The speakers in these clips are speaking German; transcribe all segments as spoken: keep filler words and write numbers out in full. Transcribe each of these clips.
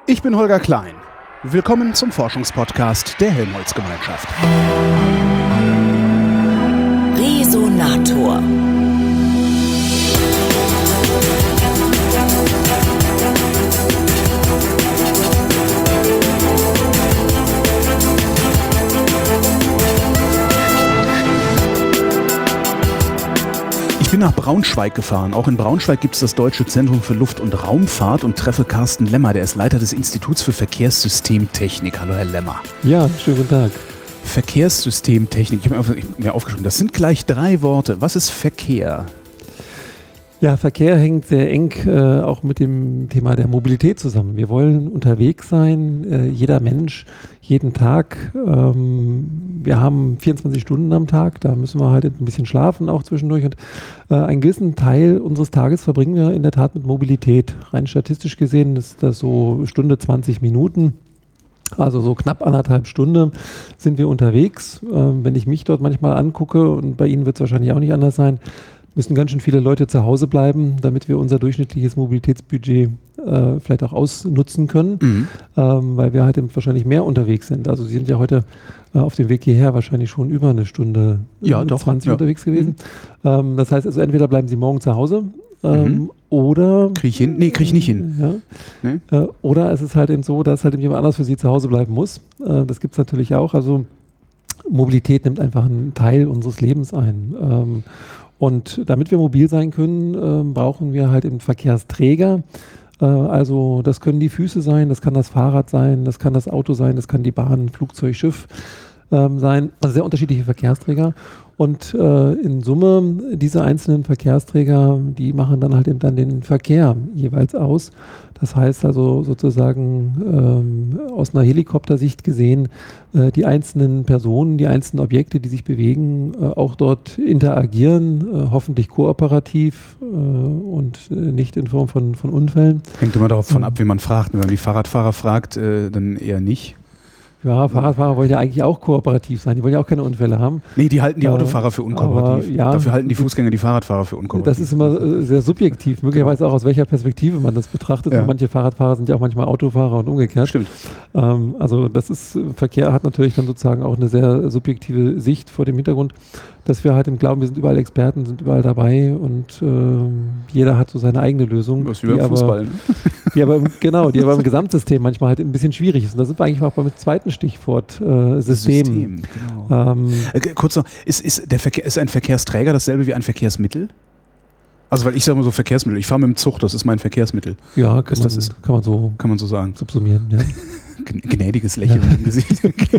Ich bin Holger Klein. Willkommen zum Forschungspodcast der Helmholtz-Gemeinschaft. Resonator. Ich bin nach Braunschweig gefahren. Auch in Braunschweig gibt es das Deutsche Zentrum für Luft- und Raumfahrt und treffe Carsten Lemmer, der ist Leiter des Instituts für Verkehrssystemtechnik. Hallo Herr Lemmer. Ja, schönen guten Tag. Verkehrssystemtechnik, ich habe mir aufgeschrieben, das sind gleich drei Worte. Was ist Verkehr? Ja, Verkehr hängt sehr eng äh, auch mit dem Thema der Mobilität zusammen. Wir wollen unterwegs sein, äh, jeder Mensch, jeden Tag. Ähm, wir haben vierundzwanzig Stunden am Tag, da müssen wir halt ein bisschen schlafen auch zwischendurch. Und äh, einen gewissen Teil unseres Tages verbringen wir in der Tat mit Mobilität. Rein statistisch gesehen ist das so Stunde zwanzig Minuten. Also so knapp anderthalb Stunden sind wir unterwegs. Ähm, wenn ich mich dort manchmal angucke, und bei Ihnen wird es wahrscheinlich auch nicht anders sein, müssen ganz schön viele Leute zu Hause bleiben, damit wir unser durchschnittliches Mobilitätsbudget äh, vielleicht auch ausnutzen können, mhm. ähm, weil wir halt eben wahrscheinlich mehr unterwegs sind. Also Sie sind ja heute äh, auf dem Weg hierher wahrscheinlich schon über eine Stunde ja, doch, zwanzig ja. unterwegs gewesen. Mhm. Ähm, das heißt also, entweder bleiben Sie morgen zu Hause ähm, mhm. oder... Krieg ich hin? Nee, krieg ich nicht hin. Ja, nee? äh, oder es ist halt eben so, dass halt eben jemand anders für Sie zu Hause bleiben muss. Äh, das gibt es natürlich auch. Also Mobilität nimmt einfach einen Teil unseres Lebens ein. Ähm, Und damit wir mobil sein können, äh, brauchen wir halt eben Verkehrsträger. Äh, also das können die Füße sein, das kann das Fahrrad sein, das kann das Auto sein, das kann die Bahn, Flugzeug, Schiff ähm, sein. Also sehr unterschiedliche Verkehrsträger. Und äh, in Summe, diese einzelnen Verkehrsträger, die machen dann halt eben dann den Verkehr jeweils aus. Das heißt also sozusagen ähm, aus einer Helikoptersicht gesehen, äh, die einzelnen Personen, die einzelnen Objekte, die sich bewegen, äh, auch dort interagieren, äh, hoffentlich kooperativ äh, und äh, nicht in Form von, von Unfällen. Hängt immer davon ab, wie man fragt. Wenn man die Fahrradfahrer fragt, äh, dann eher nicht. Ja, Fahrradfahrer wollen ja eigentlich auch kooperativ sein. Die wollen ja auch keine Unfälle haben. Nee, die halten die Autofahrer für unkooperativ. Aber, ja, Dafür halten die Fußgänger die Fahrradfahrer für unkooperativ. Das ist immer äh, sehr subjektiv. Möglicherweise auch aus welcher Perspektive man das betrachtet. Ja. Und manche Fahrradfahrer sind ja auch manchmal Autofahrer und umgekehrt. Stimmt. Ähm, also das ist, Verkehr hat natürlich dann sozusagen auch eine sehr subjektive Sicht vor dem Hintergrund, dass wir halt im Glauben, wir sind überall Experten, sind überall dabei und äh, jeder hat so seine eigene Lösung. Das ist wie beim Fußball. Ne? Die aber im, genau, die aber im Gesamtsystem manchmal halt ein bisschen schwierig ist. Und da sind wir eigentlich auch beim zweiten Stichwort äh, System. System genau. ähm, äh, kurz noch, ist, ist, der Verkehr, ist ein Verkehrsträger dasselbe wie ein Verkehrsmittel? Also weil ich sage mal so Verkehrsmittel, ich fahre mit dem Zug, das ist mein Verkehrsmittel. Ja, kann, ist, man, das ist, kann man so kann man so sagen. Subsumieren, ja. Gnädiges Lächeln ja. im Gesicht.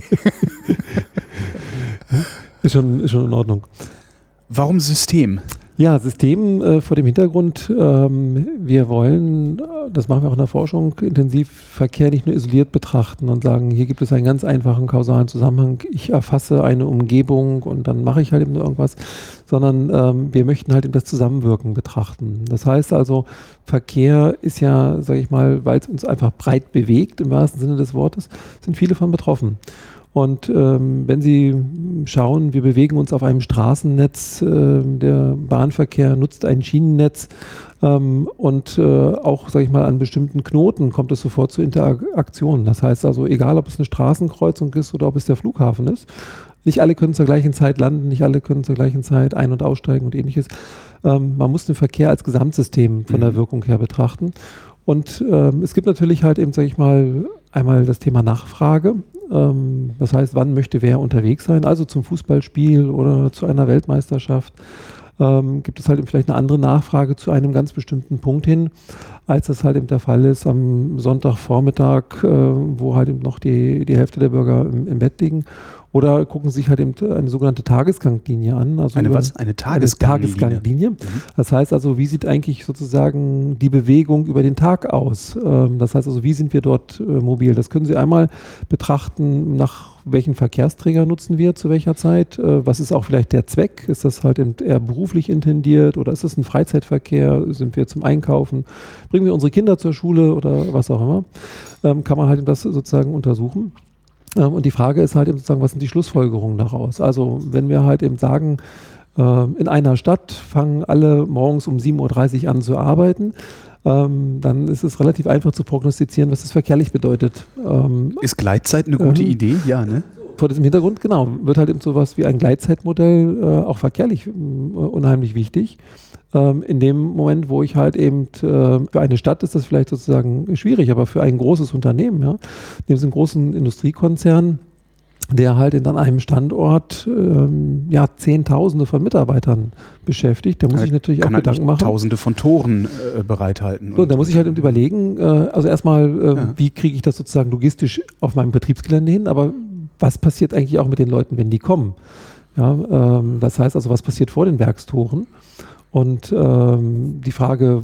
ist, schon, ist schon in Ordnung. Warum System? Ja, System äh, vor dem Hintergrund, ähm, wir wollen, das machen wir auch in der Forschung, intensiv Verkehr nicht nur isoliert betrachten und sagen, hier gibt es einen ganz einfachen kausalen Zusammenhang, ich erfasse eine Umgebung und dann mache ich halt eben irgendwas, sondern ähm, wir möchten halt eben das Zusammenwirken betrachten. Das heißt also, Verkehr ist ja, sage ich mal, weil es uns einfach breit bewegt, im wahrsten Sinne des Wortes, sind viele von betroffen. Und ähm, wenn Sie schauen, wir bewegen uns auf einem Straßennetz, äh, der Bahnverkehr nutzt ein Schienennetz ähm, und äh, auch, sage ich mal, an bestimmten Knoten kommt es sofort zu Interaktionen. Das heißt also, egal ob es eine Straßenkreuzung ist oder ob es der Flughafen ist, nicht alle können zur gleichen Zeit landen, nicht alle können zur gleichen Zeit ein- und aussteigen und ähnliches. Ähm, man muss den Verkehr als Gesamtsystem von der Wirkung her betrachten. Und ähm, es gibt natürlich halt eben, sage ich mal, einmal das Thema Nachfrage. Ähm, das heißt, wann möchte wer unterwegs sein? Also zum Fußballspiel oder zu einer Weltmeisterschaft. Ähm, gibt es halt eben vielleicht eine andere Nachfrage zu einem ganz bestimmten Punkt hin, als das halt eben der Fall ist am Sonntagvormittag, äh, wo halt eben noch die, die Hälfte der Bürger im, im Bett liegen. Oder gucken sich halt eben eine sogenannte Tagesganglinie an. Also eine was? Eine Tagesganglinie? Eine Tagesganglinie. Mhm. Das heißt also, wie sieht eigentlich sozusagen die Bewegung über den Tag aus? Ähm, das heißt also, wie sind wir dort äh, mobil? Das können Sie einmal betrachten, nach welchen Verkehrsträger nutzen wir zu welcher Zeit? Äh, was ist auch vielleicht der Zweck? Ist das halt eher beruflich intendiert oder ist das ein Freizeitverkehr? Sind wir zum Einkaufen? Bringen wir unsere Kinder zur Schule oder was auch immer? Ähm, kann man halt das sozusagen untersuchen. Und die Frage ist halt eben sozusagen, was sind die Schlussfolgerungen daraus? Also wenn wir halt eben sagen, äh, in einer Stadt fangen alle morgens um sieben Uhr dreißig an zu arbeiten, ähm, dann ist es relativ einfach zu prognostizieren, was das verkehrlich bedeutet. Ähm, ist Gleitzeit eine gute ähm, Idee? Ja, ne? Vor diesem Hintergrund, genau, wird halt eben sowas wie ein Gleitzeitmodell äh, auch verkehrlich äh, unheimlich wichtig. Ähm, in dem Moment, wo ich halt eben, äh, für eine Stadt ist das vielleicht sozusagen schwierig, aber für ein großes Unternehmen, ja, neben so einem großen Industriekonzern, der halt in an einem Standort ähm, ja, Zehntausende von Mitarbeitern beschäftigt, der muss sich natürlich auch kann halt Gedanken machen. Tausende von Toren äh, bereithalten. So, da muss ich halt überlegen, äh, also erstmal, äh, Ja. wie kriege ich das sozusagen logistisch auf meinem Betriebsgelände hin, aber was passiert eigentlich auch mit den Leuten, wenn die kommen? Ja, ähm, das heißt also, was passiert vor den Werkstoren? Und ähm, die Frage,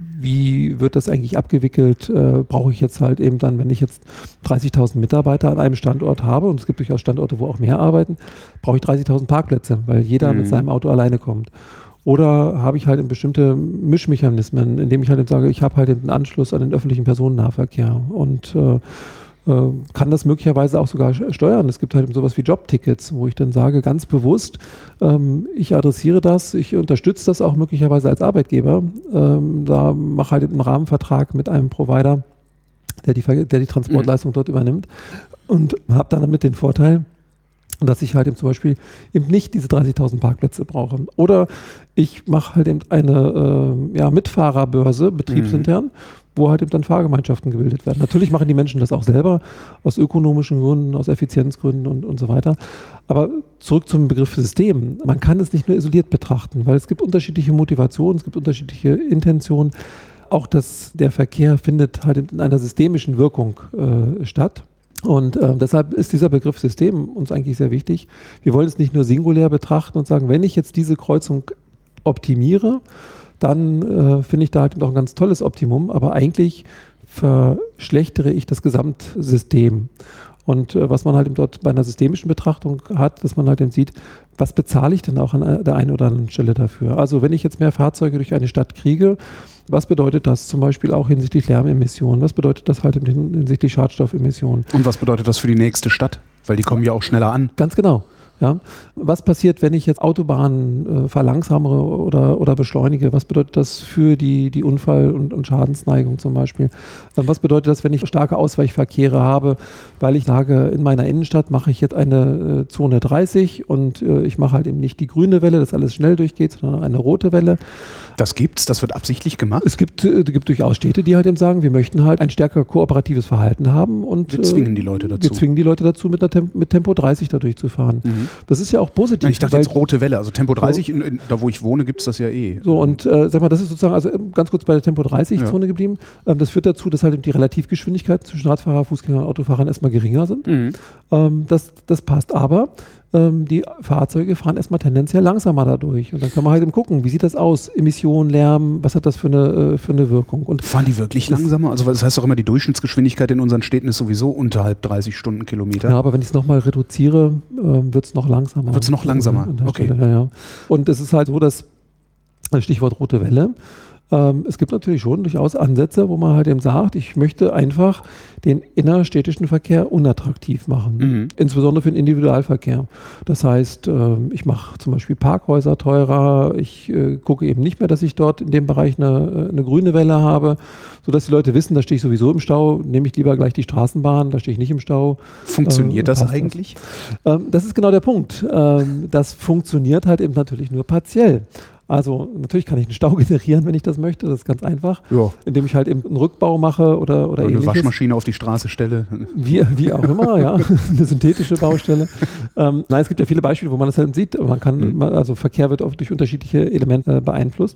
wie wird das eigentlich abgewickelt, äh, brauche ich jetzt halt eben dann, wenn ich jetzt dreißigtausend Mitarbeiter an einem Standort habe, und es gibt durchaus Standorte, wo auch mehr arbeiten, brauche ich dreißigtausend Parkplätze, weil jeder Mhm. mit seinem Auto alleine kommt. Oder habe ich halt eben bestimmte Mischmechanismen, indem ich halt eben sage, ich habe halt eben einen Anschluss an den öffentlichen Personennahverkehr und äh, äh, kann das möglicherweise auch sogar steuern. Es gibt halt eben sowas wie Jobtickets, wo ich dann sage, ganz bewusst, ähm, ich adressiere das, ich unterstütze das auch möglicherweise als Arbeitgeber. Ähm, da mache halt einen Rahmenvertrag mit einem Provider, der die, Ver- der die Transportleistung mhm. dort übernimmt, und habe dann damit den Vorteil, dass ich halt eben zum Beispiel eben nicht diese dreißigtausend Parkplätze brauche. Oder ich mache halt eben eine äh, ja, Mitfahrerbörse, betriebsintern, mhm. wo halt eben dann Fahrgemeinschaften gebildet werden. Natürlich machen die Menschen das auch selber, aus ökonomischen Gründen, aus Effizienzgründen und, und so weiter. Aber zurück zum Begriff System. Man kann es nicht nur isoliert betrachten, weil es gibt unterschiedliche Motivationen, es gibt unterschiedliche Intentionen. Auch das, der Verkehr findet halt in einer systemischen Wirkung äh, statt. Und äh, deshalb ist dieser Begriff System uns eigentlich sehr wichtig. Wir wollen es nicht nur singulär betrachten und sagen, wenn ich jetzt diese Kreuzung optimiere, dann äh, finde ich da halt noch ein ganz tolles Optimum, aber eigentlich verschlechtere ich das Gesamtsystem. Und äh, was man halt eben dort bei einer systemischen Betrachtung hat, dass man halt eben sieht, was bezahle ich denn auch an der einen oder anderen Stelle dafür? Also wenn ich jetzt mehr Fahrzeuge durch eine Stadt kriege, was bedeutet das zum Beispiel auch hinsichtlich Lärmemissionen? Was bedeutet das halt hinsichtlich Schadstoffemissionen? Und was bedeutet das für die nächste Stadt? Weil die kommen ja auch schneller an. Ganz genau. Ja. Was passiert, wenn ich jetzt Autobahnen äh, verlangsamere oder, oder beschleunige? Was bedeutet das für die, die Unfall- und, und Schadensneigung zum Beispiel? Dann was bedeutet das, wenn ich starke Ausweichverkehre habe, weil ich sage, in meiner Innenstadt mache ich jetzt eine äh, Zone dreißig und äh, ich mache halt eben nicht die grüne Welle, dass alles schnell durchgeht, sondern eine rote Welle. Das gibt's, das wird absichtlich gemacht? Es gibt, äh, gibt durchaus Städte, die halt eben sagen, wir möchten halt ein stärker kooperatives Verhalten haben. Und wir zwingen die Leute dazu. Wir zwingen die Leute dazu, mit, der Tem- mit Tempo dreißig da durchzufahren. Mhm. Das ist ja auch positiv. Ja, ich dachte jetzt rote Welle, also Tempo dreißig, so, in, in, da wo ich wohne, gibt es das ja eh. So, und äh, sag mal, das ist sozusagen, also ganz kurz bei der Tempo dreißig-Zone ja. geblieben. Ähm, das führt dazu, dass halt eben die Relativgeschwindigkeit zwischen Radfahrer, Fußgänger und Autofahrern erstmal geringer sind. Mhm. Ähm, das, das passt aber. Die Fahrzeuge fahren erstmal tendenziell langsamer dadurch. Und dann kann man halt eben gucken, wie sieht das aus? Emissionen, Lärm, was hat das für eine, für eine Wirkung? Und fahren die wirklich langsamer? Also das heißt doch immer, die Durchschnittsgeschwindigkeit in unseren Städten ist sowieso unterhalb dreißig Stundenkilometer. Ja, aber wenn ich es nochmal reduziere, äh, wird es noch langsamer. Wird es noch langsamer? Okay. Stelle, ja, ja. Und es ist halt so, dass, Stichwort rote Welle, ähm, es gibt natürlich schon durchaus Ansätze, wo man halt eben sagt, ich möchte einfach den innerstädtischen Verkehr unattraktiv machen, mhm. insbesondere für den Individualverkehr. Das heißt, äh, ich mache zum Beispiel Parkhäuser teurer, ich äh, gucke eben nicht mehr, dass ich dort in dem Bereich eine, eine grüne Welle habe, sodass die Leute wissen, da stehe ich sowieso im Stau, nehme ich lieber gleich die Straßenbahn, da stehe ich nicht im Stau. Funktioniert äh, das eigentlich? Das. Ähm, das ist genau der Punkt. Ähm, das funktioniert halt eben natürlich nur partiell. Also natürlich kann ich einen Stau generieren, wenn ich das möchte, das ist ganz einfach, ja. indem ich halt eben einen Rückbau mache oder, oder, oder eine Waschmaschine auf die Straße stelle. Wie, wie auch immer, ja, eine synthetische Baustelle. Ähm, nein, es gibt ja viele Beispiele, wo man das halt sieht. Man kann, mhm. also Verkehr wird oft durch unterschiedliche Elemente beeinflusst.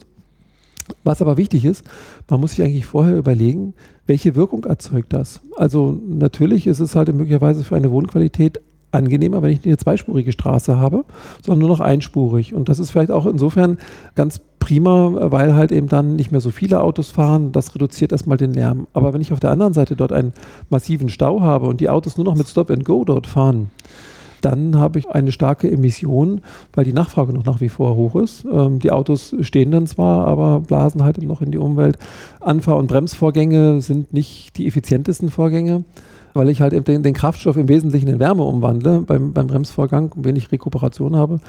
Was aber wichtig ist, man muss sich eigentlich vorher überlegen, welche Wirkung erzeugt das. Also natürlich ist es halt möglicherweise für eine Wohnqualität angenehmer, wenn ich eine zweispurige Straße habe, sondern nur noch einspurig. Und das ist vielleicht auch insofern ganz prima, weil halt eben dann nicht mehr so viele Autos fahren. Das reduziert erstmal den Lärm. Aber wenn ich auf der anderen Seite dort einen massiven Stau habe und die Autos nur noch mit Stop and Go dort fahren, dann habe ich eine starke Emission, weil die Nachfrage noch nach wie vor hoch ist. Ähm, die Autos stehen dann zwar, aber blasen halt noch in die Umwelt. Anfahr- und Bremsvorgänge sind nicht die effizientesten Vorgänge, weil ich halt eben den, den Kraftstoff im Wesentlichen in Wärme umwandle beim, beim Bremsvorgang und wenig Rekuperation habe.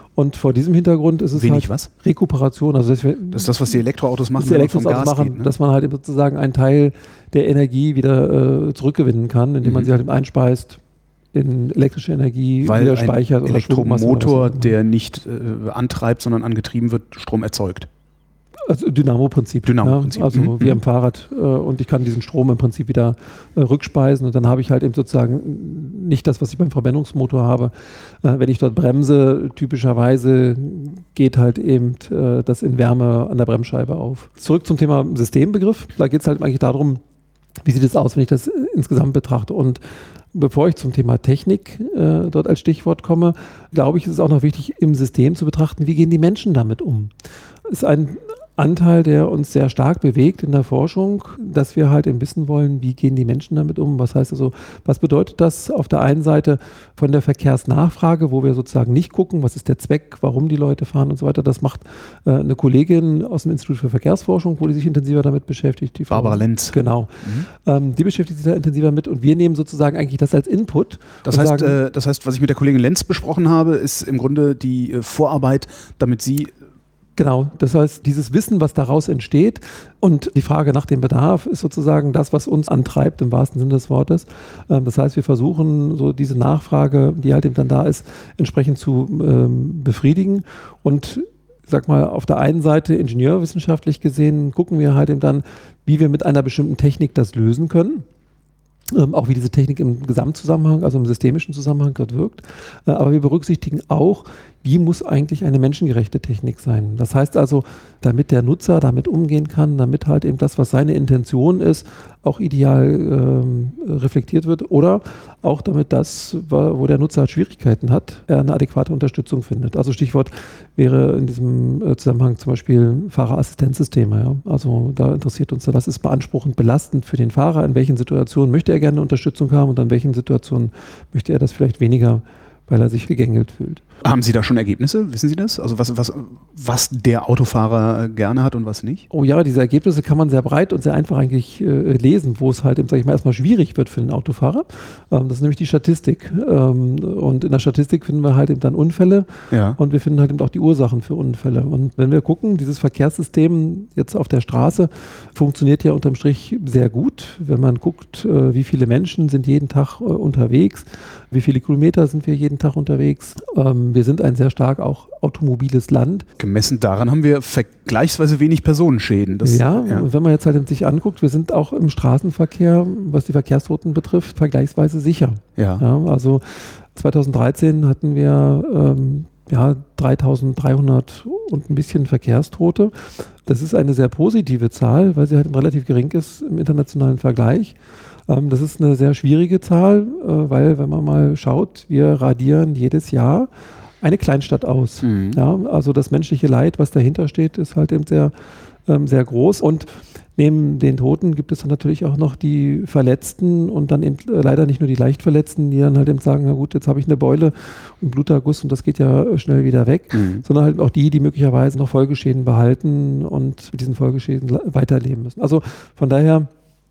Und vor diesem Hintergrund ist es Wenig halt was? Rekuperation. Also das, wir, Das ist das, was die Elektroautos machen, die wenn man vom Elektroautos Gas machen, geht, ne? dass man halt sozusagen einen Teil der Energie wieder äh, zurückgewinnen kann, indem man Mhm. sie halt eben einspeist in elektrische Energie, Weil wieder ein speichert oder Strommasse oder Elektromotor, was auch immer. der nicht äh, antreibt, sondern angetrieben wird, Strom erzeugt. Also Dynamo-Prinzip. Dynamo-Prinzip. Ja, also Mhm. wie am Fahrrad. Äh, und ich kann diesen Strom im Prinzip wieder äh, rückspeisen und dann habe ich halt eben sozusagen nicht das, was ich beim Verbrennungsmotor habe. Äh, wenn ich dort bremse, typischerweise geht halt eben äh, das in Wärme an der Bremsscheibe auf. Zurück zum Thema Systembegriff. Da geht es halt eigentlich darum, wie sieht es aus, wenn ich das insgesamt betrachte. Und bevor ich zum Thema Technik äh, dort als Stichwort komme, glaube ich, ist es auch noch wichtig, im System zu betrachten, wie gehen die Menschen damit um. Das ist ein Anteil, der uns sehr stark bewegt in der Forschung, dass wir halt eben wissen wollen, wie gehen die Menschen damit um. Was heißt also, was bedeutet das auf der einen Seite von der Verkehrsnachfrage, wo wir sozusagen nicht gucken, was ist der Zweck, warum die Leute fahren und so weiter. Das macht äh, eine Kollegin aus dem Institut für Verkehrsforschung, wo die sich intensiver damit beschäftigt. Die Barbara Frau, Lenz. Genau. Mhm. Ähm, die beschäftigt sich da intensiver mit und wir nehmen sozusagen eigentlich das als Input. Das heißt, sagen, äh, das heißt, was ich mit der Kollegin Lenz besprochen habe, ist im Grunde die äh, Vorarbeit, damit sie Genau, das heißt, dieses Wissen, was daraus entsteht und die Frage nach dem Bedarf ist sozusagen das, was uns antreibt, im wahrsten Sinne des Wortes. Das heißt, wir versuchen so diese Nachfrage, die halt eben dann da ist, entsprechend zu ähm, befriedigen und ich sag mal, auf der einen Seite ingenieurwissenschaftlich gesehen gucken wir halt eben dann, wie wir mit einer bestimmten Technik das lösen können. Ähm, auch wie diese Technik im Gesamtzusammenhang, also im systemischen Zusammenhang dort wirkt. Äh, aber wir berücksichtigen auch, wie muss eigentlich eine menschengerechte Technik sein. Das heißt also, damit der Nutzer damit umgehen kann, damit halt eben das, was seine Intention ist, auch ideal ähm, reflektiert wird oder auch damit das, wo der Nutzer halt Schwierigkeiten hat, er eine adäquate Unterstützung findet. Also Stichwort wäre in diesem Zusammenhang zum Beispiel Fahrerassistenzsysteme. Ja? Also da interessiert uns, was ist beanspruchend belastend für den Fahrer, in welchen Situationen möchte er gerne Unterstützung haben und in welchen Situationen möchte er das vielleicht weniger, weil er sich gegängelt fühlt. Haben Sie da schon Ergebnisse? Wissen Sie das? Also was, was, was der Autofahrer gerne hat und was nicht? Oh ja, diese Ergebnisse kann man sehr breit und sehr einfach eigentlich äh, lesen, wo es halt, sag ich mal, erstmal schwierig wird für den Autofahrer. Ähm, das ist nämlich die Statistik. Ähm, und in der Statistik finden wir halt eben dann Unfälle ja. und wir finden halt eben auch die Ursachen für Unfälle. Und wenn wir gucken, dieses Verkehrssystem jetzt auf der Straße funktioniert ja unterm Strich sehr gut. Wenn man guckt, äh, wie viele Menschen sind jeden Tag äh, unterwegs, wie viele Kilometer sind wir jeden Tag unterwegs. Ähm, wir sind ein sehr stark auch automobiles Land. Gemessen daran haben wir vergleichsweise wenig Personenschäden. Das, ja, ja, und wenn man jetzt halt sich anguckt, wir sind auch im Straßenverkehr, was die Verkehrstoten betrifft, vergleichsweise sicher. Ja. Ja, also zweitausenddreizehn hatten wir ähm, ja, dreitausenddreihundert und ein bisschen Verkehrstote. Das ist eine sehr positive Zahl, weil sie halt relativ gering ist im internationalen Vergleich. Ähm, das ist eine sehr schwierige Zahl, äh, weil wenn man mal schaut, wir radieren jedes Jahr eine Kleinstadt aus. Mhm. Ja, also das menschliche Leid, was dahinter steht, ist halt eben sehr, ähm, sehr groß. Und neben den Toten gibt es dann natürlich auch noch die Verletzten und dann eben äh, leider nicht nur die Leichtverletzten, die dann halt eben sagen, na gut, jetzt habe ich eine Beule und Bluterguss und das geht ja schnell wieder weg, mhm. sondern halt auch die, die möglicherweise noch Folgeschäden behalten und mit diesen Folgeschäden weiterleben müssen. Also von daher,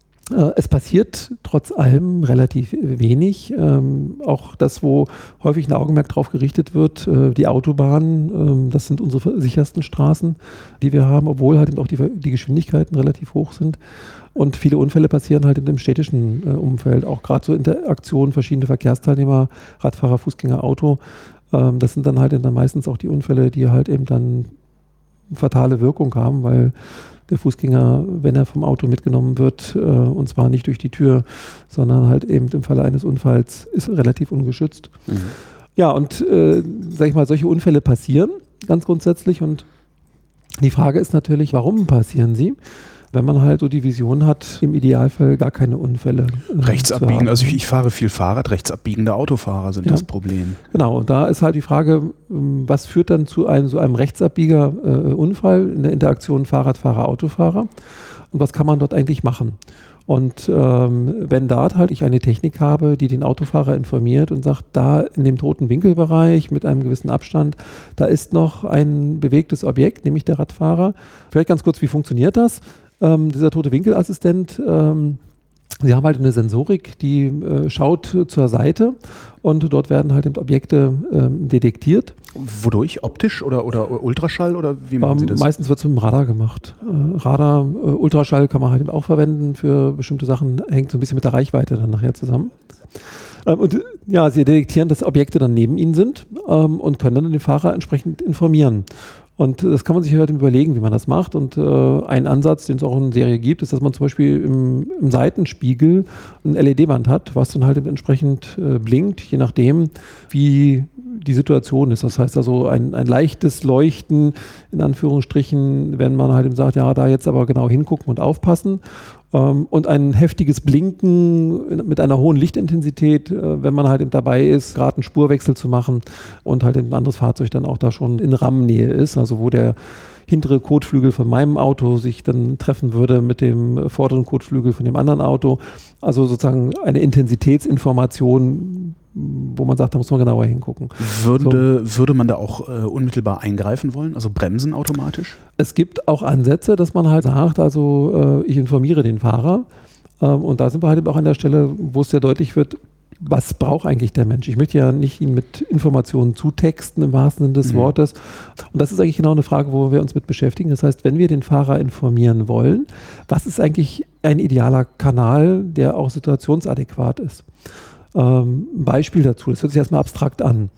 es passiert trotz allem relativ wenig. Ähm, auch das, wo häufig ein Augenmerk drauf gerichtet wird, äh, die Autobahnen, ähm, das sind unsere sichersten Straßen, die wir haben, obwohl halt eben auch die, die Geschwindigkeiten relativ hoch sind. Und viele Unfälle passieren halt in dem städtischen äh, Umfeld, auch gerade so Interaktionen verschiedene Verkehrsteilnehmer, Radfahrer, Fußgänger, Auto. Ähm, das sind dann halt dann meistens auch die Unfälle, die halt eben dann fatale Wirkung haben, weil der Fußgänger, wenn er vom Auto mitgenommen wird, äh, und zwar nicht durch die Tür, sondern halt eben im Falle eines Unfalls, ist relativ ungeschützt. Mhm. Ja, und äh, sag ich mal, solche Unfälle passieren ganz grundsätzlich und die Frage ist natürlich, warum passieren sie? Wenn man halt so die Vision hat, im Idealfall gar keine Unfälle. Äh, rechts abbiegen, also ich, ich fahre viel Fahrrad, rechts abbiegende Autofahrer sind ja das Problem. Genau, und da ist halt die Frage, was führt dann zu einem so einem Rechtsabbieger-Unfall äh, in der Interaktion Fahrradfahrer, Autofahrer und was kann man dort eigentlich machen? Und ähm, wenn da halt ich eine Technik habe, die den Autofahrer informiert und sagt, da in dem toten Winkelbereich mit einem gewissen Abstand, da ist noch ein bewegtes Objekt, nämlich der Radfahrer. Vielleicht ganz kurz, wie funktioniert das? Ähm, dieser tote Winkelassistent ähm, Sie haben halt eine Sensorik, die äh, schaut zur Seite und dort werden halt Objekte ähm, detektiert. Wodurch? Optisch oder, oder Ultraschall oder wie machen Ähm, Sie das? meistens wird es mit dem Radar gemacht. Äh, Radar, äh, Ultraschall kann man halt auch verwenden für bestimmte Sachen, hängt so ein bisschen mit der Reichweite dann nachher zusammen. Ähm, und ja, sie detektieren, dass Objekte dann neben ihnen sind ähm, und können dann den Fahrer entsprechend informieren. Und das kann man sich halt überlegen, wie man das macht. Und äh, ein Ansatz, den es auch in der Serie gibt, ist, dass man zum Beispiel im, im Seitenspiegel ein L E D-Band hat, was dann halt entsprechend äh, blinkt, je nachdem, wie die Situation ist. Das heißt also ein, ein leichtes Leuchten, in Anführungsstrichen, wenn man halt eben sagt, ja, da jetzt aber genau hingucken und aufpassen. Ähm, und ein heftiges Blinken mit einer hohen Lichtintensität, äh, wenn man halt eben dabei ist, gerade einen Spurwechsel zu machen und halt ein anderes Fahrzeug dann auch da schon in Rammennähe ist, also wo der hintere Kotflügel von meinem Auto sich dann treffen würde mit dem vorderen Kotflügel von dem anderen Auto. Also sozusagen eine Intensitätsinformation, wo man sagt, da muss man genauer hingucken. Würde, so. würde man da auch äh, unmittelbar eingreifen wollen, also bremsen automatisch? Es gibt auch Ansätze, dass man halt sagt, also äh, ich informiere den Fahrer ähm, und da sind wir halt eben auch an der Stelle, wo es sehr deutlich wird, was braucht eigentlich der Mensch? Ich möchte ja nicht ihn mit Informationen zutexten im wahrsten Sinne des mhm. Wortes. Und das ist eigentlich genau eine Frage, wo wir uns mit beschäftigen. Das heißt, wenn wir den Fahrer informieren wollen, was ist eigentlich ein idealer Kanal, der auch situationsadäquat ist? Ähm, ein Beispiel dazu, das hört sich erstmal abstrakt an.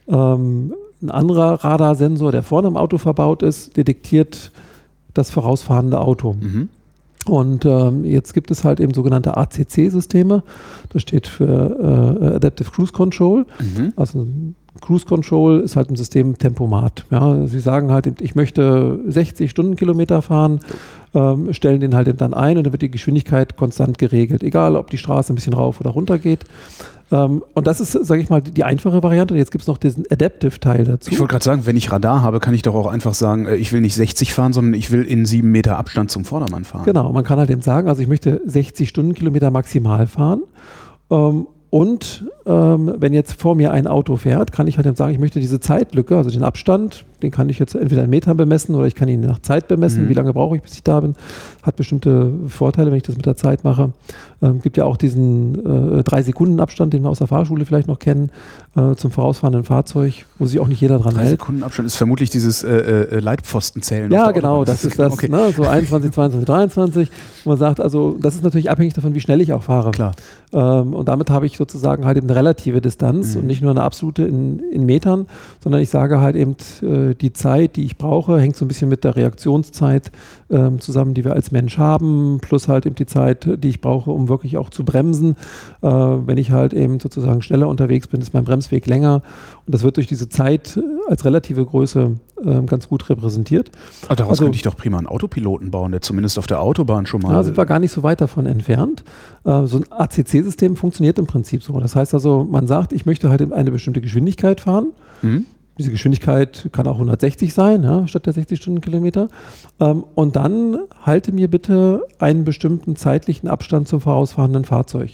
Ähm, ein anderer Radarsensor, der vorne im Auto verbaut ist, detektiert das vorausfahrende Auto. Mhm. Und ähm, jetzt gibt es halt eben sogenannte A C C-Systeme. Das steht für äh, Adaptive Cruise Control. Mhm. Also Cruise Control ist halt ein System Tempomat. Ja, Sie sagen halt, ich möchte sechzig Stundenkilometer fahren, ähm, stellen den halt eben dann ein und dann wird die Geschwindigkeit konstant geregelt, egal ob die Straße ein bisschen rauf oder runter geht. Um, und das ist, sage ich mal, die, die einfache Variante. Jetzt gibt es noch diesen Adaptive-Teil dazu. Ich wollte gerade sagen, wenn ich Radar habe, kann ich doch auch einfach sagen, ich will nicht sechzig fahren, sondern ich will in sieben Meter Abstand zum Vordermann fahren. Genau, man kann halt eben sagen, also ich möchte sechzig Stundenkilometer maximal fahren. Um, und ähm, wenn jetzt vor mir ein Auto fährt, kann ich halt eben sagen, ich möchte diese Zeitlücke, also den Abstand, den kann ich jetzt entweder in Metern bemessen oder ich kann ihn nach Zeit bemessen. Mhm. Wie lange brauche ich, bis ich da bin? Hat bestimmte Vorteile, wenn ich das mit der Zeit mache. Ähm, gibt ja auch diesen äh, drei Sekunden Abstand, den wir aus der Fahrschule vielleicht noch kennen, äh, zum vorausfahrenden Fahrzeug, wo sich auch nicht jeder dran drei hält. drei Sekunden Abstand ist vermutlich dieses äh, äh, Leitpfostenzählen. Ja, genau, das ist das, okay. Ne, so einundzwanzig, zweiundzwanzig, dreiundzwanzig. Man sagt also, das ist natürlich abhängig davon, wie schnell ich auch fahre. Klar. Ähm, und damit habe ich sozusagen halt eben eine relative Distanz mhm. und nicht nur eine absolute in, in Metern, sondern ich sage halt eben, äh, die Zeit, die ich brauche, hängt so ein bisschen mit der Reaktionszeit ähm, zusammen, die wir als Mensch haben, plus halt eben die Zeit, die ich brauche, um wirklich auch zu bremsen. Äh, wenn ich halt eben sozusagen schneller unterwegs bin, ist mein Bremsweg länger und das wird durch diese Zeit als relative Größe äh, ganz gut repräsentiert. Aber daraus also, könnte ich doch prima einen Autopiloten bauen, der zumindest auf der Autobahn schon mal... Da sind wir gar nicht so weit davon entfernt. Äh, so ein A C C-System funktioniert im Prinzip so. Das heißt also, man sagt, ich möchte halt eine bestimmte Geschwindigkeit fahren. Mhm. Diese Geschwindigkeit kann auch hundertsechzig sein, ja, statt der sechzig Stundenkilometer. Ähm, und dann halte mir bitte einen bestimmten zeitlichen Abstand zum vorausfahrenden Fahrzeug.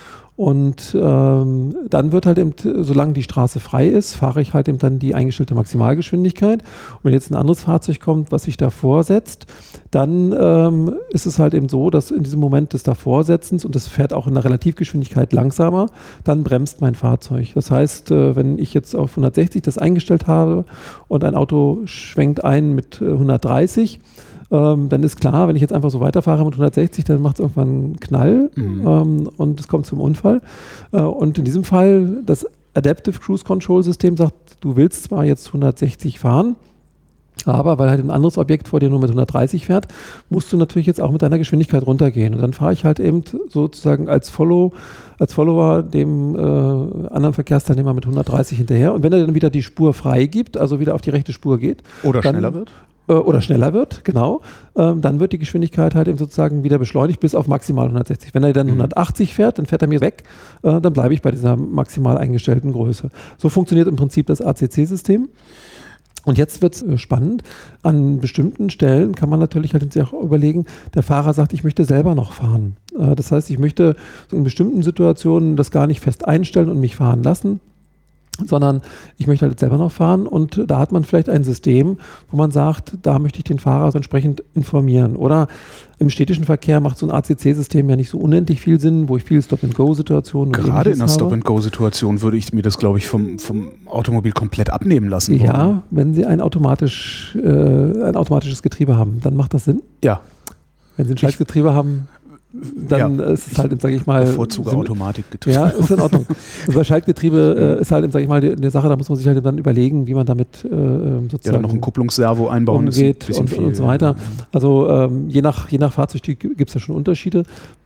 Und ähm, dann wird halt eben, solange die Straße frei ist, fahre ich halt eben dann die eingestellte Maximalgeschwindigkeit. Und wenn jetzt ein anderes Fahrzeug kommt, was sich davor setzt, dann ähm, ist es halt eben so, dass in diesem Moment des Davorsetzens, und das fährt auch in der Relativgeschwindigkeit langsamer, dann bremst mein Fahrzeug. Das heißt, äh, wenn ich jetzt auf hundertsechzig das eingestellt habe und ein Auto schwenkt ein mit äh, hundertdreißig, Ähm, dann ist klar, wenn ich jetzt einfach so weiterfahre mit hundertsechzig, dann macht es irgendwann einen Knall mhm. ähm, und es kommt zum Unfall. Äh, und in diesem Fall, das Adaptive Cruise Control System sagt, du willst zwar jetzt hundertsechzig fahren, aber weil halt ein anderes Objekt vor dir nur mit hundertdreißig fährt, musst du natürlich jetzt auch mit deiner Geschwindigkeit runtergehen. Und dann fahre ich halt eben sozusagen als Follow, als Follower dem äh, anderen Verkehrsteilnehmer mit hundertdreißig hinterher. Und wenn er dann wieder die Spur frei gibt, also wieder auf die rechte Spur geht. Oder dann, schneller wird. Oder schneller wird, genau, ähm, dann wird die Geschwindigkeit halt eben sozusagen wieder beschleunigt bis auf maximal hundertsechzig. Wenn er dann mhm. hundertachtzig fährt, dann fährt er mir weg, äh, dann bleibe ich bei dieser maximal eingestellten Größe. So funktioniert im Prinzip das A C C-System. Und jetzt wird es spannend. An bestimmten Stellen kann man natürlich halt sich auch überlegen, der Fahrer sagt, ich möchte selber noch fahren. Äh, das heißt, ich möchte in bestimmten Situationen das gar nicht fest einstellen und mich fahren lassen. sondern ich möchte halt selber noch fahren und da hat man vielleicht ein System, wo man sagt, da möchte ich den Fahrer so entsprechend informieren. Oder im städtischen Verkehr macht so ein A C C-System ja nicht so unendlich viel Sinn, wo ich viele Stop-and-Go-Situationen Gerade in einer Stop-and-Go-Situation würde ich mir das, glaube ich, vom, vom Automobil komplett abnehmen lassen wollen. Ja, wenn Sie ein, automatisch, äh, ein automatisches Getriebe haben, dann macht das Sinn. Ja. Wenn Sie ein Schaltgetriebe haben, dann ja, ist es halt, sage ich mal... Bevorzuge Automatikgetriebe. Ja, ist in Ordnung. Also bei Schaltgetriebe äh, ist halt, sage ich mal, die, die Sache, da muss man sich halt dann überlegen, wie man damit äh, sozusagen... Ja, dann noch ein Kupplungsservo einbauen umgeht ist ein und, viel, und so weiter. Also ähm, je nach, je nach Fahrzeugtyp gibt es da schon Unterschiede.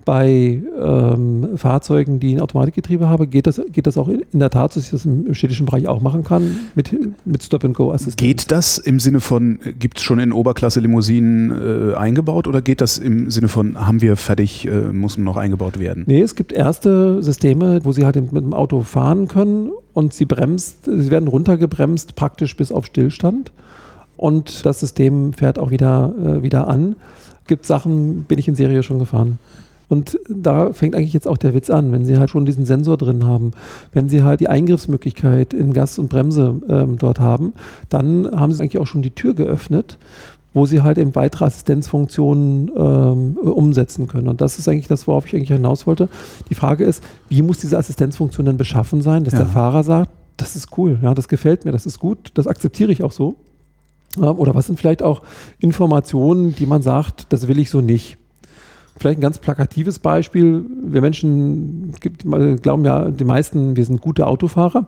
Bei ähm, Fahrzeugen, die ein Automatikgetriebe haben, geht das, geht das auch in der Tat, dass ich das im städtischen Bereich auch machen kann, mit, mit Stop-and-Go-Assistent. Geht das im Sinne von, gibt es schon in Oberklasse-Limousinen äh, eingebaut oder geht das im Sinne von, haben wir fertig, äh, muss noch eingebaut werden? Nee, es gibt erste Systeme, wo Sie halt mit dem Auto fahren können und sie bremst, sie werden runtergebremst, praktisch bis auf Stillstand und das System fährt auch wieder, äh, wieder an. Gibt Sachen, bin ich in Serie schon gefahren. Und da fängt eigentlich jetzt auch der Witz an, wenn Sie halt schon diesen Sensor drin haben, wenn Sie halt die Eingriffsmöglichkeit in Gas und Bremse ähm, dort haben, dann haben Sie eigentlich auch schon die Tür geöffnet, wo Sie halt eben weitere Assistenzfunktionen ähm, umsetzen können. Und das ist eigentlich das, worauf ich eigentlich hinaus wollte. Die Frage ist, wie muss diese Assistenzfunktion denn beschaffen sein, dass ja. der Fahrer sagt, das ist cool, ja, das gefällt mir, das ist gut, das akzeptiere ich auch so. Ähm, oder was sind vielleicht auch Informationen, die man sagt, das will ich so nicht. Vielleicht ein ganz plakatives Beispiel. Wir Menschen gibt, glauben ja, die meisten, wir sind gute Autofahrer.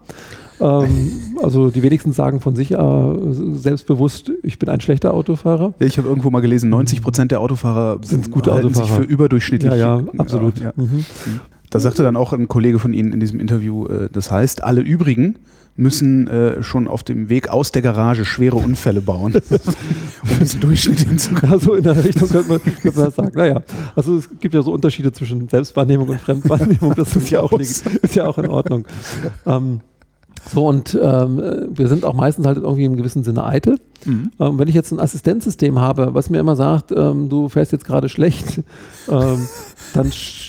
Ähm, also die wenigsten sagen von sich äh, selbstbewusst, ich bin ein schlechter Autofahrer. Ich habe irgendwo mal gelesen, neunzig Prozent der Autofahrer sind gute halten Autofahrer. sich für überdurchschnittlich. Ja, ja, absolut. Ja. Mhm. Da sagte dann auch ein Kollege von Ihnen in diesem Interview, äh, das heißt, alle übrigen müssen äh, schon auf dem Weg aus der Garage schwere Unfälle bauen, um diesen Durchschnitt hinzukriegen. Also in der Richtung könnte man, könnte man sagen, naja, also es gibt ja so Unterschiede zwischen Selbstwahrnehmung und Fremdwahrnehmung, das ist ja auch, ist ja auch in Ordnung. Ähm, so und ähm, wir sind auch meistens halt irgendwie im gewissen Sinne eitel. Mhm. Ähm, wenn ich jetzt ein Assistenzsystem habe, was mir immer sagt, ähm, du fährst jetzt gerade schlecht, ähm, dann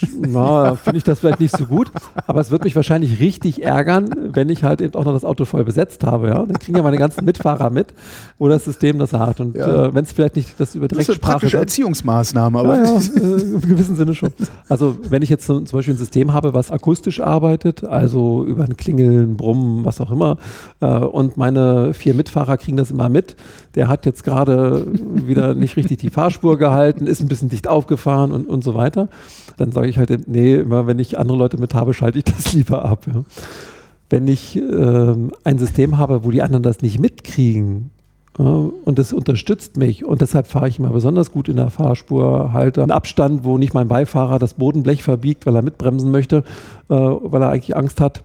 finde ich das vielleicht nicht so gut. Aber es wird mich wahrscheinlich richtig ärgern, wenn ich halt eben auch noch das Auto voll besetzt habe. Ja? Dann kriegen ja meine ganzen Mitfahrer mit, wo das System das sagt. Und ja. äh, wenn es vielleicht nicht das über Direktsprache... Das ist eine praktische Erziehungsmaßnahme. Aber ja, ja, äh, im gewissen Sinne schon. Also wenn ich jetzt zum, zum Beispiel ein System habe, was akustisch arbeitet, also über ein Klingeln, Brummen, was auch immer, äh, und meine vier Mitfahrer kriegen das immer mit, der hat jetzt gerade wieder nicht richtig die Fahrspur gehalten, ist ein bisschen dicht aufgefahren und, und so weiter. Dann sage ich halt, nee, immer wenn ich andere Leute mit habe, schalte ich das lieber ab. Ja. Wenn ich ähm, ein System habe, wo die anderen das nicht mitkriegen äh, und das unterstützt mich und deshalb fahre ich immer besonders gut in der Fahrspur, halte einen Abstand, wo nicht mein Beifahrer das Bodenblech verbiegt, weil er mitbremsen möchte, äh, weil er eigentlich Angst hat,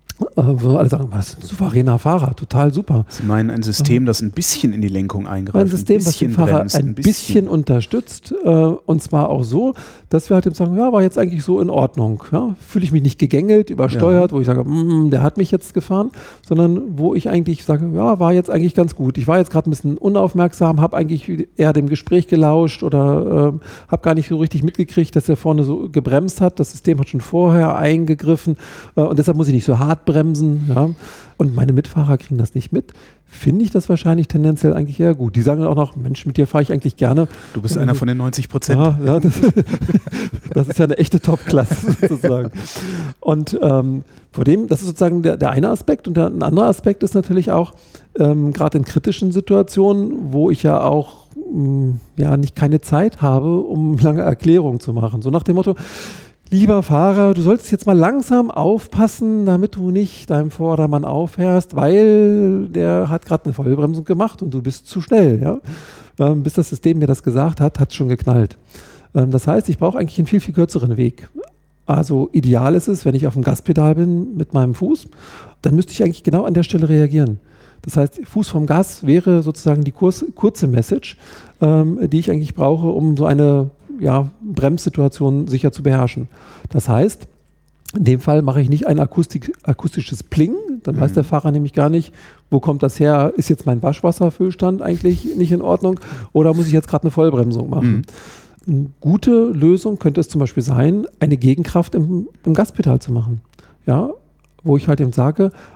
wo alle sagen, das ist ein souveräner Fahrer, total super. Sie meinen ein System, das ein bisschen in die Lenkung eingreift? Ein System, ein das den Fahrer bremst, ein, ein bisschen, bisschen unterstützt äh, und zwar auch so, dass wir halt eben sagen, ja, war jetzt eigentlich so in Ordnung. Ja? Fühle ich mich nicht gegängelt, übersteuert, ja. wo ich sage, mm, der hat mich jetzt gefahren, sondern wo ich eigentlich sage, ja, war jetzt eigentlich ganz gut. Ich war jetzt gerade ein bisschen unaufmerksam, habe eigentlich eher dem Gespräch gelauscht oder äh, habe gar nicht so richtig mitgekriegt, dass er vorne so gebremst hat. Das System hat schon vorher eingegriffen äh, und deshalb muss ich nicht so hart bremsen, ja, und meine Mitfahrer kriegen das nicht mit, finde ich das wahrscheinlich tendenziell eigentlich eher gut. Die sagen dann auch noch, Mensch, mit dir fahre ich eigentlich gerne. Du bist einer von den neunzig Prozent. Ja, ja, das, das ist ja eine echte Top-Klasse sozusagen. Und ähm, vor dem, das ist sozusagen der, der eine Aspekt und der, ein anderer Aspekt ist natürlich auch, ähm, gerade in kritischen Situationen, wo ich ja auch mh, ja nicht keine Zeit habe, um lange Erklärungen zu machen. So nach dem Motto, lieber Fahrer, du solltest jetzt mal langsam aufpassen, damit du nicht deinem Vordermann aufhörst, weil der hat gerade eine Vollbremsung gemacht und du bist zu schnell. Ja? Ähm, bis das System mir das gesagt hat, hat es schon geknallt. Ähm, das heißt, ich brauche eigentlich einen viel, viel kürzeren Weg. Also ideal ist es, wenn ich auf dem Gaspedal bin mit meinem Fuß, dann müsste ich eigentlich genau an der Stelle reagieren. Das heißt, Fuß vom Gas wäre sozusagen die Kurs, kurze Message, ähm, die ich eigentlich brauche, um so eine ja, Bremssituation sicher zu beherrschen. Das heißt, in dem Fall mache ich nicht ein Akustik, akustisches Pling, dann mhm. weiß der Fahrer nämlich gar nicht, wo kommt das her, ist jetzt mein Waschwasserfüllstand eigentlich nicht in Ordnung oder muss ich jetzt gerade eine Vollbremsung machen. Mhm. Eine gute Lösung könnte es zum Beispiel sein, eine Gegenkraft im, im Gaspedal zu machen. Ja, wo ich halt eben sage, also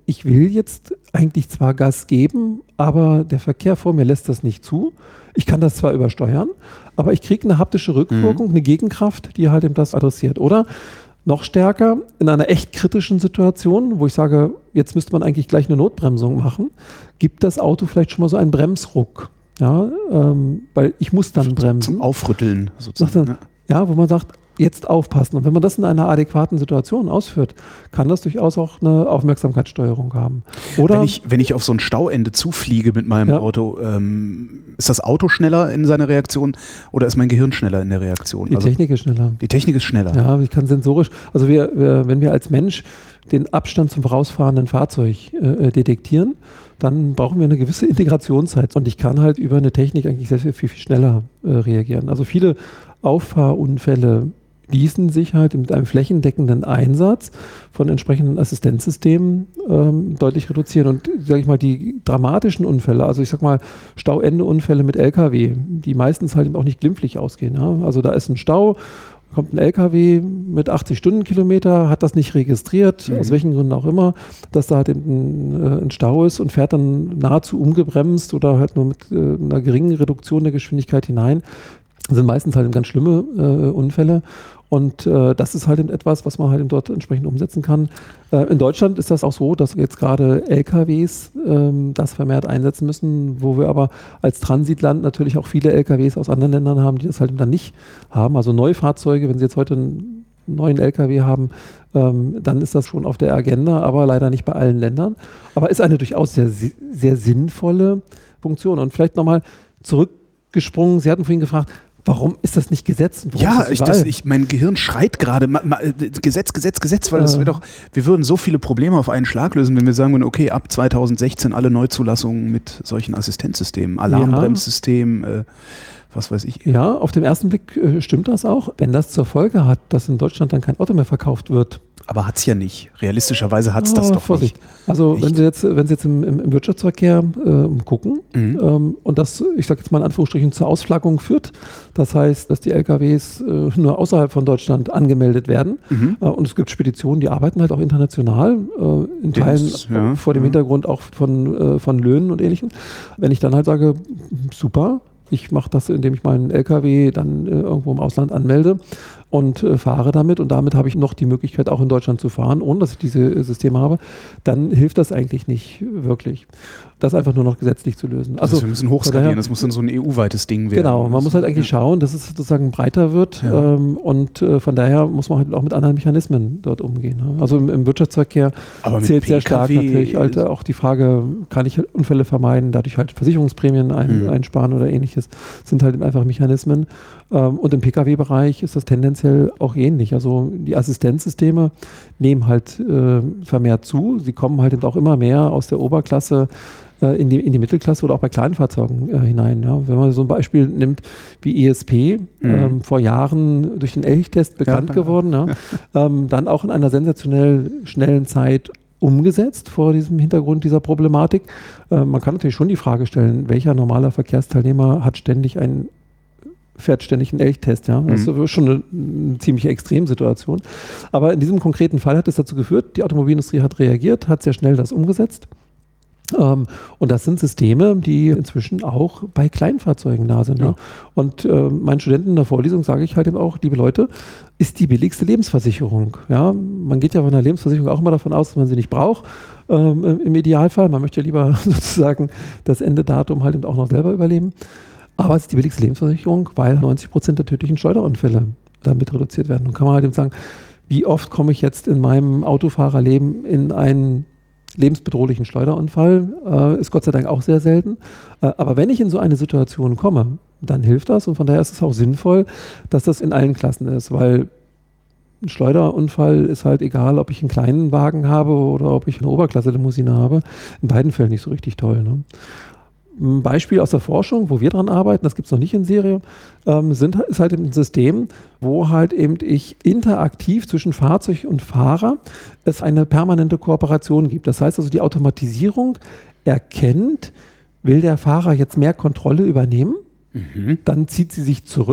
ich will jetzt eigentlich zwar Gas geben, aber der Verkehr vor mir lässt das nicht zu. Ich kann das zwar übersteuern, aber ich kriege eine haptische Rückwirkung, mhm. eine Gegenkraft, die halt eben das adressiert. Oder noch stärker, in einer echt kritischen Situation, wo ich sage, jetzt müsste man eigentlich gleich eine Notbremsung machen, gibt das Auto vielleicht schon mal so einen Bremsruck. Ja, ähm, weil ich muss dann bremsen. Zum Aufrütteln sozusagen. Dann, ja, wo man sagt, jetzt aufpassen. Und wenn man das in einer adäquaten Situation ausführt, kann das durchaus auch eine Aufmerksamkeitssteuerung haben. Oder wenn ich, wenn ich auf so ein Stauende zufliege mit meinem ja. Auto, ähm, ist das Auto schneller in seiner Reaktion oder ist mein Gehirn schneller in der Reaktion? Die also, Technik ist schneller. Die Technik ist schneller. Ja, ich kann sensorisch, also wir, wir, wenn wir als Mensch den Abstand zum vorausfahrenden Fahrzeug äh, detektieren, dann brauchen wir eine gewisse Integrationszeit. Und ich kann halt über eine Technik eigentlich sehr viel, viel schneller äh, reagieren. Also viele Auffahrunfälle ließen sich halt mit einem flächendeckenden Einsatz von entsprechenden Assistenzsystemen ähm, deutlich reduzieren. Und sage ich mal, die dramatischen Unfälle, also ich sag mal Stauendeunfälle mit L K W, die meistens halt eben auch nicht glimpflich ausgehen. Ja? Also da ist ein Stau, kommt ein L K W mit achtzig Stundenkilometer, hat das nicht registriert, mhm. aus welchen Gründen auch immer, dass da halt ein, äh, ein Stau ist und fährt dann nahezu ungebremst oder halt nur mit äh, einer geringen Reduktion der Geschwindigkeit hinein. Das sind meistens halt ganz schlimme äh, Unfälle. Und äh, das ist halt eben etwas, was man halt eben dort entsprechend umsetzen kann. Äh, in Deutschland ist das auch so, dass jetzt gerade L K Ws ähm, das vermehrt einsetzen müssen, wo wir aber als Transitland natürlich auch viele L K Ws aus anderen Ländern haben, die das halt eben dann nicht haben. Also Neufahrzeuge, wenn Sie jetzt heute einen neuen L K W haben, ähm, dann ist das schon auf der Agenda, aber leider nicht bei allen Ländern. Aber ist eine durchaus sehr, sehr sinnvolle Funktion. Und vielleicht nochmal zurückgesprungen, Sie hatten vorhin gefragt, warum ist das nicht Gesetz? Ja, ich, das, ich, mein Gehirn schreit gerade, ma, ma, Gesetz, Gesetz, Gesetz, weil äh. das wäre doch, wir würden so viele Probleme auf einen Schlag lösen, wenn wir sagen würden, okay, ab zweitausendsechzehn alle Neuzulassungen mit solchen Assistenzsystemen, Alarmbremssystem, ja. äh, was weiß ich. Ja, auf den ersten Blick äh, stimmt das auch, wenn das zur Folge hat, dass in Deutschland dann kein Auto mehr verkauft wird. Aber hat es ja nicht. Realistischerweise hat es oh, das doch Vorsicht. nicht. Also Echt? wenn Sie jetzt, wenn Sie jetzt im, im Wirtschaftsverkehr äh, gucken mhm. ähm, und das, ich sage jetzt mal in Anführungsstrichen, zur Ausflaggung führt, das heißt, dass die L K Ws äh, nur außerhalb von Deutschland angemeldet werden mhm. äh, und es gibt Speditionen, die arbeiten halt auch international, äh, in Teilen das, ja. vor dem mhm. Hintergrund auch von, äh, von Löhnen und Ähnlichem. Wenn ich dann halt sage, super, ich mache das, indem ich meinen L K W dann äh, irgendwo im Ausland anmelde und äh, fahre damit und damit habe ich noch die Möglichkeit, auch in Deutschland zu fahren, ohne dass ich diese äh, Systeme habe, dann hilft das eigentlich nicht wirklich. Das einfach nur noch gesetzlich zu lösen. Also, also wir müssen hochskalieren, daher, das muss dann so ein E U-weites Ding werden. Genau, man muss halt eigentlich ja. schauen, dass es sozusagen breiter wird ja. ähm, und äh, von daher muss man halt auch mit anderen Mechanismen dort umgehen. Ne? Also im, im Wirtschaftsverkehr Aber zählt sehr stark natürlich halt auch die Frage, kann ich halt Unfälle vermeiden, dadurch halt Versicherungsprämien ein, mhm. einsparen oder ähnliches, sind halt einfach Mechanismen. Ähm, und im Pkw Bereich ist das tendenziell auch ähnlich. Also die Assistenzsysteme nehmen halt äh, vermehrt zu. Sie kommen halt eben auch immer mehr aus der Oberklasse äh, in, die, in die Mittelklasse oder auch bei Kleinfahrzeugen äh, hinein. Ja. Wenn man so ein Beispiel nimmt wie E S P, mhm. ähm, vor Jahren durch den Elchtest bekannt ja, geworden, ja. ähm, dann auch in einer sensationell schnellen Zeit umgesetzt vor diesem Hintergrund dieser Problematik. Äh, man kann natürlich schon die Frage stellen, welcher normaler Verkehrsteilnehmer hat ständig einen fährt ständig einen Elchtest, ja. Das mhm. ist schon eine, eine ziemliche Extremsituation. Aber in diesem konkreten Fall hat es dazu geführt, die Automobilindustrie hat reagiert, hat sehr schnell das umgesetzt. Ähm, und das sind Systeme, die inzwischen auch bei Kleinfahrzeugen da sind. Ja. Ja. Und äh, meinen Studenten in der Vorlesung sage ich halt eben auch, liebe Leute, ist die billigste Lebensversicherung. Ja. Man geht ja von der Lebensversicherung auch immer davon aus, dass man sie nicht braucht. Ähm, im Idealfall, man möchte ja lieber sozusagen das Endedatum halt eben auch noch selber überleben. Aber es ist die billigste Lebensversicherung, weil neunzig Prozent der tödlichen Schleuderunfälle damit reduziert werden. Und kann man halt eben sagen, wie oft komme ich jetzt in meinem Autofahrerleben in einen lebensbedrohlichen Schleuderunfall? Äh, ist Gott sei Dank auch sehr selten. Äh, aber wenn ich in so eine Situation komme, dann hilft das. Und von daher ist es auch sinnvoll, dass das in allen Klassen ist, weil ein Schleuderunfall ist halt egal, ob ich einen kleinen Wagen habe oder ob ich eine Oberklasse-Limousine habe. In beiden Fällen nicht so richtig toll, ne? Ein Beispiel aus der Forschung, wo wir dran arbeiten, das gibt es noch nicht in Serie, ähm, sind, ist halt ein System, wo halt eben ich interaktiv zwischen Fahrzeug und Fahrer es eine permanente Kooperation gibt. Das heißt also, die Automatisierung erkennt, will der Fahrer jetzt mehr Kontrolle übernehmen, mhm. dann zieht sie sich zurück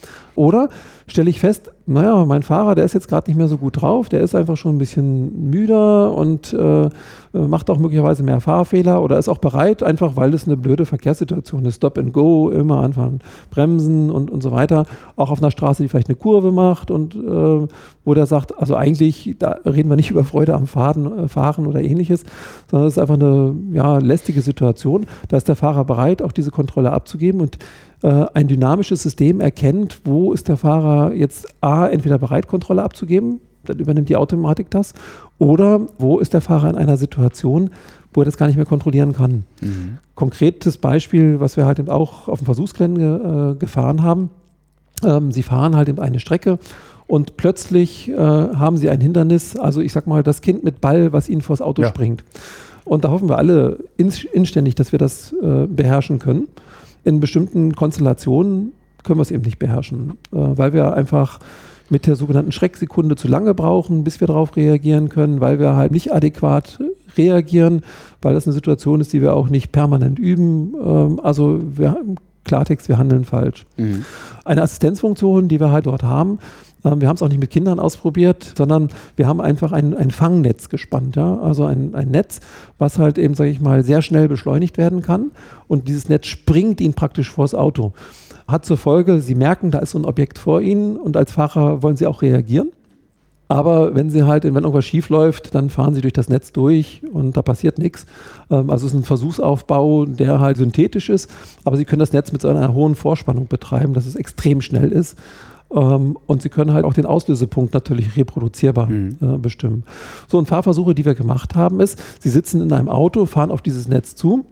Oder stelle ich fest, naja, mein Fahrer, der ist jetzt gerade nicht mehr so gut drauf, der ist einfach schon ein bisschen müder und äh, macht auch möglicherweise mehr Fahrfehler oder ist auch bereit, einfach weil es eine blöde Verkehrssituation ist. Stop and go, immer anfangen, bremsen und, und so weiter. Auch auf einer Straße, die vielleicht eine Kurve macht und äh, wo der sagt, also eigentlich, da reden wir nicht über Freude am Fahren, äh, Fahren oder ähnliches, sondern es ist einfach eine ja, lästige Situation. Da ist der Fahrer bereit, auch diese Kontrolle abzugeben und ein dynamisches System erkennt, wo ist der Fahrer jetzt A, entweder bereit, Kontrolle abzugeben, dann übernimmt die Automatik das, oder wo ist der Fahrer in einer Situation, wo er das gar nicht mehr kontrollieren kann. Mhm. Konkretes Beispiel, was wir halt eben auch auf dem Versuchsgelände äh, gefahren haben, ähm, Sie fahren halt eben eine Strecke und plötzlich äh, haben Sie ein Hindernis, also ich sag mal, das Kind mit Ball, was Ihnen vors Auto ja. springt. Und da hoffen wir alle inständig, dass wir das äh, beherrschen können. In bestimmten Konstellationen können wir es eben nicht beherrschen, äh, weil wir einfach mit der sogenannten Schrecksekunde zu lange brauchen, bis wir darauf reagieren können, weil wir halt nicht adäquat reagieren, weil das eine Situation ist, die wir auch nicht permanent üben. Ähm, also wir, Klartext, wir handeln falsch. Mhm. Eine Assistenzfunktion, die wir halt dort haben, wir haben es auch nicht mit Kindern ausprobiert, sondern wir haben einfach ein, ein Fangnetz gespannt. Ja? Also ein, ein Netz, was halt eben, sage ich mal, sehr schnell beschleunigt werden kann. Und dieses Netz springt Ihnen praktisch vors Auto. Hat zur Folge, Sie merken, da ist so ein Objekt vor Ihnen und als Fahrer wollen Sie auch reagieren. Aber wenn Sie halt, wenn irgendwas schief läuft, dann fahren Sie durch das Netz durch und da passiert nichts. Also es ist ein Versuchsaufbau, der halt synthetisch ist, aber Sie können das Netz mit so einer hohen Vorspannung betreiben, dass es extrem schnell ist. Um, und Sie können halt auch den Auslösepunkt natürlich reproduzierbar mhm. äh, bestimmen. So, und Fahrversuche, die wir gemacht haben, ist, Sie sitzen in einem Auto, fahren auf dieses Netz zu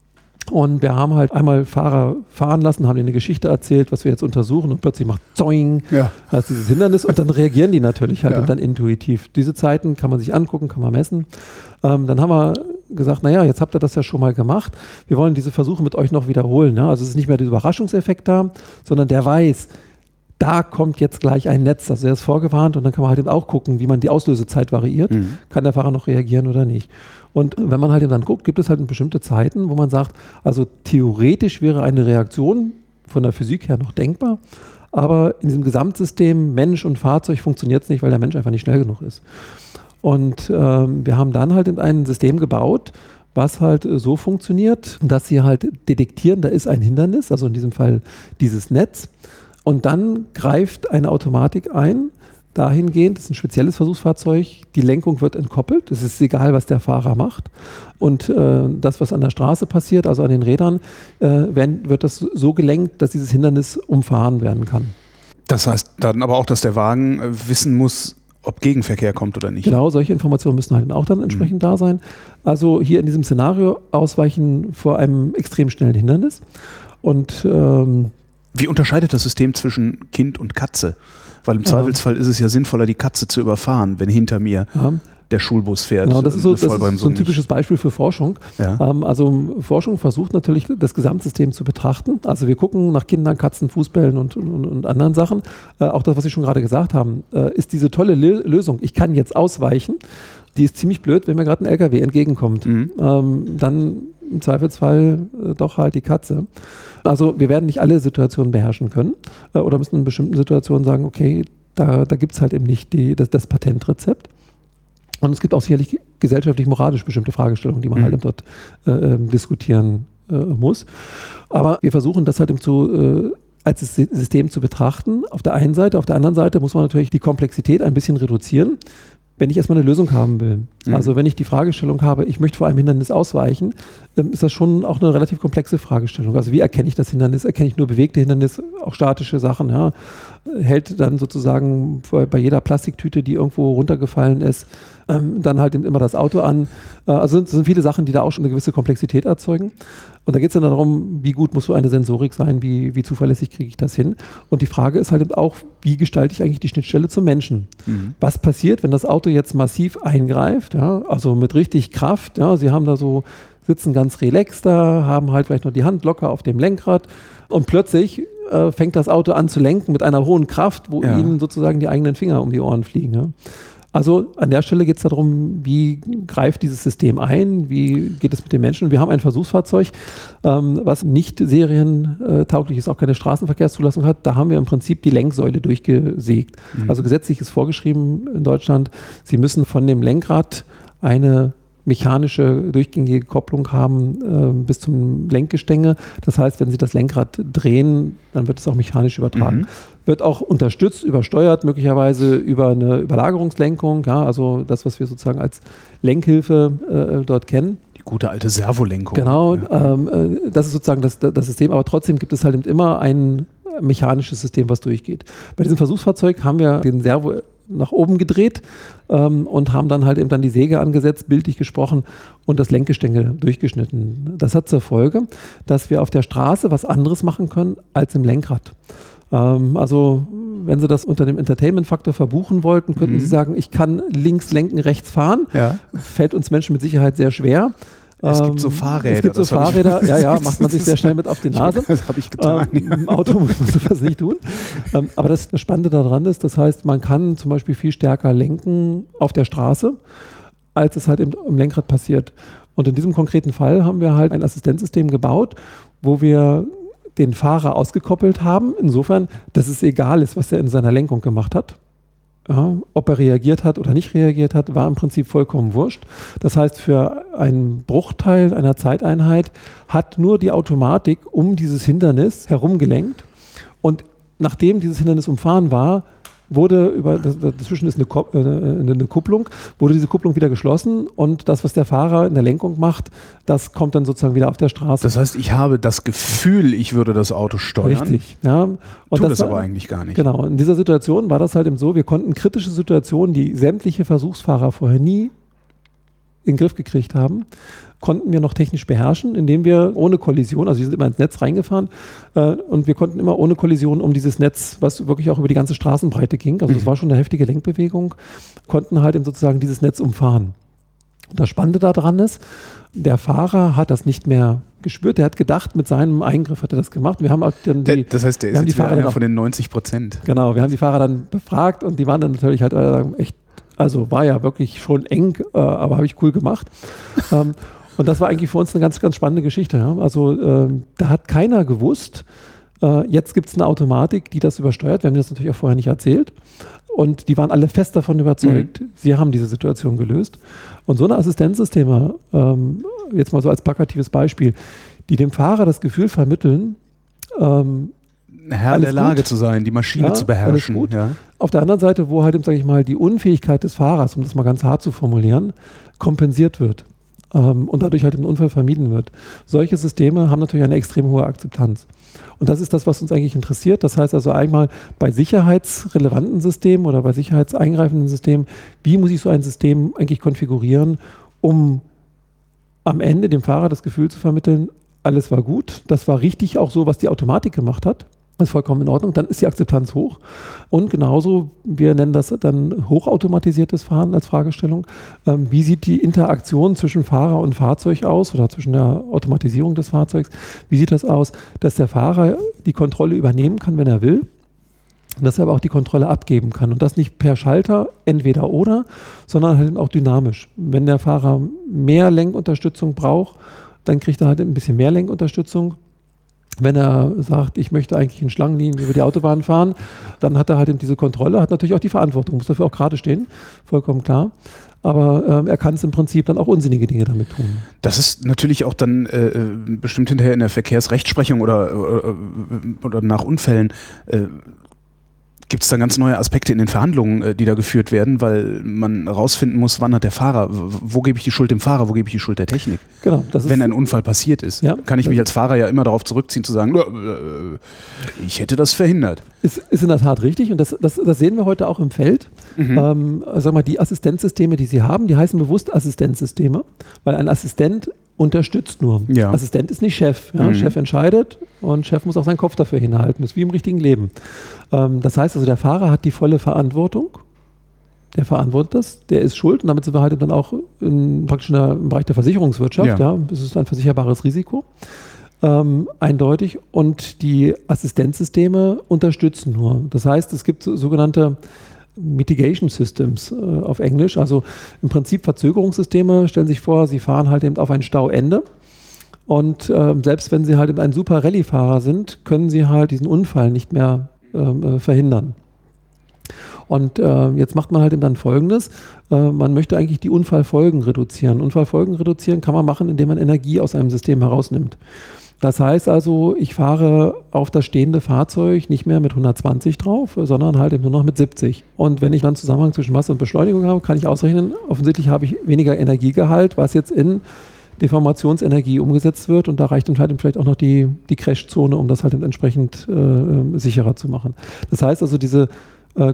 und wir haben halt einmal Fahrer fahren lassen, haben ihnen eine Geschichte erzählt, was wir jetzt untersuchen und plötzlich macht Zoing, ja. das ist dieses Hindernis und dann reagieren die natürlich halt ja. und dann intuitiv. Diese Zeiten kann man sich angucken, kann man messen. Ähm, dann haben wir gesagt, naja, jetzt habt ihr das ja schon mal gemacht. Wir wollen diese Versuche mit euch noch wiederholen. Ne? Also es ist nicht mehr der Überraschungseffekt da, sondern der weiß, da kommt jetzt gleich ein Netz, also er ist vorgewarnt und dann kann man halt eben auch gucken, wie man die Auslösezeit variiert. Mhm. Kann der Fahrer noch reagieren oder nicht? Und wenn man halt eben dann guckt, gibt es halt bestimmte Zeiten, wo man sagt, also theoretisch wäre eine Reaktion von der Physik her noch denkbar, aber in diesem Gesamtsystem Mensch und Fahrzeug funktioniert es nicht, weil der Mensch einfach nicht schnell genug ist. Und ähm, wir haben dann halt in ein System gebaut, was halt so funktioniert, dass sie halt detektieren, da ist ein Hindernis, also in diesem Fall dieses Netz. Und dann greift eine Automatik ein, dahingehend, das ist ein spezielles Versuchsfahrzeug, die Lenkung wird entkoppelt, es ist egal, was der Fahrer macht. Und äh, das, was an der Straße passiert, also an den Rädern, äh, werden, wird das so gelenkt, dass dieses Hindernis umfahren werden kann. Das heißt dann aber auch, dass der Wagen äh, wissen muss, ob Gegenverkehr kommt oder nicht. Genau, solche Informationen müssen halt auch dann entsprechend mhm. da sein. Also hier in diesem Szenario ausweichen vor einem extrem schnellen Hindernis. Und ähm, wie unterscheidet das System zwischen Kind und Katze? Weil im Zweifelsfall ja. ist es ja sinnvoller, die Katze zu überfahren, wenn hinter mir ja. der Schulbus fährt. Genau, das ist so, das ist so ein typisches Beispiel für Forschung. Ja. Ähm, also Forschung versucht natürlich, das Gesamtsystem zu betrachten. Also wir gucken nach Kindern, Katzen, Fußbällen und, und, und anderen Sachen. Äh, auch das, was Sie schon gerade gesagt haben, äh, ist diese tolle Le- Lösung. Ich kann jetzt ausweichen. Die ist ziemlich blöd, wenn mir gerade ein L K W entgegenkommt. Mhm. Ähm, dann im Zweifelsfall äh, doch halt die Katze. Also wir werden nicht alle Situationen beherrschen können äh, oder müssen in bestimmten Situationen sagen, okay, da, da gibt es halt eben nicht die, das, das Patentrezept. Und es gibt auch sicherlich gesellschaftlich-moralisch bestimmte Fragestellungen, die man mhm. halt eben dort äh, diskutieren äh, muss. Aber wir versuchen das halt eben zu, äh, als System zu betrachten. Auf der einen Seite, auf der anderen Seite muss man natürlich die Komplexität ein bisschen reduzieren, wenn ich erstmal eine Lösung haben will. Mhm. Also wenn ich die Fragestellung habe, ich möchte vor einem Hindernis ausweichen, dann ist das schon auch eine relativ komplexe Fragestellung. Also wie erkenne ich das Hindernis? Erkenne ich nur bewegte Hindernisse, auch statische Sachen? Ja? Hält dann sozusagen bei jeder Plastiktüte, die irgendwo runtergefallen ist, ähm, dann halt immer das Auto an. Äh, also es sind viele Sachen, die da auch schon eine gewisse Komplexität erzeugen. Und da geht es dann darum, wie gut muss so eine Sensorik sein, wie, wie zuverlässig kriege ich das hin. Und die Frage ist halt auch, wie gestalte ich eigentlich die Schnittstelle zum Menschen? Mhm. Was passiert, wenn das Auto jetzt massiv eingreift, ja? Also mit richtig Kraft, ja? Sie haben da so, sitzen ganz relaxed da, haben halt vielleicht noch die Hand locker auf dem Lenkrad und plötzlich äh, fängt das Auto an zu lenken mit einer hohen Kraft, wo ja. ihnen sozusagen die eigenen Finger um die Ohren fliegen. Ja? Also an der Stelle geht es darum, wie greift dieses System ein, wie geht es mit den Menschen. Wir haben ein Versuchsfahrzeug, ähm, was nicht serientauglich ist, auch keine Straßenverkehrszulassung hat. Da haben wir im Prinzip die Lenksäule durchgesägt. Mhm. Also gesetzlich ist vorgeschrieben in Deutschland, Sie müssen von dem Lenkrad eine mechanische durchgängige Kopplung haben äh, bis zum Lenkgestänge. Das heißt, wenn Sie das Lenkrad drehen, dann wird es auch mechanisch übertragen. Mhm. Wird auch unterstützt, übersteuert, möglicherweise über eine Überlagerungslenkung, ja, also das, was wir sozusagen als Lenkhilfe äh, dort kennen. Die gute alte Servolenkung. Genau, ja. ähm, äh, das ist sozusagen das, das System, aber trotzdem gibt es halt immer ein mechanisches System, was durchgeht. Bei diesem Versuchsfahrzeug haben wir den Servo nach oben gedreht ähm, und haben dann halt eben dann die Säge angesetzt, bildlich gesprochen, und das Lenkgestänge durchgeschnitten. Das hat zur Folge, dass wir auf der Straße was anderes machen können als im Lenkrad. Ähm, also wenn Sie das unter dem Entertainment-Faktor verbuchen wollten, könnten mhm. Sie sagen, ich kann links lenken, rechts fahren. Ja. Fällt uns Menschen mit Sicherheit sehr schwer. Es gibt so Fahrräder. Es gibt so Fahrräder, ja, ja, macht man sich sehr schnell mit auf die Nase. Das habe ich getan. Ähm, ja. Im Auto muss man sowas nicht tun. Ähm, aber das Spannende daran ist, das heißt, man kann zum Beispiel viel stärker lenken auf der Straße, als es halt im, im Lenkrad passiert. Und in diesem konkreten Fall haben wir halt ein Assistenzsystem gebaut, wo wir den Fahrer ausgekoppelt haben, insofern, dass es egal ist, was er in seiner Lenkung gemacht hat. Ja, ob er reagiert hat oder nicht reagiert hat, war im Prinzip vollkommen wurscht. Das heißt, für einen Bruchteil einer Zeiteinheit hat nur die Automatik um dieses Hindernis herumgelenkt. Und nachdem dieses Hindernis umfahren war, wurde über, dazwischen ist eine, eine, eine Kupplung, wurde diese Kupplung wieder geschlossen, und das, was der Fahrer in der Lenkung macht, das kommt dann sozusagen wieder auf der Straße. Das heißt, ich habe das Gefühl, ich würde das Auto steuern. Richtig, ja. Und tut das das war, aber eigentlich gar nicht. Genau, in dieser Situation war das halt eben so, wir konnten kritische Situationen, die sämtliche Versuchsfahrer vorher nie in den Griff gekriegt haben, konnten wir noch technisch beherrschen, indem wir ohne Kollision, also wir sind immer ins Netz reingefahren äh, und wir konnten immer ohne Kollision um dieses Netz, was wirklich auch über die ganze Straßenbreite ging, also das war schon eine heftige Lenkbewegung, konnten halt eben sozusagen dieses Netz umfahren. Und das Spannende daran ist, der Fahrer hat das nicht mehr gespürt, der hat gedacht, mit seinem Eingriff hat er das gemacht. Wir haben auch dann die, das heißt, der ist jetzt wieder einer von den neunzig Prozent. Genau, wir haben die Fahrer dann befragt und die waren dann natürlich halt äh, echt, also war ja wirklich schon eng, äh, aber habe ich cool gemacht. ähm, Und das war eigentlich für uns eine ganz, ganz spannende Geschichte. Ja? Also äh, da hat keiner gewusst, äh, jetzt gibt es eine Automatik, die das übersteuert. Wir haben das natürlich auch vorher nicht erzählt. Und die waren alle fest davon überzeugt, mhm. sie haben diese Situation gelöst. Und so eine Assistenzsysteme, ähm, jetzt mal so als plakatives Beispiel, die dem Fahrer das Gefühl vermitteln, ähm, Herr der Lage gut. zu sein, die Maschine ja, zu beherrschen. Alles gut. Ja. Auf der anderen Seite, wo halt, sage ich mal, die Unfähigkeit des Fahrers, um das mal ganz hart zu formulieren, kompensiert wird. Ähm, und dadurch halt ein Unfall vermieden wird. Solche Systeme haben natürlich eine extrem hohe Akzeptanz. Und das ist das, was uns eigentlich interessiert. Das heißt also einmal bei sicherheitsrelevanten Systemen oder bei sicherheitseingreifenden Systemen, wie muss ich so ein System eigentlich konfigurieren, um am Ende dem Fahrer das Gefühl zu vermitteln, alles war gut, das war richtig auch so, was die Automatik gemacht hat. Das ist vollkommen in Ordnung, dann ist die Akzeptanz hoch. Und genauso, wir nennen das dann hochautomatisiertes Fahren als Fragestellung. Ähm, wie sieht die Interaktion zwischen Fahrer und Fahrzeug aus oder zwischen der Automatisierung des Fahrzeugs? Wie sieht das aus, dass der Fahrer die Kontrolle übernehmen kann, wenn er will, und dass er aber auch die Kontrolle abgeben kann. Und das nicht per Schalter, entweder oder, sondern halt auch dynamisch. Wenn der Fahrer mehr Lenkunterstützung braucht, dann kriegt er halt ein bisschen mehr Lenkunterstützung. Wenn er sagt, ich möchte eigentlich in Schlangenlinien über die Autobahn fahren, dann hat er halt eben diese Kontrolle, hat natürlich auch die Verantwortung, muss dafür auch gerade stehen, vollkommen klar. Aber ähm, er kann es im Prinzip dann auch unsinnige Dinge damit tun. Das ist natürlich auch dann äh, bestimmt hinterher in der Verkehrsrechtsprechung oder, oder, oder nach Unfällen äh, gibt es da ganz neue Aspekte in den Verhandlungen, die da geführt werden, weil man rausfinden muss, wann hat der Fahrer, wo gebe ich die Schuld dem Fahrer, wo gebe ich die Schuld der Technik? Genau. Das Wenn ist ein Unfall passiert ist, ja, kann ich mich als Fahrer ja immer darauf zurückziehen, zu sagen, ich hätte das verhindert. Ist, ist in der Tat richtig, und das, das, das sehen wir heute auch im Feld. Mhm. Ähm, sag mal, die Assistenzsysteme, die Sie haben, die heißen bewusst Assistenzsysteme, weil ein Assistent unterstützt nur. Ja. Assistent ist nicht Chef. Ja? Mhm. Chef entscheidet und Chef muss auch seinen Kopf dafür hinhalten. Das ist wie im richtigen Leben. Ähm, das heißt also, der Fahrer hat die volle Verantwortung. Der verantwortet das. Der ist schuld. Und damit sind wir halt dann auch in, praktisch in der, im Bereich der Versicherungswirtschaft. Ja. Ja? Das ist ein versicherbares Risiko. Ähm, eindeutig. Und die Assistenzsysteme unterstützen nur. Das heißt, es gibt sogenannte Mitigation Systems äh, auf Englisch. Also im Prinzip Verzögerungssysteme. Stellen Sie sich vor, Sie fahren halt eben auf ein Stauende. Und äh, selbst wenn Sie halt eben ein super Rallye-Fahrer sind, können Sie halt diesen Unfall nicht mehr äh, verhindern. Und äh, jetzt macht man halt eben dann Folgendes. Äh, man möchte eigentlich die Unfallfolgen reduzieren. Unfallfolgen reduzieren kann man machen, indem man Energie aus einem System herausnimmt. Das heißt also, ich fahre auf das stehende Fahrzeug nicht mehr mit hundertzwanzig drauf, sondern halt eben nur noch mit siebzig. Und wenn ich dann Zusammenhang zwischen Masse und Beschleunigung habe, kann ich ausrechnen, offensichtlich habe ich weniger Energiegehalt, was jetzt in Deformationsenergie umgesetzt wird, und da reicht dann halt vielleicht auch noch die, die Crashzone, um das halt entsprechend äh, sicherer zu machen. Das heißt also, diese äh,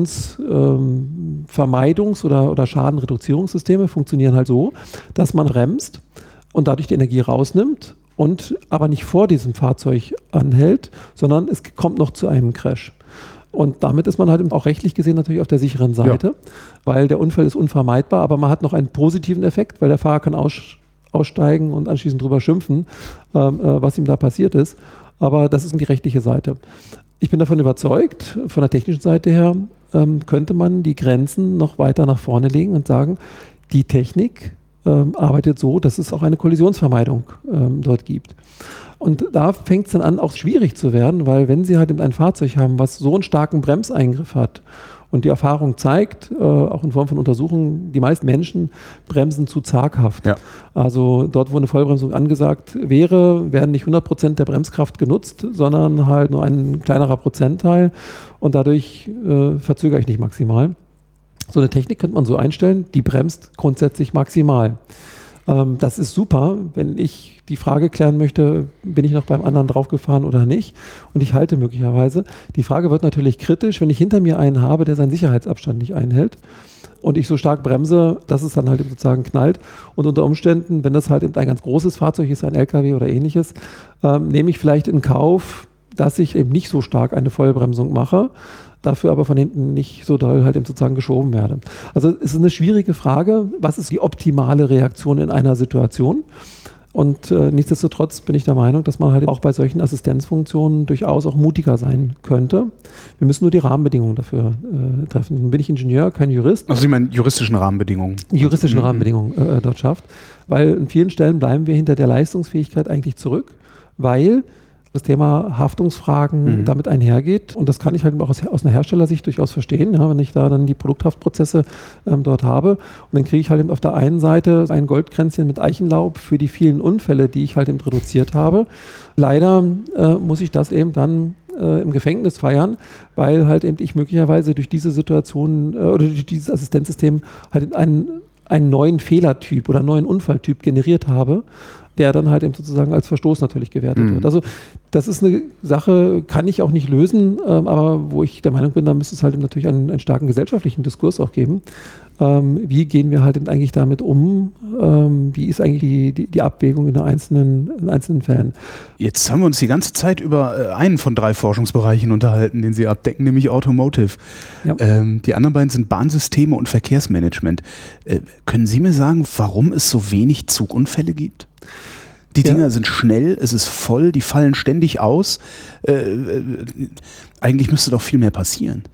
Kollisionsvermeidungs- ähm, oder, oder Schadenreduzierungssysteme funktionieren halt so, dass man bremst und dadurch die Energie rausnimmt und aber nicht vor diesem Fahrzeug anhält, sondern es kommt noch zu einem Crash. Und damit ist man halt auch rechtlich gesehen natürlich auf der sicheren Seite, ja. Weil der Unfall ist unvermeidbar, aber man hat noch einen positiven Effekt, weil der Fahrer kann aus aussteigen und anschließend drüber schimpfen, ähm, äh, was ihm da passiert ist. Aber das ist die rechtliche Seite. Ich bin davon überzeugt, von der technischen Seite her ähm, könnte man die Grenzen noch weiter nach vorne legen und sagen, die Technik ähm, arbeitet so, dass es auch eine Kollisionsvermeidung ähm, dort gibt. Und da fängt es dann an, auch schwierig zu werden, weil wenn Sie halt ein Fahrzeug haben, was so einen starken Bremseingriff hat, und die Erfahrung zeigt, äh, auch in Form von Untersuchungen, die meisten Menschen bremsen zu zaghaft. Ja. Also dort, wo eine Vollbremsung angesagt wäre, werden nicht hundert Prozent der Bremskraft genutzt, sondern halt nur ein kleinerer Prozentteil, und dadurch äh, verzögere ich nicht maximal. So eine Technik könnte man so einstellen, die bremst grundsätzlich maximal. Ähm, das ist super, wenn ich die Frage klären möchte, bin ich noch beim anderen draufgefahren oder nicht, und ich halte möglicherweise. Die Frage wird natürlich kritisch, wenn ich hinter mir einen habe, der seinen Sicherheitsabstand nicht einhält und ich so stark bremse, dass es dann halt sozusagen knallt, und unter Umständen, wenn das halt ein ganz großes Fahrzeug ist, ein L K W oder ähnliches, ähm, nehme ich vielleicht in Kauf, dass ich eben nicht so stark eine Vollbremsung mache, dafür aber von hinten nicht so doll halt eben sozusagen geschoben werde. Also es ist eine schwierige Frage, was ist die optimale Reaktion in einer Situation? Und äh, nichtsdestotrotz bin ich der Meinung, dass man halt auch bei solchen Assistenzfunktionen durchaus auch mutiger sein könnte. Wir müssen nur die Rahmenbedingungen dafür äh, treffen. Nun bin ich Ingenieur, kein Jurist. Also Sie meinen juristischen Rahmenbedingungen? Die juristischen mhm. Rahmenbedingungen äh, dort schafft. Weil an vielen Stellen bleiben wir hinter der Leistungsfähigkeit eigentlich zurück, weil das Thema Haftungsfragen mhm. damit einhergeht. Und das kann ich halt auch aus, aus einer Herstellersicht durchaus verstehen, ja, wenn ich da dann die Produkthaftprozesse ähm, dort habe. Und dann kriege ich halt eben auf der einen Seite ein Goldkränzchen mit Eichenlaub für die vielen Unfälle, die ich halt eben reduziert habe. Leider äh, muss ich das eben dann äh, im Gefängnis feiern, weil halt eben ich möglicherweise durch diese Situation äh, oder durch dieses Assistenzsystem halt einen, einen neuen Fehlertyp oder einen neuen Unfalltyp generiert habe, der dann halt eben sozusagen als Verstoß natürlich gewertet mhm. wird. Also das ist eine Sache, kann ich auch nicht lösen, ähm, aber wo ich der Meinung bin, da müsste es halt eben natürlich einen, einen starken gesellschaftlichen Diskurs auch geben. Ähm, wie gehen wir halt eben eigentlich damit um? Ähm, wie ist eigentlich die, die, die Abwägung in, der einzelnen, in einzelnen Fällen? Jetzt haben wir uns die ganze Zeit über äh, einen von drei Forschungsbereichen unterhalten, den Sie abdecken, nämlich Automotive. Ja. Ähm, die anderen beiden sind Bahnsysteme und Verkehrsmanagement. Äh, können Sie mir sagen, warum es so wenig Zugunfälle gibt? Die Dinger ja. sind schnell, es ist voll, die fallen ständig aus. Äh, äh, eigentlich müsste doch viel mehr passieren.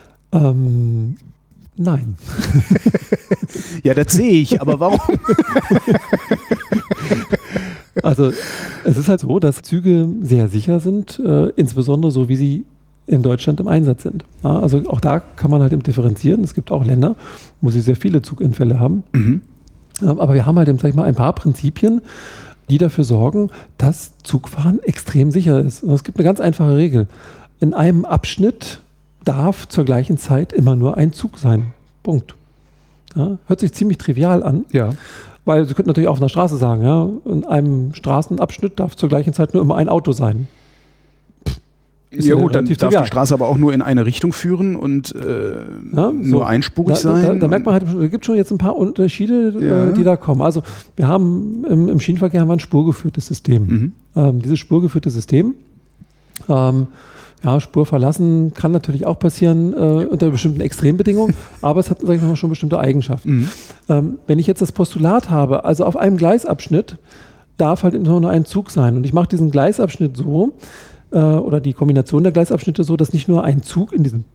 Ähm, nein. Ja, das sehe ich, aber warum? Also es ist halt so, dass Züge sehr sicher sind, äh, insbesondere so, wie sie in Deutschland im Einsatz sind. Ja, also auch da kann man halt eben differenzieren. Es gibt auch Länder, wo sie sehr viele Zugunfälle haben. Mhm. Aber wir haben halt eben, sag ich mal, ein paar Prinzipien, die dafür sorgen, dass Zugfahren extrem sicher ist. Und es gibt eine ganz einfache Regel. In einem Abschnitt darf zur gleichen Zeit immer nur ein Zug sein. Punkt. Ja, hört sich ziemlich trivial an. Ja. Weil Sie könnten natürlich auch auf einer Straße sagen, ja, in einem Straßenabschnitt darf zur gleichen Zeit nur immer ein Auto sein. Ist ja gut, dann darf trivial. Die Straße aber auch nur in eine Richtung führen und äh, ja, nur so einspurig da, sein. Da, da merkt man halt, es gibt schon jetzt ein paar Unterschiede, ja. äh, die da kommen. Also wir haben im, im Schienenverkehr haben wir ein spurgeführtes System. Mhm. Ähm, dieses spurgeführte System, ähm, ja, Spur verlassen kann natürlich auch passieren äh, unter bestimmten Extrembedingungen, aber es hat, sag ich mal, schon bestimmte Eigenschaften. Mhm. Ähm, wenn ich jetzt das Postulat habe, also auf einem Gleisabschnitt darf halt nur ein Zug sein, und ich mache diesen Gleisabschnitt so, oder die Kombination der Gleisabschnitte so, dass nicht nur ein Zug in diesem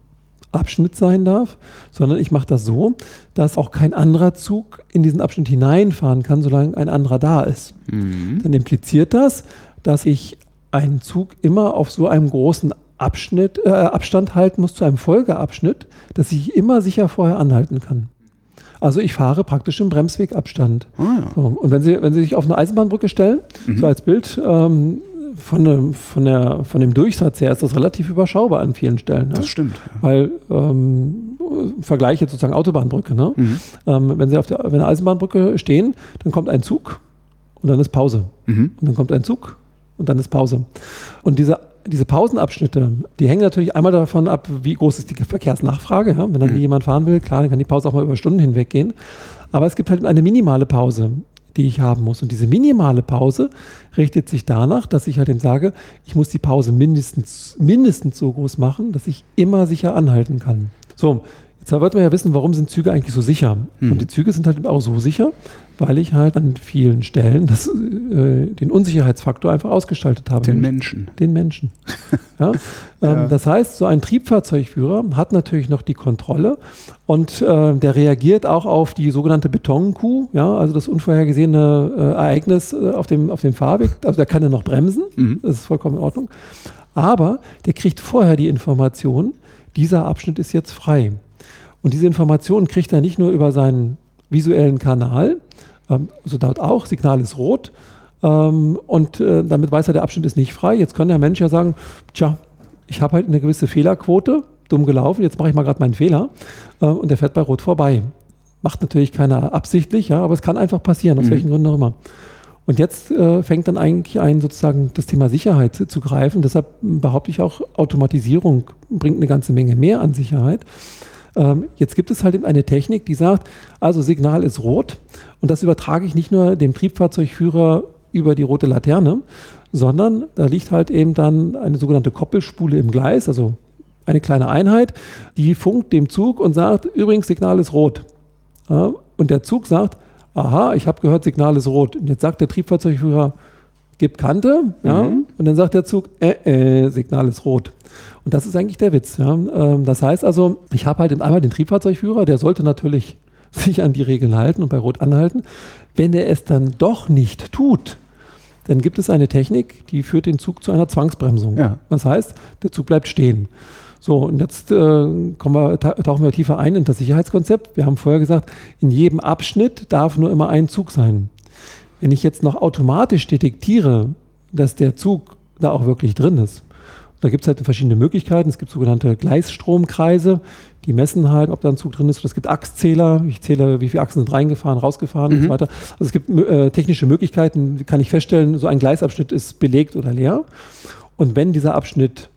Abschnitt sein darf, sondern ich mache das so, dass auch kein anderer Zug in diesen Abschnitt hineinfahren kann, solange ein anderer da ist. Mhm. Dann impliziert das, dass ich einen Zug immer auf so einem großen Abschnitt, äh, Abstand halten muss zu einem Folgeabschnitt, dass ich immer sicher vorher anhalten kann. Also ich fahre praktisch im Bremswegabstand. Ah, ja. So, und wenn Sie, wenn Sie sich auf eine Eisenbahnbrücke stellen, mhm. so als Bild, ähm, von, dem, von, der, von dem Durchsatz her ist das relativ überschaubar an vielen Stellen. Ne? Das stimmt. Ja. Weil ähm, Vergleich jetzt sozusagen Autobahnbrücke. Ne? Mhm. Ähm, wenn Sie auf der, wenn eine Eisenbahnbrücke stehen, dann kommt ein Zug und dann ist Pause. Mhm. Und dann kommt ein Zug und dann ist Pause. Und diese Diese Pausenabschnitte, die hängen natürlich einmal davon ab, wie groß ist die Verkehrsnachfrage. Ja? Wenn dann mhm. jemand fahren will, klar, dann kann die Pause auch mal über Stunden hinweg gehen. Aber es gibt halt eine minimale Pause, die ich haben muss. Und diese minimale Pause richtet sich danach, dass ich halt eben sage, ich muss die Pause mindestens, mindestens so groß machen, dass ich immer sicher anhalten kann. So, jetzt wird man ja wissen, warum sind Züge eigentlich so sicher? Mhm. Und die Züge sind halt auch so sicher, weil ich halt an vielen Stellen das, äh, den Unsicherheitsfaktor einfach ausgestaltet habe. Den Menschen. Den Menschen. Ja? ja. Ähm, das heißt, so ein Triebfahrzeugführer hat natürlich noch die Kontrolle und äh, der reagiert auch auf die sogenannte Betonkuh, ja, also das unvorhergesehene äh, Ereignis äh, auf dem, auf dem Fahrweg. Also der kann ja noch bremsen, mhm. das ist vollkommen in Ordnung. Aber der kriegt vorher die Information, dieser Abschnitt ist jetzt frei. Und diese Information kriegt er nicht nur über seinen visuellen Kanal, also dort auch, Signal ist rot ähm, und äh, damit weiß er, der Abschnitt ist nicht frei. Jetzt kann der Mensch ja sagen, tja, ich habe halt eine gewisse Fehlerquote, dumm gelaufen, jetzt mache ich mal gerade meinen Fehler äh, und der fährt bei rot vorbei. Macht natürlich keiner absichtlich, ja, aber es kann einfach passieren, aus mhm. welchen Gründen auch immer. Und jetzt äh, fängt dann eigentlich ein, sozusagen das Thema Sicherheit zu, zu greifen. Deshalb behaupte ich auch, Automatisierung bringt eine ganze Menge mehr an Sicherheit. Ähm, jetzt gibt es halt eben eine Technik, die sagt, also Signal ist rot und das übertrage ich nicht nur dem Triebfahrzeugführer über die rote Laterne, sondern da liegt halt eben dann eine sogenannte Koppelspule im Gleis, also eine kleine Einheit, die funkt dem Zug und sagt, übrigens Signal ist rot. Ja, und der Zug sagt, aha, ich habe gehört, Signal ist rot. Und jetzt sagt der Triebfahrzeugführer, gib Kante, ja, mhm. und dann sagt der Zug, äh, äh, Signal ist rot. Und das ist eigentlich der Witz. Ja. Das heißt also, ich habe halt einmal den Triebfahrzeugführer, der sollte natürlich sich an die Regeln halten und bei Rot anhalten. Wenn er es dann doch nicht tut, dann gibt es eine Technik, die führt den Zug zu einer Zwangsbremsung. Ja. Das heißt, der Zug bleibt stehen. So, und jetzt äh, kommen wir, tauchen wir tiefer ein in das Sicherheitskonzept. Wir haben vorher gesagt, in jedem Abschnitt darf nur immer ein Zug sein. Wenn ich jetzt noch automatisch detektiere, dass der Zug da auch wirklich drin ist, da gibt es halt verschiedene Möglichkeiten. Es gibt sogenannte Gleisstromkreise, die messen halt, ob da ein Zug drin ist. Es gibt Achszähler, ich zähle, wie viele Achsen sind reingefahren, rausgefahren mhm. und so weiter. Also es gibt äh, technische Möglichkeiten, kann ich feststellen, so ein Gleisabschnitt ist belegt oder leer. Und wenn dieser Abschnitt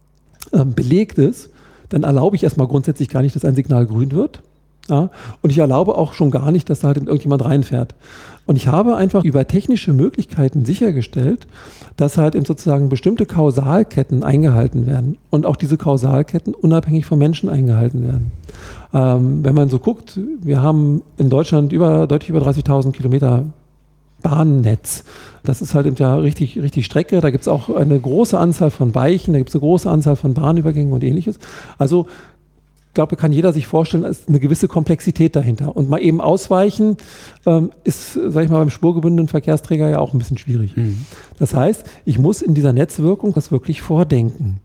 ähm, belegt ist, dann erlaube ich erstmal grundsätzlich gar nicht, dass ein Signal grün wird. Ja? Und ich erlaube auch schon gar nicht, dass da halt irgendjemand reinfährt. Und ich habe einfach über technische Möglichkeiten sichergestellt, dass halt eben sozusagen bestimmte Kausalketten eingehalten werden und auch diese Kausalketten unabhängig vom Menschen eingehalten werden. Ähm, wenn man so guckt, wir haben in Deutschland über, deutlich über dreißigtausend Kilometer Bahnnetz. Das ist halt eben ja richtig, richtig Strecke. Da gibt es auch eine große Anzahl von Weichen, da gibt es eine große Anzahl von Bahnübergängen und ähnliches. Also ich glaube, kann jeder sich vorstellen, da ist eine gewisse Komplexität dahinter. Und mal eben ausweichen ähm, ist, sag ich mal, beim spurgebundenen Verkehrsträger ja auch ein bisschen schwierig. Mhm. Das heißt, ich muss in dieser Netzwirkung das wirklich vordenken.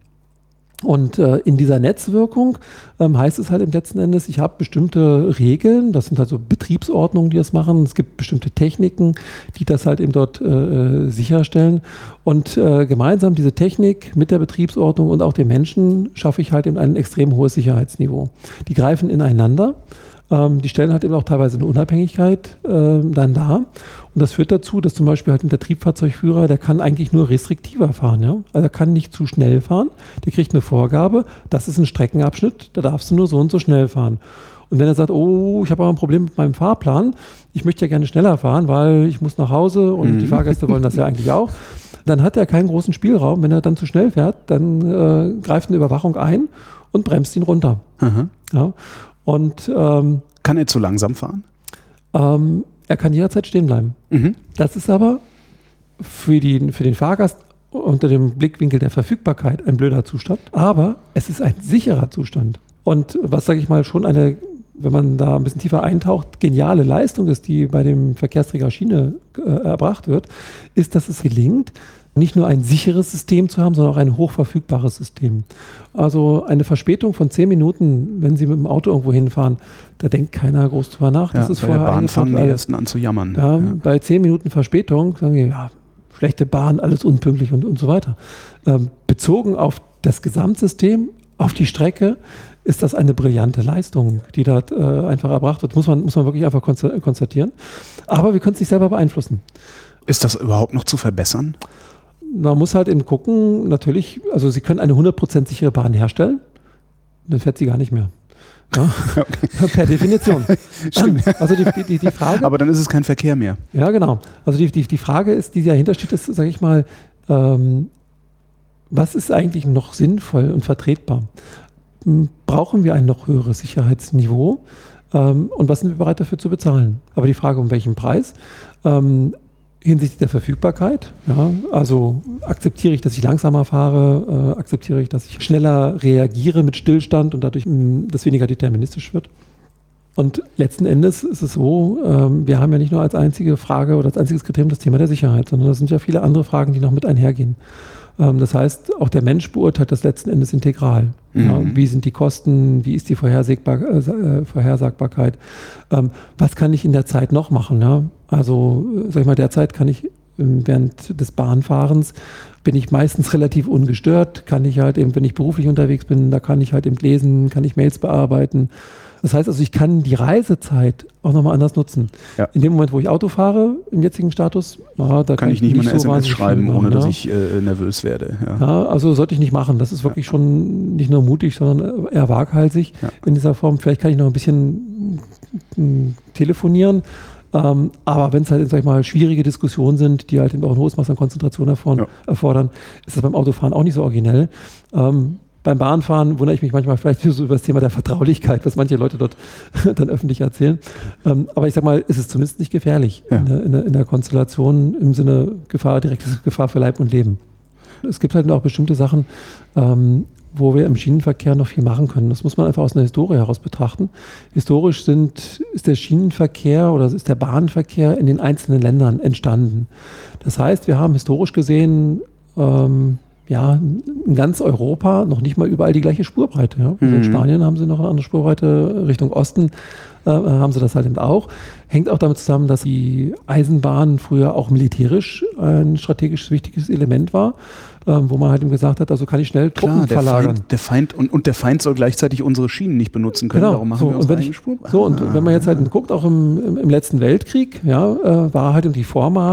Und äh, in dieser Netzwirkung ähm, heißt es halt im letzten Endes, ich habe bestimmte Regeln, das sind also Betriebsordnungen, die das machen. Es gibt bestimmte Techniken, die das halt eben dort äh, sicherstellen. Und äh, gemeinsam diese Technik mit der Betriebsordnung und auch dem Menschen schaffe ich halt eben ein extrem hohes Sicherheitsniveau. Die greifen ineinander. Ähm, die stellen halt eben auch teilweise eine Unabhängigkeit äh, dann dar. Und das führt dazu, dass zum Beispiel halt der Triebfahrzeugführer, der kann eigentlich nur restriktiver fahren. Ja? Also er kann nicht zu schnell fahren. Der kriegt eine Vorgabe, das ist ein Streckenabschnitt, da darfst du nur so und so schnell fahren. Und wenn er sagt, oh, ich habe aber ein Problem mit meinem Fahrplan, ich möchte ja gerne schneller fahren, weil ich muss nach Hause und mhm. die Fahrgäste wollen das ja eigentlich auch, dann hat er keinen großen Spielraum. Wenn er dann zu schnell fährt, dann äh, greift eine Überwachung ein und bremst ihn runter. Mhm. Ja? Und ähm, kann er zu langsam fahren? Ähm, er kann jederzeit stehen bleiben. Mhm. Das ist aber für, die, für den Fahrgast unter dem Blickwinkel der Verfügbarkeit ein blöder Zustand. Aber es ist ein sicherer Zustand. Und was, sage ich mal, schon eine, wenn man da ein bisschen tiefer eintaucht, geniale Leistung ist, die bei dem Verkehrsträger Schiene äh, erbracht wird, ist, dass es gelingt, nicht nur ein sicheres System zu haben, sondern auch ein hochverfügbares System. Also eine Verspätung von zehn Minuten, wenn Sie mit dem Auto irgendwo hinfahren, da denkt keiner groß drüber nach. Das ja, ist bei vorher der Bahn fangen die alles. ersten an zu jammern. Ja, Ja. Bei zehn Minuten Verspätung sagen wir, ja, schlechte Bahn, alles unpünktlich und, und so weiter. Ähm, bezogen auf das Gesamtsystem, auf die Strecke, ist das eine brillante Leistung, die da äh, einfach erbracht wird. Muss man, muss man wirklich einfach konstatieren. Aber wir können es nicht selber beeinflussen. Ist das überhaupt noch zu verbessern? Man muss halt eben gucken, natürlich, also Sie können eine hundert Prozent sichere Bahn herstellen, dann fährt sie gar nicht mehr. Ja? Okay. Per Definition. Stimmt. Also die, die, die Frage. Aber dann ist es kein Verkehr mehr. Ja, genau. Also die, die, die Frage ist, die dahinter steht, ist, sage ich mal, ähm, was ist eigentlich noch sinnvoll und vertretbar? Brauchen wir ein noch höheres Sicherheitsniveau? Ähm, und was sind wir bereit dafür zu bezahlen? Aber die Frage, um welchen Preis? Ähm, hinsichtlich der Verfügbarkeit, ja, also akzeptiere ich, dass ich langsamer fahre, äh, akzeptiere ich, dass ich schneller reagiere mit Stillstand und dadurch mh, das weniger deterministisch wird. Und letzten Endes ist es so, ähm, wir haben ja nicht nur als einzige Frage oder als einziges Kriterium das Thema der Sicherheit, sondern es sind ja viele andere Fragen, die noch mit einhergehen. Ähm, das heißt, auch der Mensch beurteilt das letzten Endes integral. Mhm. Ja, wie sind die Kosten, wie ist die Vorhersagbar, äh, Vorhersagbarkeit, ähm, was kann ich in der Zeit noch machen? Ja? Also, sag ich mal, derzeit kann ich während des Bahnfahrens bin ich meistens relativ ungestört, kann ich halt eben, wenn ich beruflich unterwegs bin, da kann ich halt eben lesen, kann ich Mails bearbeiten. Das heißt also, ich kann die Reisezeit auch nochmal anders nutzen. Ja. In dem Moment, wo ich Auto fahre, im jetzigen Status, na, da kann, kann ich nicht mal eine so S M S schreiben, machen, ohne ja. dass ich äh, nervös werde. Ja. Ja, also sollte ich nicht machen. Das ist wirklich ja. schon nicht nur mutig, sondern eher waghalsig ja. in dieser Form. Vielleicht kann ich noch ein bisschen m, telefonieren. Ähm, aber wenn es halt, sag ich mal, schwierige Diskussionen sind, die halt auch ein hohes Maß an Konzentration erfordern, ja. erfordern, ist das beim Autofahren auch nicht so originell. Ähm, beim Bahnfahren wundere ich mich manchmal vielleicht so über das Thema der Vertraulichkeit, was manche Leute dort dann öffentlich erzählen. Ähm, aber ich sag mal, ist es zumindest nicht gefährlich ja. in, der, in, der, in der Konstellation im Sinne Gefahr, direkte Gefahr für Leib und Leben. Es gibt halt auch bestimmte Sachen, ähm, wo wir im Schienenverkehr noch viel machen können. Das muss man einfach aus einer Historie heraus betrachten. Historisch sind, ist der Schienenverkehr oder ist der Bahnverkehr in den einzelnen Ländern entstanden. Das heißt, wir haben historisch gesehen ähm, ja, in ganz Europa noch nicht mal überall die gleiche Spurbreite. Ja? Also mhm. in Spanien haben sie noch eine andere Spurbreite, Richtung Osten äh, haben sie das halt eben auch. Hängt auch damit zusammen, dass die Eisenbahn früher auch militärisch ein strategisch wichtiges Element war, ähm, wo man halt eben gesagt hat, also kann ich schnell Truppen Klar, der verlagern. Feind, der Feind und, und der Feind soll gleichzeitig unsere Schienen nicht benutzen können, genau. darum machen so, wir uns eine eigene Spur. So, und ah. wenn man jetzt halt guckt, auch im, im, im letzten Weltkrieg, ja, äh, war halt die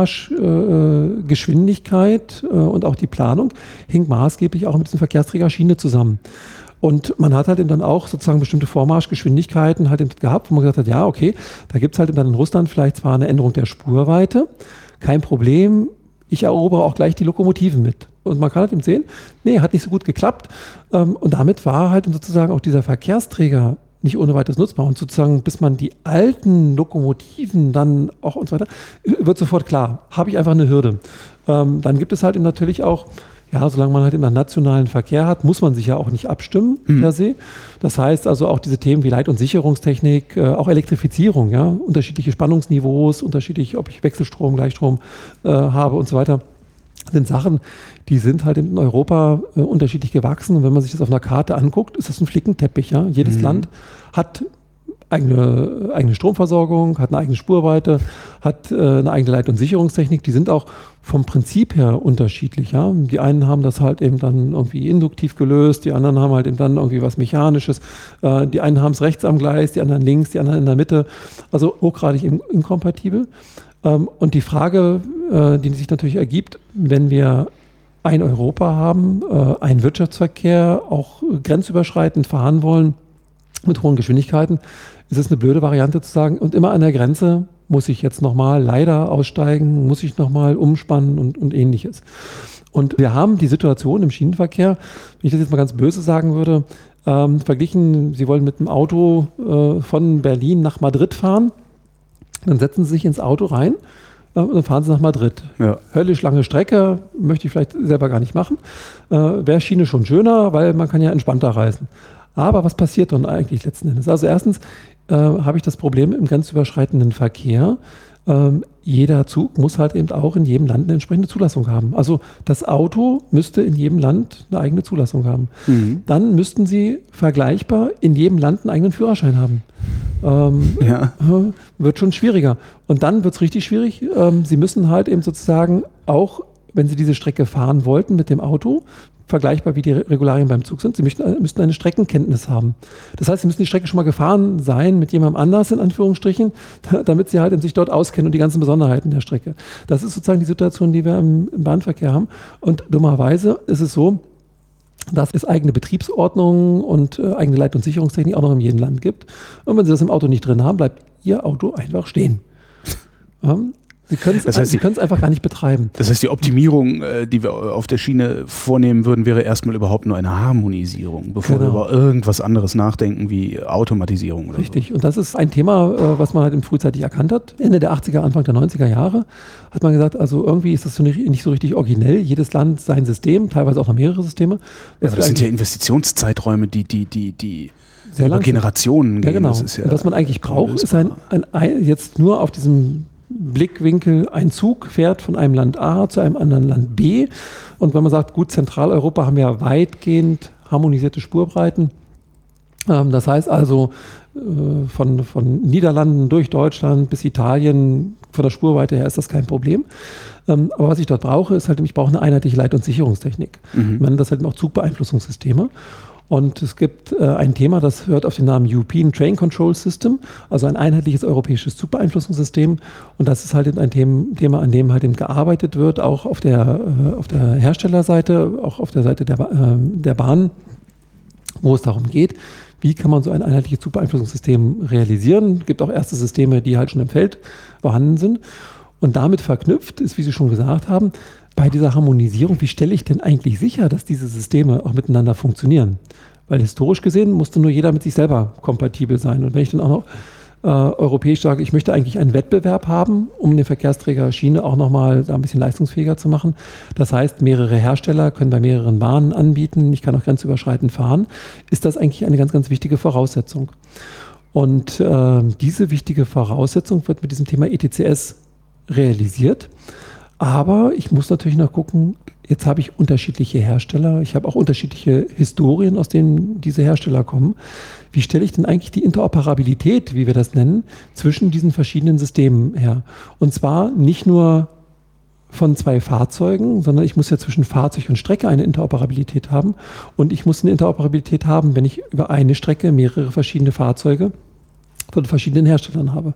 Vormarschgeschwindigkeit äh, äh, und auch die Planung hing maßgeblich auch mit diesem Verkehrsträger Schiene zusammen. Und man hat halt eben dann auch sozusagen bestimmte Vormarschgeschwindigkeiten halt eben gehabt, wo man gesagt hat, ja, okay, da gibt es halt eben dann in Russland vielleicht zwar eine Änderung der Spurweite, kein Problem, ich erobere auch gleich die Lokomotiven mit. Und man kann halt eben sehen, nee, hat nicht so gut geklappt. Und damit war halt sozusagen auch dieser Verkehrsträger nicht ohne weiteres nutzbar. Und sozusagen, bis man die alten Lokomotiven dann auch und so weiter, wird sofort klar, habe ich einfach eine Hürde. Dann gibt es halt eben natürlich auch, ja, solange man halt immer nationalen Verkehr hat, muss man sich ja auch nicht abstimmen mhm. per se. Das heißt also auch diese Themen wie Leit- und Sicherungstechnik, äh, auch Elektrifizierung, ja, unterschiedliche Spannungsniveaus, unterschiedlich, ob ich Wechselstrom, Gleichstrom äh, habe und so weiter, sind Sachen, die sind halt in Europa äh, unterschiedlich gewachsen. Und wenn man sich das auf einer Karte anguckt, ist das ein Flickenteppich. Ja? Jedes mhm. Land hat eigene, eigene Stromversorgung, hat eine eigene Spurweite, hat äh, eine eigene Leit- und Sicherungstechnik. Die sind auch vom Prinzip her unterschiedlich. Ja? Die einen haben das halt eben dann irgendwie induktiv gelöst, die anderen haben halt eben dann irgendwie was Mechanisches. Äh, die einen haben es rechts am Gleis, die anderen links, die anderen in der Mitte. Also hochgradig in, inkompatibel. Ähm, und die Frage, äh, die sich natürlich ergibt, wenn wir ein Europa haben, äh, einen Wirtschaftsverkehr auch grenzüberschreitend fahren wollen, mit hohen Geschwindigkeiten, ist es eine blöde Variante zu sagen, und immer an der Grenze muss ich jetzt nochmal leider aussteigen, muss ich nochmal umspannen und, und ähnliches. Und wir haben die Situation im Schienenverkehr, wenn ich das jetzt mal ganz böse sagen würde, ähm, verglichen, Sie wollen mit dem Auto äh, von Berlin nach Madrid fahren, dann setzen Sie sich ins Auto rein äh, und dann fahren Sie nach Madrid. Ja. Höllisch lange Strecke, möchte ich vielleicht selber gar nicht machen. Äh, wäre Schiene schon schöner, weil man kann ja entspannter reisen. Aber was passiert dann eigentlich letzten Endes? Also erstens äh, habe ich das Problem im grenzüberschreitenden Verkehr. Ähm, jeder Zug muss halt eben auch in jedem Land eine entsprechende Zulassung haben. Also das Auto müsste in jedem Land eine eigene Zulassung haben. Mhm. Dann müssten sie vergleichbar in jedem Land einen eigenen Führerschein haben. Ähm, ja. äh, wird schon schwieriger. Und dann wird es richtig schwierig. Ähm, sie müssen halt eben sozusagen auch, wenn sie diese Strecke fahren wollten mit dem Auto, vergleichbar wie die Regularien beim Zug sind. Sie müssten, müssten eine Streckenkenntnis haben. Das heißt, Sie müssen die Strecke schon mal gefahren sein mit jemandem anders, in Anführungsstrichen, damit Sie halt sich dort auskennen und die ganzen Besonderheiten der Strecke. Das ist sozusagen die Situation, die wir im, im Bahnverkehr haben. Und dummerweise ist es so, dass es eigene Betriebsordnungen und äh, eigene Leit- und Sicherungstechnik auch noch in jedem Land gibt. Und wenn Sie das im Auto nicht drin haben, bleibt Ihr Auto einfach stehen. Ähm, Sie können es das heißt, Sie einfach gar nicht betreiben. Das heißt, die Optimierung, die wir auf der Schiene vornehmen würden, wäre erstmal überhaupt nur eine Harmonisierung, bevor genau. wir über irgendwas anderes nachdenken wie Automatisierung. Oder Richtig. So. Und das ist ein Thema, was man halt frühzeitig erkannt hat. Ende der achtziger, Anfang der neunziger Jahre hat man gesagt, also irgendwie ist das so nicht, nicht so richtig originell. Jedes Land sein System, teilweise auch noch mehrere Systeme. Ja, das sind ja Investitionszeiträume, die, die, die, die sehr über Generationen gehen. Ja, genau. Das ist ja Und was man eigentlich braucht, ist ein, ein, ein jetzt nur auf diesem Blickwinkel, ein Zug fährt von einem Land A zu einem anderen Land B. Und wenn man sagt, gut, Zentraleuropa haben ja weitgehend harmonisierte Spurbreiten. Ähm, das heißt also, äh, von, von Niederlanden durch Deutschland bis Italien, von der Spurweite her ist das kein Problem. Ähm, aber was ich dort brauche, ist halt, ich brauche eine einheitliche Leit- und Sicherungstechnik. Mhm. Man nennt das halt auch Zugbeeinflussungssysteme. Und es gibt äh, ein Thema, das hört auf den Namen European Train Control System, also ein einheitliches europäisches Zugbeeinflussungssystem. Und das ist halt ein Thema, an dem halt eben gearbeitet wird, auch auf der, äh, auf der Herstellerseite, auch auf der Seite der, äh, der Bahn, wo es darum geht, wie kann man so ein einheitliches Zugbeeinflussungssystem realisieren. Es gibt auch erste Systeme, die halt schon im Feld vorhanden sind. Und damit verknüpft ist, wie Sie schon gesagt haben, bei dieser Harmonisierung, wie stelle ich denn eigentlich sicher, dass diese Systeme auch miteinander funktionieren? Weil historisch gesehen musste nur jeder mit sich selber kompatibel sein. Und wenn ich dann auch noch äh, europäisch sage, ich möchte eigentlich einen Wettbewerb haben, um den Verkehrsträger Schiene auch nochmal ein bisschen leistungsfähiger zu machen. Das heißt, mehrere Hersteller können bei mehreren Bahnen anbieten. Ich kann auch grenzüberschreitend fahren. Ist das eigentlich eine ganz, ganz wichtige Voraussetzung? Und äh, diese wichtige Voraussetzung wird mit diesem Thema E T C S realisiert. Aber ich muss natürlich noch gucken, jetzt habe ich unterschiedliche Hersteller, ich habe auch unterschiedliche Historien, aus denen diese Hersteller kommen. Wie stelle ich denn eigentlich die Interoperabilität, wie wir das nennen, zwischen diesen verschiedenen Systemen her? Und zwar nicht nur von zwei Fahrzeugen, sondern ich muss ja zwischen Fahrzeug und Strecke eine Interoperabilität haben. Und ich muss eine Interoperabilität haben, wenn ich über eine Strecke mehrere verschiedene Fahrzeuge von verschiedenen Herstellern habe.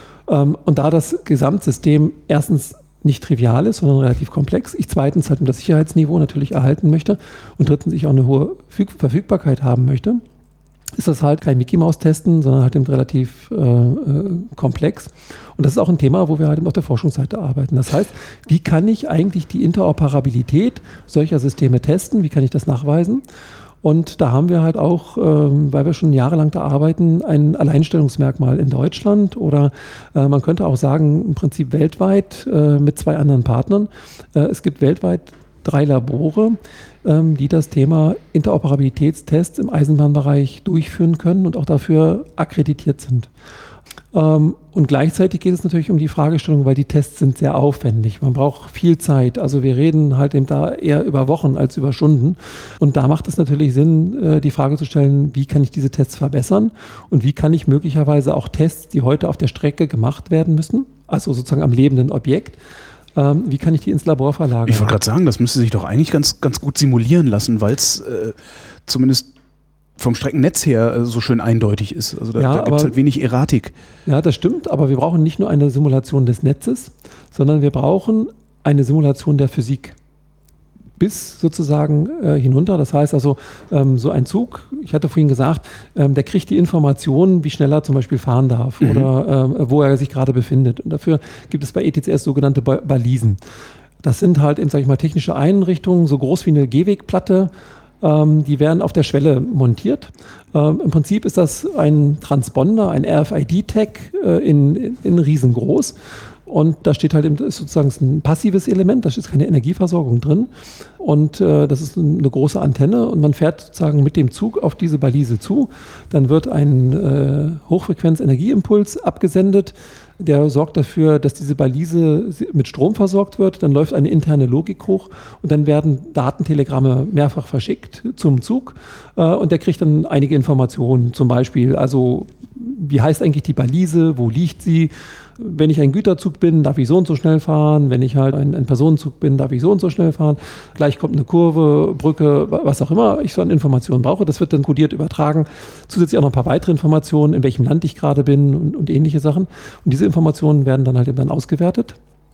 Und da das Gesamtsystem erstens nicht trivial ist, sondern relativ komplex. Ich zweitens halt um das Sicherheitsniveau natürlich erhalten möchte und drittens ich auch eine hohe Verfügbarkeit haben möchte, ist das halt kein Mickey-Maus-Testen, sondern halt eben relativ äh, komplex. Und das ist auch ein Thema, wo wir halt eben auf der Forschungsseite arbeiten. Das heißt, wie kann ich eigentlich die Interoperabilität solcher Systeme testen? Wie kann ich das nachweisen? Und da haben wir halt auch, ähm, weil wir schon jahrelang da arbeiten, ein Alleinstellungsmerkmal in Deutschland oder äh, man könnte auch sagen, im Prinzip weltweit äh, mit zwei anderen Partnern. Äh, es gibt weltweit drei Labore, ähm, die das Thema Interoperabilitätstests im Eisenbahnbereich durchführen können und auch dafür akkreditiert sind. Ähm, und gleichzeitig geht es natürlich um die Fragestellung, weil die Tests sind sehr aufwendig. Man braucht viel Zeit. Also wir reden halt eben da eher über Wochen als über Stunden. Und da macht es natürlich Sinn, äh, die Frage zu stellen, wie kann ich diese Tests verbessern? Und wie kann ich möglicherweise auch Tests, die heute auf der Strecke gemacht werden müssen, also sozusagen am lebenden Objekt, ähm, wie kann ich die ins Labor verlagern? Ich wollte gerade sagen, das müsste sich doch eigentlich ganz, ganz gut simulieren lassen, weil es äh, zumindest vom Streckennetz her äh, so schön eindeutig ist. Also da, ja, da gibt es halt wenig Erratik. Ja, das stimmt, aber wir brauchen nicht nur eine Simulation des Netzes, sondern wir brauchen eine Simulation der Physik. Bis sozusagen äh, hinunter. Das heißt also, ähm, so ein Zug, ich hatte vorhin gesagt, ähm, der kriegt die Informationen, wie schnell er zum Beispiel fahren darf mhm. oder ähm, wo er sich gerade befindet. Und dafür gibt es bei E T C S sogenannte ba- Balisen. Das sind halt, sag ich mal, technische Einrichtungen, so groß wie eine Gehwegplatte. Ähm, die werden auf der Schwelle montiert. Ähm, Im Prinzip ist das ein Transponder, ein R F I D-Tag äh, in, in, in riesengroß. Und da steht halt eben, das ist sozusagen ein passives Element, da ist keine Energieversorgung drin. Und äh, das ist eine große Antenne und man fährt sozusagen mit dem Zug auf diese Balise zu. Dann wird ein äh, Hochfrequenz-Energieimpuls abgesendet, der sorgt dafür, dass diese Balise mit Strom versorgt wird. Dann läuft eine interne Logik hoch und dann werden Datentelegramme mehrfach verschickt zum Zug. Äh, und der kriegt dann einige Informationen, zum Beispiel, also wie heißt eigentlich die Balise, wo liegt sie? Wenn ich ein Güterzug bin, darf ich so und so schnell fahren. Wenn ich halt ein, ein Personenzug bin, darf ich so und so schnell fahren. Gleich kommt eine Kurve, Brücke, was auch immer ich so an Informationen brauche. Das wird dann kodiert übertragen. Zusätzlich auch noch ein paar weitere Informationen, in welchem Land ich gerade bin und, und ähnliche Sachen. Und diese Informationen werden dann halt eben dann ausgewertet.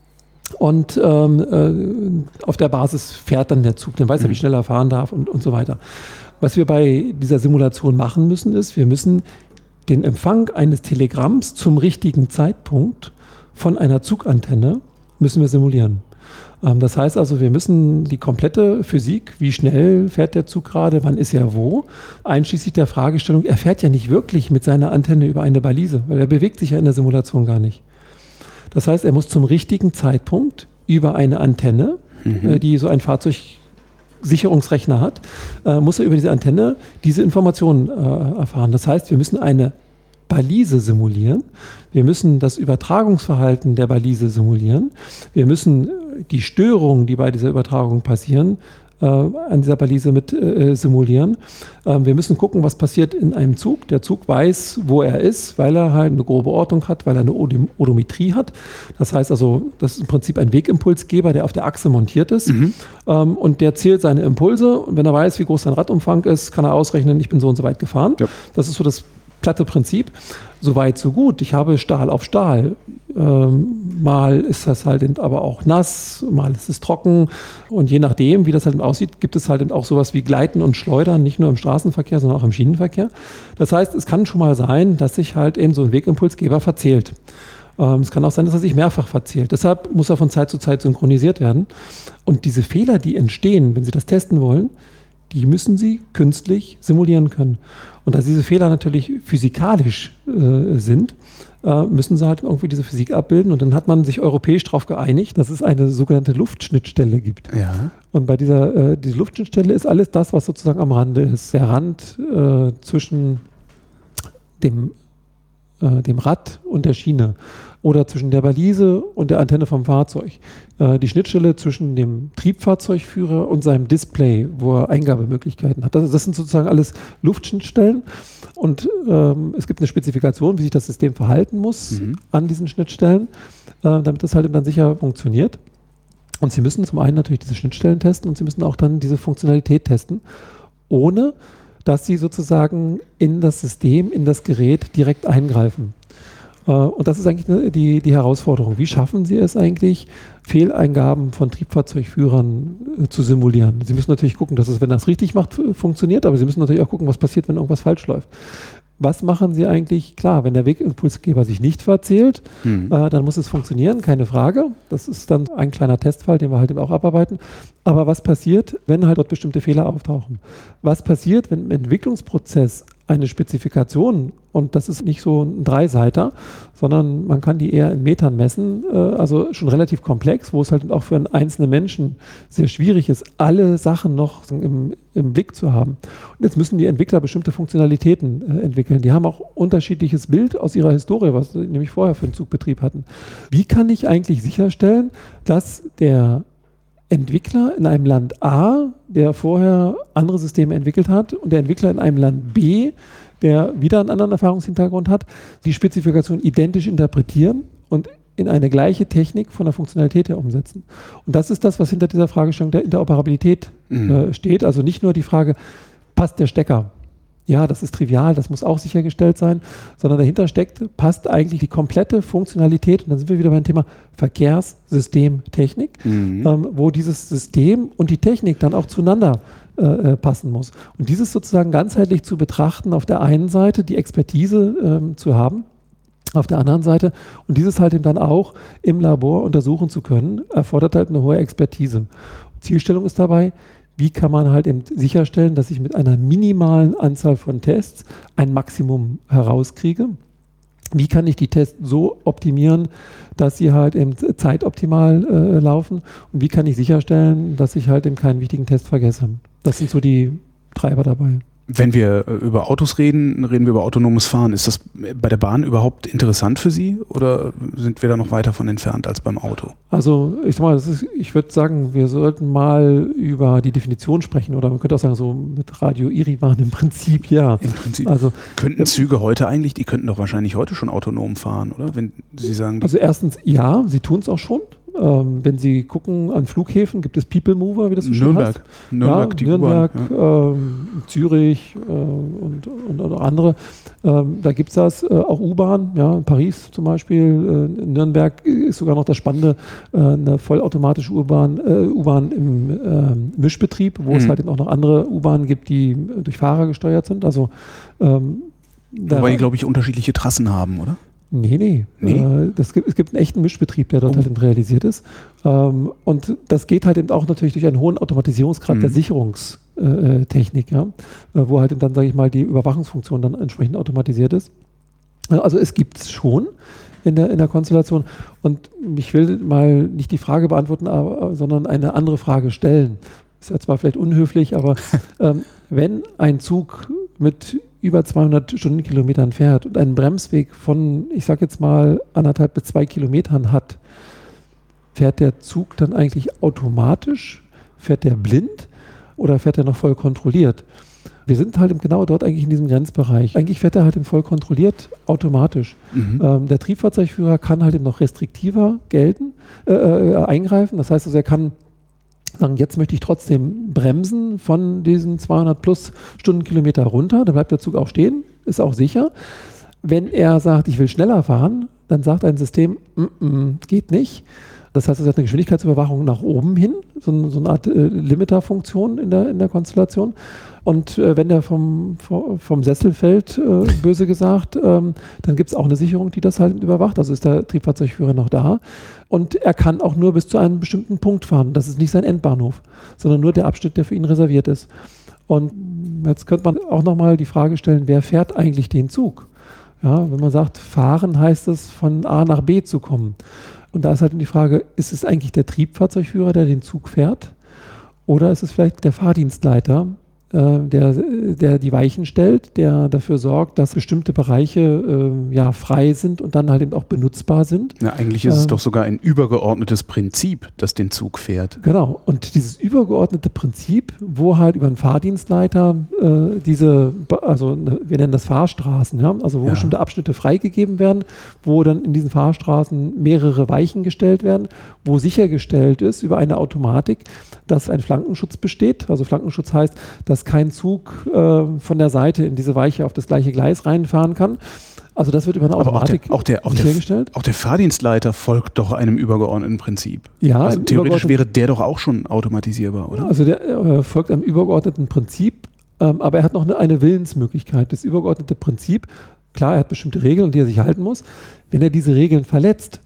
Und ähm, äh, auf der Basis fährt dann der Zug. Dann weiß er, wie schnell er fahren darf und, und so weiter. Was wir bei dieser Simulation machen müssen, ist, wir müssen den Empfang eines Telegramms zum richtigen Zeitpunkt von einer Zugantenne müssen wir simulieren. Ähm, das heißt also, wir müssen die komplette Physik, wie schnell fährt der Zug gerade, wann ist er wo, einschließlich der Fragestellung, er fährt ja nicht wirklich mit seiner Antenne über eine Balise, weil er bewegt sich ja in der Simulation gar nicht. Das heißt, er muss zum richtigen Zeitpunkt über eine Antenne, mhm. äh, die so ein Fahrzeug Sicherungsrechner hat, äh, muss er über diese Antenne diese Informationen äh, erfahren. Das heißt, wir müssen eine Balise simulieren. Wir müssen das Übertragungsverhalten der Balise simulieren. Wir müssen die Störungen, die bei dieser Übertragung passieren, äh, an dieser Balise mit äh, simulieren. Ähm, wir müssen gucken, was passiert in einem Zug. Der Zug weiß, wo er ist, weil er halt eine grobe Ortung hat, weil er eine Odom- Odometrie hat. Das heißt also, das ist im Prinzip ein Wegimpulsgeber, der auf der Achse montiert ist. Mhm. Ähm, und der zählt seine Impulse. Und wenn er weiß, wie groß sein Radumfang ist, kann er ausrechnen, ich bin so und so weit gefahren. Ja. Das ist so das platte Prinzip. So weit, so gut. Ich habe Stahl auf Stahl. Ähm, mal ist das halt eben aber auch nass, mal ist es trocken. Und je nachdem, wie das halt aussieht, gibt es halt eben auch sowas wie Gleiten und Schleudern, nicht nur im Straßenverkehr, sondern auch im Schienenverkehr. Das heißt, es kann schon mal sein, dass sich halt eben so ein Wegimpulsgeber verzählt. Ähm, es kann auch sein, dass er sich mehrfach verzählt. Deshalb muss er von Zeit zu Zeit synchronisiert werden. Und diese Fehler, die entstehen, wenn Sie das testen wollen, die müssen Sie künstlich simulieren können. Und da diese Fehler natürlich physikalisch äh, sind, äh, müssen sie halt irgendwie diese Physik abbilden. Und dann hat man sich europäisch darauf geeinigt, dass es eine sogenannte Luftschnittstelle gibt. Ja. Und bei dieser äh, diese Luftschnittstelle ist alles das, was sozusagen am Rande ist. Der Rand äh, zwischen dem, äh, dem Rad und der Schiene oder zwischen der Balise und der Antenne vom Fahrzeug. Äh, die Schnittstelle zwischen dem Triebfahrzeugführer und seinem Display, wo er Eingabemöglichkeiten hat. Das, das sind sozusagen alles Luftschnittstellen. Und ähm, es gibt eine Spezifikation, wie sich das System verhalten muss mhm. an diesen Schnittstellen, äh, damit das halt dann sicher funktioniert. Und Sie müssen zum einen natürlich diese Schnittstellen testen und Sie müssen auch dann diese Funktionalität testen, ohne dass Sie sozusagen in das System, in das Gerät direkt eingreifen. Und das ist eigentlich die, die Herausforderung. Wie schaffen Sie es eigentlich, Fehleingaben von Triebfahrzeugführern äh, zu simulieren? Sie müssen natürlich gucken, dass es, wenn das richtig macht, funktioniert, aber Sie müssen natürlich auch gucken, was passiert, wenn irgendwas falsch läuft. Was machen Sie eigentlich? Klar, wenn der Wegimpulsgeber sich nicht verzählt, mhm. äh, dann muss es funktionieren, keine Frage. Das ist dann ein kleiner Testfall, den wir halt eben auch abarbeiten. Aber was passiert, wenn halt dort bestimmte Fehler auftauchen? Was passiert, wenn im Entwicklungsprozess eine Spezifikation, und das ist nicht so ein Dreiseiter, sondern man kann die eher in Metern messen, äh, also schon relativ komplex, wo es halt auch für einen einzelnen Menschen sehr schwierig ist, alle Sachen noch im, im Blick zu haben. Und jetzt müssen die Entwickler bestimmte Funktionalitäten äh, entwickeln. Die haben auch unterschiedliches Bild aus ihrer Historie, was sie nämlich vorher für den Zugbetrieb hatten. Wie kann ich eigentlich sicherstellen, dass der Entwickler in einem Land A, der vorher andere Systeme entwickelt hat, und der Entwickler in einem Land B, der wieder einen anderen Erfahrungshintergrund hat, die Spezifikation identisch interpretieren und in eine gleiche Technik von der Funktionalität her umsetzen. Und das ist das, was hinter dieser Fragestellung der Interoperabilität mhm. äh, steht. Also nicht nur die Frage, passt der Stecker? Ja, das ist trivial, das muss auch sichergestellt sein, sondern dahinter steckt, passt eigentlich die komplette Funktionalität, und dann sind wir wieder beim Thema Verkehrssystemtechnik, mhm. ähm, wo dieses System und die Technik dann auch zueinander äh, passen muss. Und dieses sozusagen ganzheitlich zu betrachten, auf der einen Seite die Expertise ähm, zu haben, auf der anderen Seite, und dieses halt eben dann auch im Labor untersuchen zu können, erfordert halt eine hohe Expertise. Zielstellung ist dabei, wie kann man halt eben sicherstellen, dass ich mit einer minimalen Anzahl von Tests ein Maximum herauskriege? wie kann ich die Tests so optimieren, dass sie halt eben zeitoptimal äh, laufen und wie kann ich sicherstellen, dass ich halt eben keinen wichtigen Test vergesse. Das sind so die Treiber dabei. Wenn wir über Autos reden, reden wir über autonomes Fahren. Ist das bei der Bahn überhaupt interessant für Sie oder sind wir da noch weiter von entfernt als beim Auto? Also ich sag mal, das ist, ich würde sagen, wir sollten mal über die Definition sprechen oder man könnte auch sagen, so mit Radio Irivan im Prinzip, ja. Im Prinzip. Also, könnten Züge heute eigentlich, die könnten doch wahrscheinlich heute schon autonom fahren, oder? Wenn Sie sagen. Also erstens, ja, sie tun es auch schon. Ähm, wenn Sie gucken an Flughäfen, gibt es People Mover, wie das so schön Nürnberg. heißt. Nürnberg, ja, die Nürnberg, ja. ähm, Zürich äh, und, und, und andere. Ähm, da gibt es das, äh, auch U-Bahn, ja, in Paris zum Beispiel. Äh, in Nürnberg ist sogar noch das Spannende, äh, eine vollautomatische U-Bahn, äh, U-Bahn im äh, Mischbetrieb, wo mhm. es halt eben auch noch andere U-Bahnen gibt, die durch Fahrer gesteuert sind. Also, ähm, Wobei die, glaube ich, unterschiedliche Trassen haben, oder? Nee, nee. nee? Äh, das gibt, es gibt einen echten Mischbetrieb, der dort oh. halt eben realisiert ist. Ähm, und das geht halt eben auch natürlich durch einen hohen Automatisierungsgrad mhm. der Sicherungstechnik, ja? äh, wo halt eben dann, sage ich mal, die Überwachungsfunktion dann entsprechend automatisiert ist. Äh, also es gibt es schon in der, in der Konstellation. Und ich will mal nicht die Frage beantworten, aber, sondern eine andere Frage stellen. Ist ja zwar vielleicht unhöflich, aber ähm, wenn ein Zug mit über zweihundert Stundenkilometern fährt und einen Bremsweg von, ich sag jetzt mal, anderthalb bis zwei Kilometern hat, fährt der Zug dann eigentlich automatisch? Fährt der blind oder fährt er noch voll kontrolliert? Wir sind halt genau dort eigentlich in diesem Grenzbereich. Eigentlich fährt er halt voll kontrolliert automatisch. Mhm. Ähm, der Triebfahrzeugführer kann halt eben noch restriktiver gelten, äh, äh, eingreifen. Das heißt also, er kann sagen, jetzt möchte ich trotzdem bremsen von diesen zweihundert plus Stundenkilometer runter, dann bleibt der Zug auch stehen, ist auch sicher. Wenn er sagt, ich will schneller fahren, dann sagt ein System, mm -mm, geht nicht. Das heißt, es hat eine Geschwindigkeitsüberwachung nach oben hin, so, so eine Art äh, Limiter-Funktion in der, in der Konstellation. Und äh, wenn der vom, vom Sessel fällt, äh, böse gesagt, ähm, dann gibt es auch eine Sicherung, die das halt überwacht. Also ist der Triebfahrzeugführer noch da. Und er kann auch nur bis zu einem bestimmten Punkt fahren. Das ist nicht sein Endbahnhof, sondern nur der Abschnitt, der für ihn reserviert ist. Und jetzt könnte man auch nochmal die Frage stellen, wer fährt eigentlich den Zug? Ja, wenn man sagt, fahren heißt es, von A nach B zu kommen. Und da ist halt die Frage, ist es eigentlich der Triebfahrzeugführer, der den Zug fährt? Oder ist es vielleicht der Fahrdienstleiter, Der, der die Weichen stellt, der dafür sorgt, dass bestimmte Bereiche äh, ja, frei sind und dann halt eben auch benutzbar sind. Ja, eigentlich ist ähm, es doch sogar ein übergeordnetes Prinzip, das den Zug fährt. Genau, und dieses übergeordnete Prinzip, wo halt über einen Fahrdienstleiter äh, diese, also wir nennen das Fahrstraßen, ja? Also wo ja. bestimmte Abschnitte freigegeben werden, wo dann in diesen Fahrstraßen mehrere Weichen gestellt werden, wo sichergestellt ist über eine Automatik, dass ein Flankenschutz besteht. Also Flankenschutz heißt, dass kein Zug äh, von der Seite in diese Weiche auf das gleiche Gleis reinfahren kann. Also das wird über eine Automatik auch der, auch der, sichergestellt. Auch der, auch der Fahrdienstleiter folgt doch einem übergeordneten Prinzip. Ja, also theoretisch wäre der doch auch schon automatisierbar, oder? Also der äh, folgt einem übergeordneten Prinzip, ähm, aber er hat noch eine, eine Willensmöglichkeit. Das übergeordnete Prinzip, klar, er hat bestimmte Regeln, die er sich halten muss. Wenn er diese Regeln verletzt,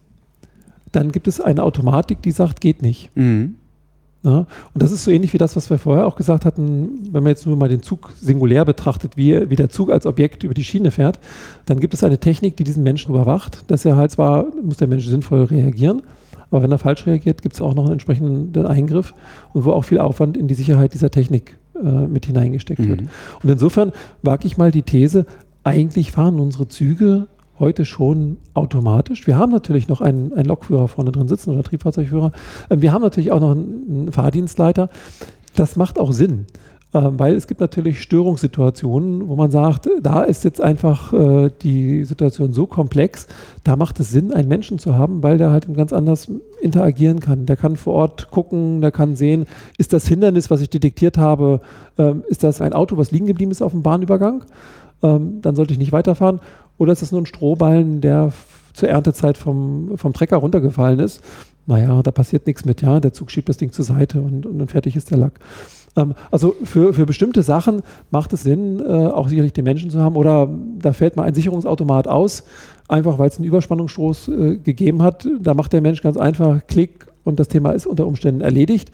dann gibt es eine Automatik, die sagt, geht nicht. Mhm. Ja, und das ist so ähnlich wie das, was wir vorher auch gesagt hatten, wenn man jetzt nur mal den Zug singulär betrachtet, wie, wie der Zug als Objekt über die Schiene fährt, dann gibt es eine Technik, die diesen Menschen überwacht, dass er halt zwar, muss der Mensch sinnvoll reagieren, aber wenn er falsch reagiert, gibt es auch noch einen entsprechenden Eingriff und wo auch viel Aufwand in die Sicherheit dieser Technik äh, mit hineingesteckt mhm. wird. Und insofern wage ich mal die These, eigentlich fahren unsere Züge heute schon automatisch. Wir haben natürlich noch einen, einen Lokführer vorne drin sitzen oder Triebfahrzeugführer. Wir haben natürlich auch noch einen, einen Fahrdienstleiter. Das macht auch Sinn, äh, weil es gibt natürlich Störungssituationen, wo man sagt, da ist jetzt einfach äh, die Situation so komplex, da macht es Sinn, einen Menschen zu haben, weil der halt ganz anders interagieren kann. Der kann vor Ort gucken, der kann sehen, ist das Hindernis, was ich detektiert habe, äh, ist das ein Auto, was liegen geblieben ist auf dem Bahnübergang? Ähm, dann sollte ich nicht weiterfahren. Oder ist das nur ein Strohballen, der zur Erntezeit vom, vom Trecker runtergefallen ist? Naja, da passiert nichts mit, ja. Der Zug schiebt das Ding zur Seite und, und dann fertig ist der Lack. Ähm, also für, für bestimmte Sachen macht es Sinn, äh, auch sicherlich den Menschen zu haben. Oder da fällt mal ein Sicherungsautomat aus, einfach weil es einen Überspannungsstoß äh, gegeben hat. Da macht der Mensch ganz einfach Klick und das Thema ist unter Umständen erledigt.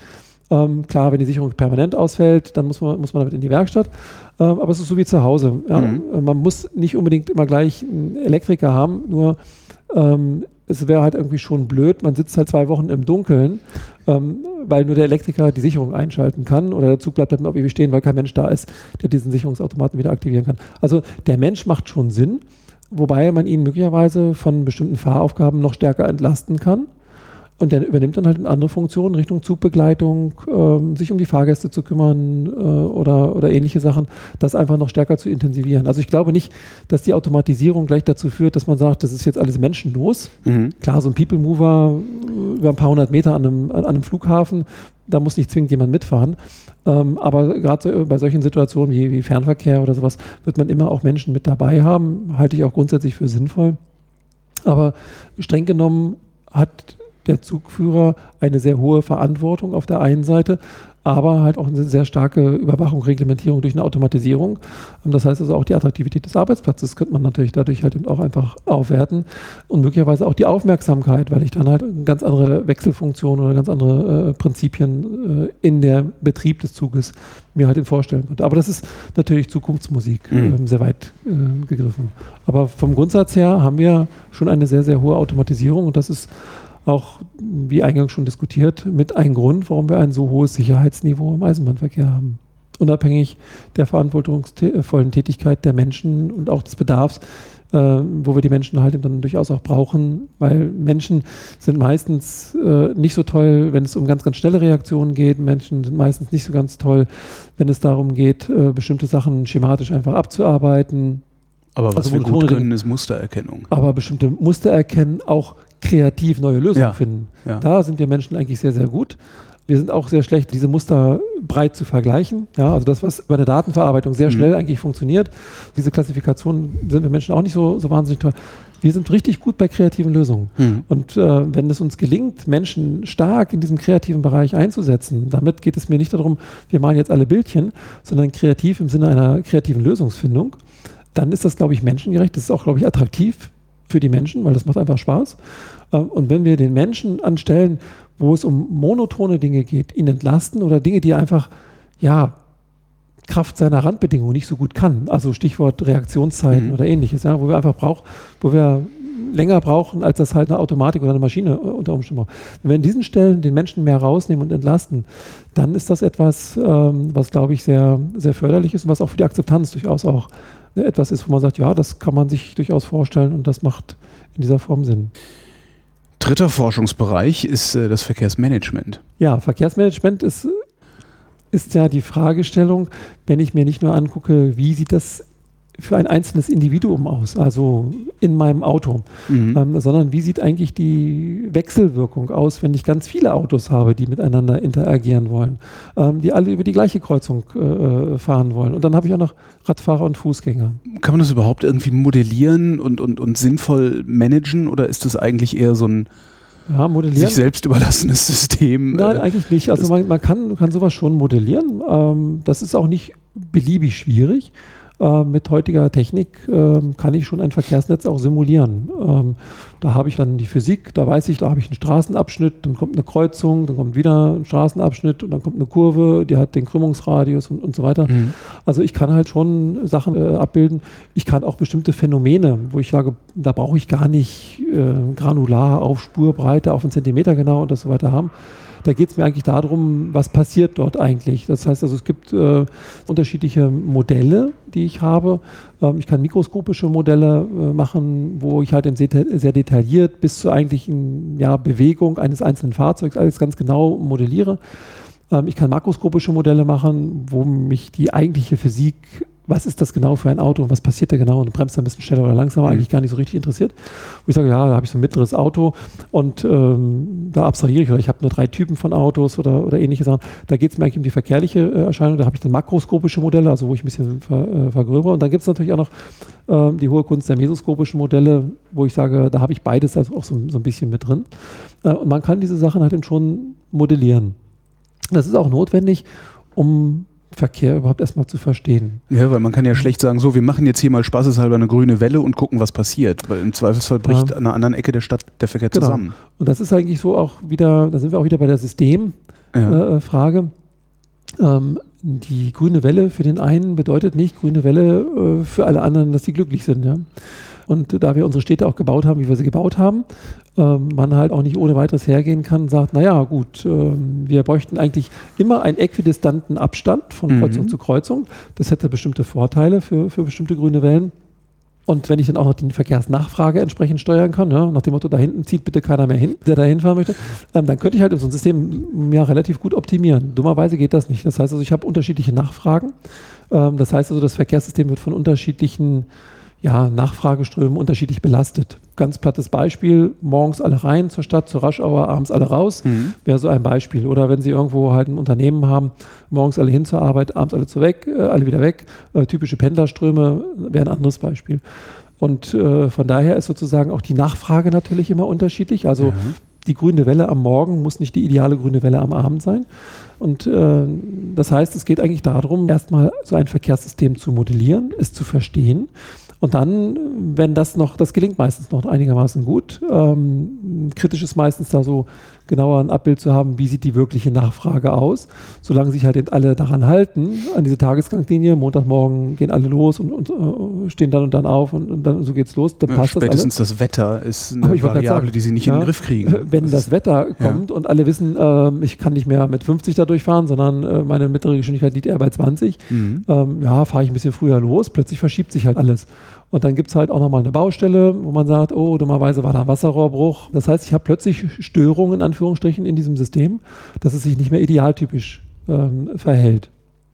Ähm, klar, wenn die Sicherung permanent ausfällt, dann muss man, muss man damit in die Werkstatt. Ähm, aber es ist so wie zu Hause. Ja? Mhm. Man muss nicht unbedingt immer gleich einen Elektriker haben, nur ähm, es wäre halt irgendwie schon blöd, man sitzt halt zwei Wochen im Dunkeln, ähm, weil nur der Elektriker die Sicherung einschalten kann oder der Zug bleibt dann irgendwie stehen, weil kein Mensch da ist, der diesen Sicherungsautomaten wieder aktivieren kann. Also der Mensch macht schon Sinn, wobei man ihn möglicherweise von bestimmten Fahraufgaben noch stärker entlasten kann. Und der übernimmt dann halt eine andere Funktion Richtung Zugbegleitung, ähm, sich um die Fahrgäste zu kümmern äh, oder, oder ähnliche Sachen, das einfach noch stärker zu intensivieren. Also ich glaube nicht, dass die Automatisierung gleich dazu führt, dass man sagt, das ist jetzt alles menschenlos. Mhm. Klar, so ein People Mover über ein paar hundert Meter an einem, an einem Flughafen, da muss nicht zwingend jemand mitfahren. Ähm, aber gerade so, bei solchen Situationen wie, wie Fernverkehr oder sowas wird man immer auch Menschen mit dabei haben. Halte ich auch grundsätzlich für sinnvoll. Aber streng genommen hat der Zugführer eine sehr hohe Verantwortung auf der einen Seite, aber halt auch eine sehr starke Überwachung, Reglementierung durch eine Automatisierung. Und das heißt also auch die Attraktivität des Arbeitsplatzes könnte man natürlich dadurch halt auch einfach aufwerten und möglicherweise auch die Aufmerksamkeit, weil ich dann halt eine ganz andere Wechselfunktion oder ganz andere äh, Prinzipien äh, in der Betrieb des Zuges mir halt vorstellen könnte. Aber das ist natürlich Zukunftsmusik, mhm. äh, sehr weit äh, gegriffen. Aber vom Grundsatz her haben wir schon eine sehr, sehr hohe Automatisierung und das ist auch, wie eingangs schon diskutiert, mit einem Grund, warum wir ein so hohes Sicherheitsniveau im Eisenbahnverkehr haben. Unabhängig der verantwortungsvollen Tätigkeit der Menschen und auch des Bedarfs, äh, wo wir die Menschen halt dann durchaus auch brauchen, weil Menschen sind meistens äh, nicht so toll, wenn es um ganz, ganz schnelle Reaktionen geht. Menschen sind meistens nicht so ganz toll, wenn es darum geht, äh, bestimmte Sachen schematisch einfach abzuarbeiten. Aber was also, wir gut können, ist Mustererkennung. Aber bestimmte Muster erkennen, auch kreativ neue Lösungen ja. finden. Ja. Da sind wir Menschen eigentlich sehr, sehr gut. Wir sind auch sehr schlecht, diese Muster breit zu vergleichen. Ja, also das, was bei der Datenverarbeitung sehr mhm. schnell eigentlich funktioniert, diese Klassifikation sind wir Menschen auch nicht so, so wahnsinnig toll. Wir sind richtig gut bei kreativen Lösungen. Mhm. Und äh, wenn es uns gelingt, Menschen stark in diesem kreativen Bereich einzusetzen, damit geht es mir nicht darum, wir malen jetzt alle Bildchen, sondern kreativ im Sinne einer kreativen Lösungsfindung, dann ist das, glaube ich, menschengerecht. Das ist auch, glaube ich, attraktiv für die Menschen, weil das macht einfach Spaß. Und wenn wir den Menschen an Stellen, wo es um monotone Dinge geht, ihn entlasten oder Dinge, die er einfach, ja, Kraft seiner Randbedingungen nicht so gut kann, also Stichwort Reaktionszeiten mhm. oder ähnliches, ja, wo wir einfach brauchen, wo wir länger brauchen, als das halt eine Automatik oder eine Maschine unter Umständen braucht. Wenn wir an diesen Stellen den Menschen mehr rausnehmen und entlasten, dann ist das etwas, ähm, was, glaube ich, sehr, sehr förderlich ist und was auch für die Akzeptanz durchaus auch etwas ist, wo man sagt, ja, das kann man sich durchaus vorstellen und das macht in dieser Form Sinn. Dritter Forschungsbereich ist äh, das Verkehrsmanagement. Ja, Verkehrsmanagement ist, ist ja die Fragestellung, wenn ich mir nicht nur angucke, wie sieht das für ein einzelnes Individuum aus, also in meinem Auto, mhm. ähm, sondern wie sieht eigentlich die Wechselwirkung aus, wenn ich ganz viele Autos habe, die miteinander interagieren wollen, ähm, die alle über die gleiche Kreuzung äh, fahren wollen. Und dann habe ich auch noch Radfahrer und Fußgänger. Kann man das überhaupt irgendwie modellieren und, und, und sinnvoll managen oder ist das eigentlich eher so ein ja, sich selbst überlassenes System? Nein, eigentlich nicht. Also man, man kann, kann sowas schon modellieren. Ähm, das ist auch nicht beliebig schwierig. Äh, mit heutiger Technik äh, kann ich schon ein Verkehrsnetz auch simulieren. Ähm, da habe ich dann die Physik, da weiß ich, da habe ich einen Straßenabschnitt, dann kommt eine Kreuzung, dann kommt wieder ein Straßenabschnitt und dann kommt eine Kurve, die hat den Krümmungsradius und, und so weiter. Mhm. Also ich kann halt schon Sachen äh, abbilden. Ich kann auch bestimmte Phänomene, wo ich sage, da brauche ich gar nicht äh, granular auf Spurbreite, auf einen Zentimeter genau und das so weiter haben. Da geht es mir eigentlich darum, was passiert dort eigentlich. Das heißt also, es gibt äh, unterschiedliche Modelle, die ich habe. Ähm, ich kann mikroskopische Modelle äh, machen, wo ich halt sehr, sehr detailliert bis zur eigentlichen ja, Bewegung eines einzelnen Fahrzeugs alles ganz genau modelliere. Ähm, ich kann makroskopische Modelle machen, wo mich die eigentliche Physik, was ist das genau für ein Auto und was passiert da genau und bremst da ein bisschen schneller oder langsamer, eigentlich gar nicht so richtig interessiert. Wo ich sage, ja, da habe ich so ein mittleres Auto und ähm, da abstrahiere ich oder ich habe nur drei Typen von Autos oder, oder ähnliche Sachen. Da geht es mir eigentlich um die verkehrliche äh, Erscheinung. Da habe ich dann makroskopische Modelle, also wo ich ein bisschen ver, äh, vergröbere. Und dann gibt es natürlich auch noch äh, die hohe Kunst der mesoskopischen Modelle, wo ich sage, da habe ich beides also auch so, so ein bisschen mit drin. Äh, und man kann diese Sachen halt eben schon modellieren. Das ist auch notwendig, um Verkehr überhaupt erstmal zu verstehen. Ja, weil man kann ja schlecht sagen, so, wir machen jetzt hier mal spaßeshalber eine grüne Welle und gucken, was passiert. Weil im Zweifelsfall bricht ja. an einer anderen Ecke der Stadt der Verkehr genau. zusammen. Und das ist eigentlich so auch wieder, da sind wir auch wieder bei der System, ja. äh, Frage. Ähm, die grüne Welle für den einen bedeutet nicht grüne Welle äh, für alle anderen, dass sie glücklich sind. Ja? Und da wir unsere Städte auch gebaut haben, wie wir sie gebaut haben, ähm, man halt auch nicht ohne weiteres hergehen kann und sagt, naja gut, ähm, wir bräuchten eigentlich immer einen äquidistanten Abstand von Kreuzung mhm. zu Kreuzung. Das hätte bestimmte Vorteile für, für bestimmte grüne Wellen. Und wenn ich dann auch noch die Verkehrsnachfrage entsprechend steuern kann, ja, nach dem Motto, da hinten zieht bitte keiner mehr hin, der da hinfahren möchte, ähm, dann könnte ich halt so ein System ja relativ gut optimieren. Dummerweise geht das nicht. Das heißt also, ich habe unterschiedliche Nachfragen. Ähm, das heißt also, das Verkehrssystem wird von unterschiedlichen ja, Nachfrageströmen unterschiedlich belastet. Ganz plattes Beispiel, morgens alle rein zur Stadt, zur Rush-Hour, abends alle raus, mhm. wäre so ein Beispiel. Oder wenn Sie irgendwo halt ein Unternehmen haben, morgens alle hin zur Arbeit, abends alle zu weg, äh, alle wieder weg, äh, typische Pendlerströme wäre ein anderes Beispiel. Und äh, von daher ist sozusagen auch die Nachfrage natürlich immer unterschiedlich. Also mhm. die grüne Welle am Morgen muss nicht die ideale grüne Welle am Abend sein. Und äh, das heißt, es geht eigentlich darum, erstmal so ein Verkehrssystem zu modellieren, es zu verstehen. Und dann, wenn das noch, das gelingt meistens noch einigermaßen gut, ähm, kritisch ist meistens da so genauer ein Abbild zu haben, wie sieht die wirkliche Nachfrage aus, solange sich halt eben alle daran halten, an diese Tagesgangslinie, Montagmorgen gehen alle los und, und uh, stehen dann und dann auf und, und dann so geht's los, dann ja, passt spätestens das das Wetter ist eine Variable, sagen, die sie nicht ja, in den Griff kriegen. Wenn das, das Wetter kommt ja. und alle wissen, äh, ich kann nicht mehr mit fünfzig da durchfahren, sondern äh, meine mittlere Geschwindigkeit liegt eher bei zwanzig, mhm. ähm, ja, fahre ich ein bisschen früher los, plötzlich verschiebt sich halt alles. Und dann gibt es halt auch nochmal eine Baustelle, wo man sagt, oh, dummerweise war da ein Wasserrohrbruch. Das heißt, ich habe plötzlich Störungen in Anführungsstrichen in diesem System, dass es sich nicht mehr idealtypisch ähm, verhält.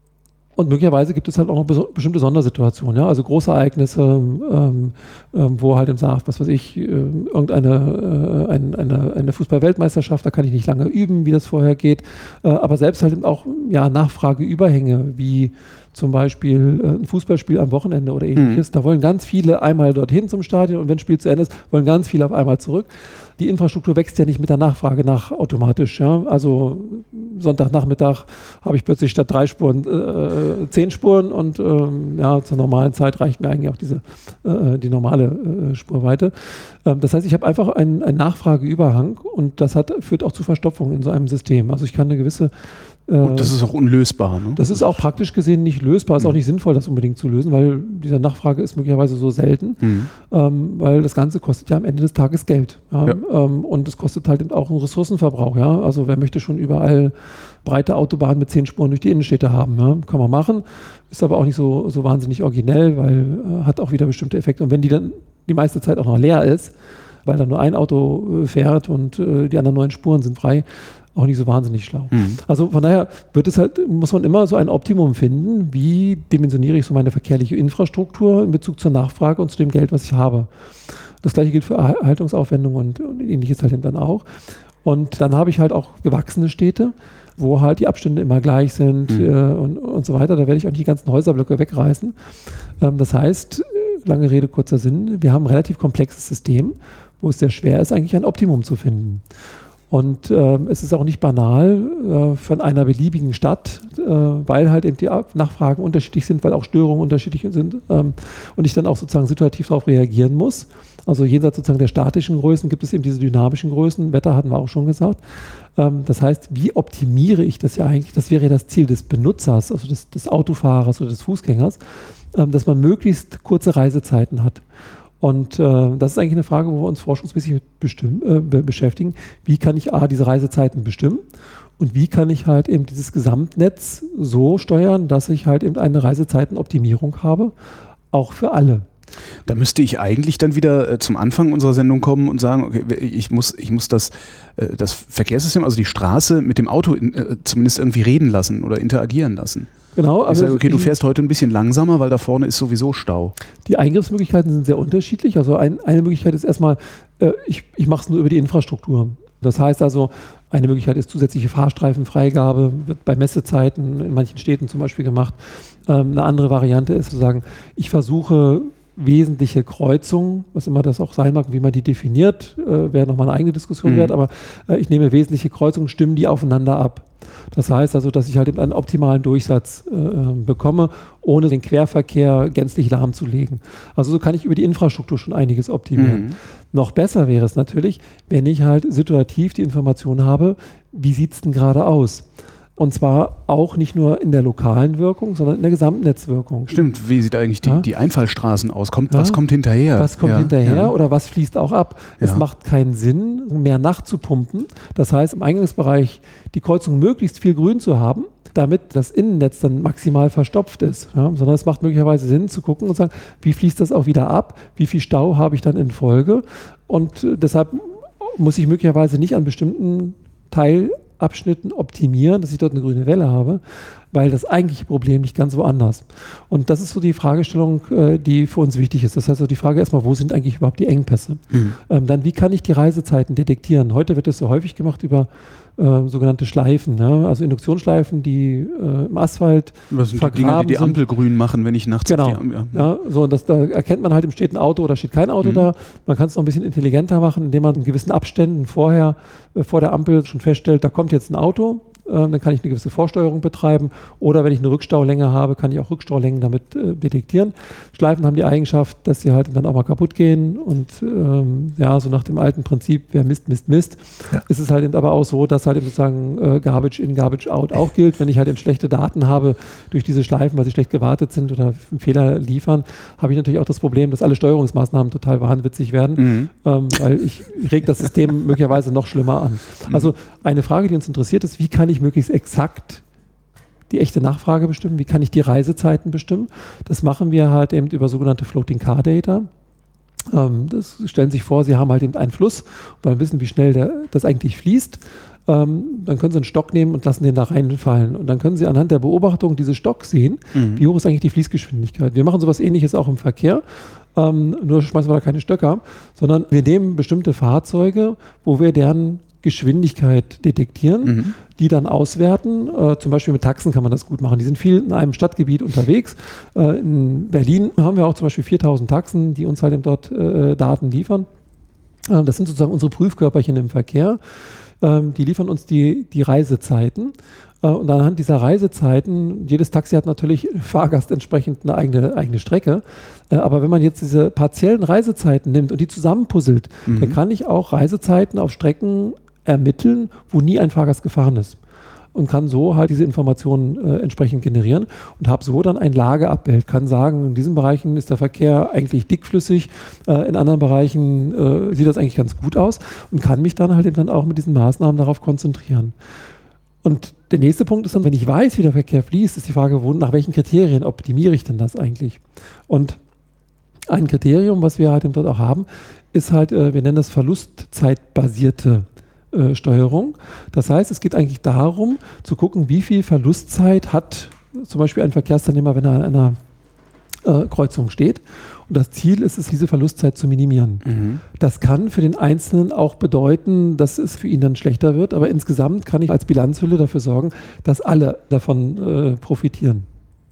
Und möglicherweise gibt es halt auch noch bes- bestimmte Sondersituationen, ja? Also Großereignisse, ähm, ähm, wo halt eben sagt, was weiß ich, äh, irgendeine äh, ein, eine, eine Fußball-Weltmeisterschaft, da kann ich nicht lange üben, wie das vorher geht. Äh, aber selbst halt eben auch ja, Nachfrageüberhänge, wie zum Beispiel äh, ein Fußballspiel am Wochenende oder ähnliches. Mhm. Da wollen ganz viele einmal dorthin zum Stadion und wenn das Spiel zu Ende ist, wollen ganz viele auf einmal zurück. Die Infrastruktur wächst ja nicht mit der Nachfrage nach automatisch. Ja? Also Sonntagnachmittag habe ich plötzlich statt drei Spuren äh, zehn Spuren und ähm, ja, zur normalen Zeit reicht mir eigentlich auch diese äh, die normale äh, Spurweite. Ähm, das heißt, ich habe einfach einen, einen Nachfrageüberhang und das hat, führt auch zu Verstopfung in so einem System. Also ich kann eine gewisse Und das ist auch unlösbar. Ne? Das ist auch praktisch gesehen nicht lösbar, ist mhm. auch nicht sinnvoll, das unbedingt zu lösen, weil diese Nachfrage ist möglicherweise so selten, mhm. ähm, weil das Ganze kostet ja am Ende des Tages Geld. Ja? Ja. Ähm, und es kostet halt eben auch einen Ressourcenverbrauch. Ja? Also wer möchte schon überall breite Autobahnen mit zehn Spuren durch die Innenstädte haben? Ja? Kann man machen, ist aber auch nicht so, so wahnsinnig originell, weil äh, hat auch wieder bestimmte Effekte. Und wenn die dann die meiste Zeit auch noch leer ist, weil da nur ein Auto äh, fährt und äh, die anderen neun Spuren sind frei, auch nicht so wahnsinnig schlau. Mhm. Also von daher wird es halt, muss man immer so ein Optimum finden, wie dimensioniere ich so meine verkehrliche Infrastruktur in Bezug zur Nachfrage und zu dem Geld, was ich habe. Das gleiche gilt für Erhaltungsaufwendungen und, und ähnliches halt dann auch. Und dann habe ich halt auch gewachsene Städte, wo halt die Abstände immer gleich sind mhm. äh, und, und so weiter. Da werde ich auch nicht die ganzen Häuserblöcke wegreißen. Ähm, das heißt, lange Rede, kurzer Sinn, wir haben ein relativ komplexes System, wo es sehr schwer ist, eigentlich ein Optimum zu finden. Und äh, es ist auch nicht banal äh, von einer beliebigen Stadt, äh, weil halt eben die Nachfragen unterschiedlich sind, weil auch Störungen unterschiedlich sind ähm, und ich dann auch sozusagen situativ darauf reagieren muss. Also jenseits sozusagen der statischen Größen gibt es eben diese dynamischen Größen. Wetter hatten wir auch schon gesagt. Ähm, das heißt, wie optimiere ich das ja eigentlich? Das wäre ja das Ziel des Benutzers, also des, des Autofahrers oder des Fußgängers, ähm, dass man möglichst kurze Reisezeiten hat. Und äh, das ist eigentlich eine Frage, wo wir uns forschungsmäßig mit bestimmen, äh, be- beschäftigen. Wie kann ich A, diese Reisezeiten bestimmen und wie kann ich halt eben dieses Gesamtnetz so steuern, dass ich halt eben eine Reisezeitenoptimierung habe, auch für alle. Da müsste ich eigentlich dann wieder äh, zum Anfang unserer Sendung kommen und sagen, okay, ich muss, ich muss das, äh, das Verkehrssystem, also die Straße mit dem Auto in, äh, zumindest irgendwie reden lassen oder interagieren lassen. Genau, ich sage, okay, du fährst heute ein bisschen langsamer, weil da vorne ist sowieso Stau. Die Eingriffsmöglichkeiten sind sehr unterschiedlich. Also ein, eine Möglichkeit ist erstmal, äh, ich, ich mache es nur über die Infrastruktur. Das heißt also, eine Möglichkeit ist zusätzliche Fahrstreifenfreigabe, wird bei Messezeiten in manchen Städten zum Beispiel gemacht. Ähm, eine andere Variante ist zu sagen, ich versuche wesentliche Kreuzungen, was immer das auch sein mag, wie man die definiert, äh, wäre nochmal eine eigene Diskussion mhm. wert, aber äh, ich nehme wesentliche Kreuzungen, stimmen die aufeinander ab. Das heißt also, dass ich halt einen optimalen Durchsatz äh, bekomme, ohne den Querverkehr gänzlich lahmzulegen. Also so kann ich über die Infrastruktur schon einiges optimieren. Mhm. Noch besser wäre es natürlich, wenn ich halt situativ die Information habe, wie sieht es denn gerade aus? Und zwar auch nicht nur in der lokalen Wirkung, sondern in der Gesamtnetzwirkung. Stimmt, wie sieht eigentlich die, ja? die Einfallstraßen aus? Kommt, ja? Was kommt hinterher? Was kommt ja, hinterher ja. oder was fließt auch ab? Ja. Es macht keinen Sinn, mehr nachzupumpen. Das heißt, im Eingangsbereich die Kreuzung möglichst viel Grün zu haben, damit das Innennetz dann maximal verstopft ist. Ja? Sondern es macht möglicherweise Sinn zu gucken und sagen, wie fließt das auch wieder ab? Wie viel Stau habe ich dann in Folge? Und äh, deshalb muss ich möglicherweise nicht an bestimmten Teilabschnitten optimieren, dass ich dort eine grüne Welle habe, weil das eigentliche Problem liegt ganz woanders. Und das ist so die Fragestellung, äh, die für uns wichtig ist. Das heißt, so die Frage erstmal, wo sind eigentlich überhaupt die Engpässe? Mhm. Ähm, dann, wie kann ich die Reisezeiten detektieren? Heute wird das so häufig gemacht über äh, sogenannte Schleifen, ja? Also Induktionsschleifen, die äh, im Asphalt Was sind vergraben die Dinge, die die sind. Ampel grün machen, wenn ich nachts Genau. auf die Ampel, ja. Ja, so, das, da erkennt man halt, im steht ein Auto oder steht kein Auto mhm. da. Man kann es noch ein bisschen intelligenter machen, indem man in gewissen Abständen vorher, äh, vor der Ampel schon feststellt, da kommt jetzt ein Auto. Dann kann ich eine gewisse Vorsteuerung betreiben oder wenn ich eine Rückstaulänge habe, kann ich auch Rückstaulängen damit äh, detektieren. Schleifen haben die Eigenschaft, dass sie halt dann auch mal kaputt gehen und ähm, ja, so nach dem alten Prinzip, wer misst, misst, misst, ja. ist es halt eben aber auch so, dass halt eben sozusagen äh, Garbage in, Garbage out auch gilt. Wenn ich halt eben schlechte Daten habe durch diese Schleifen, weil sie schlecht gewartet sind oder einen Fehler liefern, habe ich natürlich auch das Problem, dass alle Steuerungsmaßnahmen total wahnwitzig werden, mhm. ähm, weil ich reg das System möglicherweise noch schlimmer an. Mhm. Also eine Frage, die uns interessiert ist, wie kann ich möglichst exakt die echte Nachfrage bestimmen, wie kann ich die Reisezeiten bestimmen. Das machen wir halt eben über sogenannte Floating Car Data. Ähm, das stellen Sie sich vor, Sie haben halt eben einen Fluss, wollen wissen, wie schnell der, das eigentlich fließt. Ähm, dann können Sie einen Stock nehmen und lassen den da reinfallen. Und dann können Sie anhand der Beobachtung dieses Stocks sehen, mhm. wie hoch ist eigentlich die Fließgeschwindigkeit. Wir machen sowas Ähnliches auch im Verkehr. Ähm, nur schmeißen wir da keine Stöcker, sondern wir nehmen bestimmte Fahrzeuge, wo wir deren Geschwindigkeit detektieren, mhm. die dann auswerten. Äh, zum Beispiel mit Taxen kann man das gut machen. Die sind viel in einem Stadtgebiet unterwegs. Äh, in Berlin haben wir auch zum Beispiel viertausend Taxen, die uns halt eben dort äh, Daten liefern. Äh, das sind sozusagen unsere Prüfkörperchen im Verkehr. Ähm, die liefern uns die, die Reisezeiten. Äh, und anhand dieser Reisezeiten, jedes Taxi hat natürlich Fahrgast entsprechend eine eigene, eigene Strecke. Äh, aber wenn man jetzt diese partiellen Reisezeiten nimmt und die zusammenpuzzelt, mhm. dann kann ich auch Reisezeiten auf Strecken ermitteln, wo nie ein Fahrgast gefahren ist und kann so halt diese Informationen äh, entsprechend generieren und habe so dann ein Lageabbild, kann sagen, in diesen Bereichen ist der Verkehr eigentlich dickflüssig, äh, in anderen Bereichen äh, sieht das eigentlich ganz gut aus und kann mich dann halt eben dann auch mit diesen Maßnahmen darauf konzentrieren. Und der nächste Punkt ist dann, wenn ich weiß, wie der Verkehr fließt, ist die Frage, wo, nach welchen Kriterien optimiere ich denn das eigentlich? Und ein Kriterium, was wir halt eben dort auch haben, ist halt, äh, wir nennen das verlustzeitbasierte Äh, Steuerung. Das heißt, es geht eigentlich darum, zu gucken, wie viel Verlustzeit hat zum Beispiel ein Verkehrsteilnehmer, wenn er an einer äh, Kreuzung steht. Und das Ziel ist es, diese Verlustzeit zu minimieren. Mhm. Das kann für den Einzelnen auch bedeuten, dass es für ihn dann schlechter wird, aber insgesamt kann ich als Bilanzhülle dafür sorgen, dass alle davon äh, profitieren.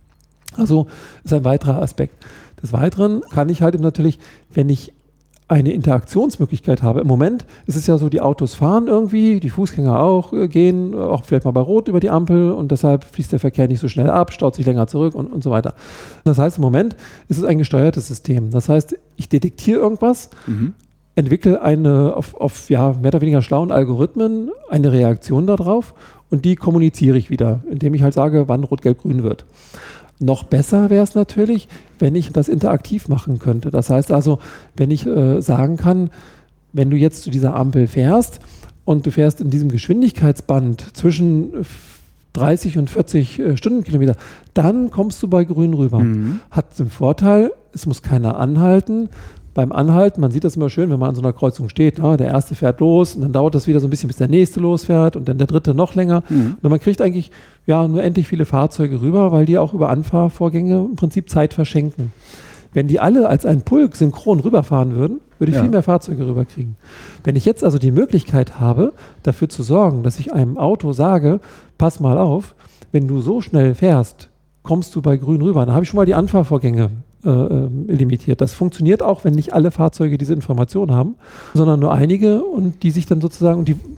Also ist ein weiterer Aspekt. Des Weiteren kann ich halt eben natürlich, wenn ich eine Interaktionsmöglichkeit habe. Im Moment ist es ja so, die Autos fahren irgendwie, die Fußgänger auch äh, gehen, auch vielleicht mal bei Rot über die Ampel und deshalb fließt der Verkehr nicht so schnell ab, staut sich länger zurück und, und so weiter. Das heißt, im Moment ist es ein gesteuertes System. Das heißt, ich detektiere irgendwas, mhm. entwickle eine auf, auf ja, mehr oder weniger schlauen Algorithmen eine Reaktion darauf und die kommuniziere ich wieder, indem ich halt sage, wann Rot, Gelb, Grün wird. Noch besser wäre es natürlich, wenn ich das interaktiv machen könnte. Das heißt also, wenn ich äh, sagen kann, wenn du jetzt zu dieser Ampel fährst und du fährst in diesem Geschwindigkeitsband zwischen dreißig und vierzig äh, Stundenkilometer, dann kommst du bei Grün rüber. Mhm. Hat den Vorteil, es muss keiner anhalten. Beim Anhalten, man sieht das immer schön, wenn man an so einer Kreuzung steht, ja, der erste fährt los und dann dauert das wieder so ein bisschen, bis der nächste losfährt und dann der dritte noch länger. Mhm. Und man kriegt eigentlich ja nur endlich viele Fahrzeuge rüber, weil die auch über Anfahrvorgänge im Prinzip Zeit verschenken. Wenn die alle als ein Pulk synchron rüberfahren würden, würde ich ja. viel mehr Fahrzeuge rüberkriegen. Wenn ich jetzt also die Möglichkeit habe, dafür zu sorgen, dass ich einem Auto sage, pass mal auf, wenn du so schnell fährst, kommst du bei Grün rüber. Dann habe ich schon mal die Anfahrvorgänge äh, limitiert. Das funktioniert auch, wenn nicht alle Fahrzeuge diese Information haben, sondern nur einige und die sich dann sozusagen, und die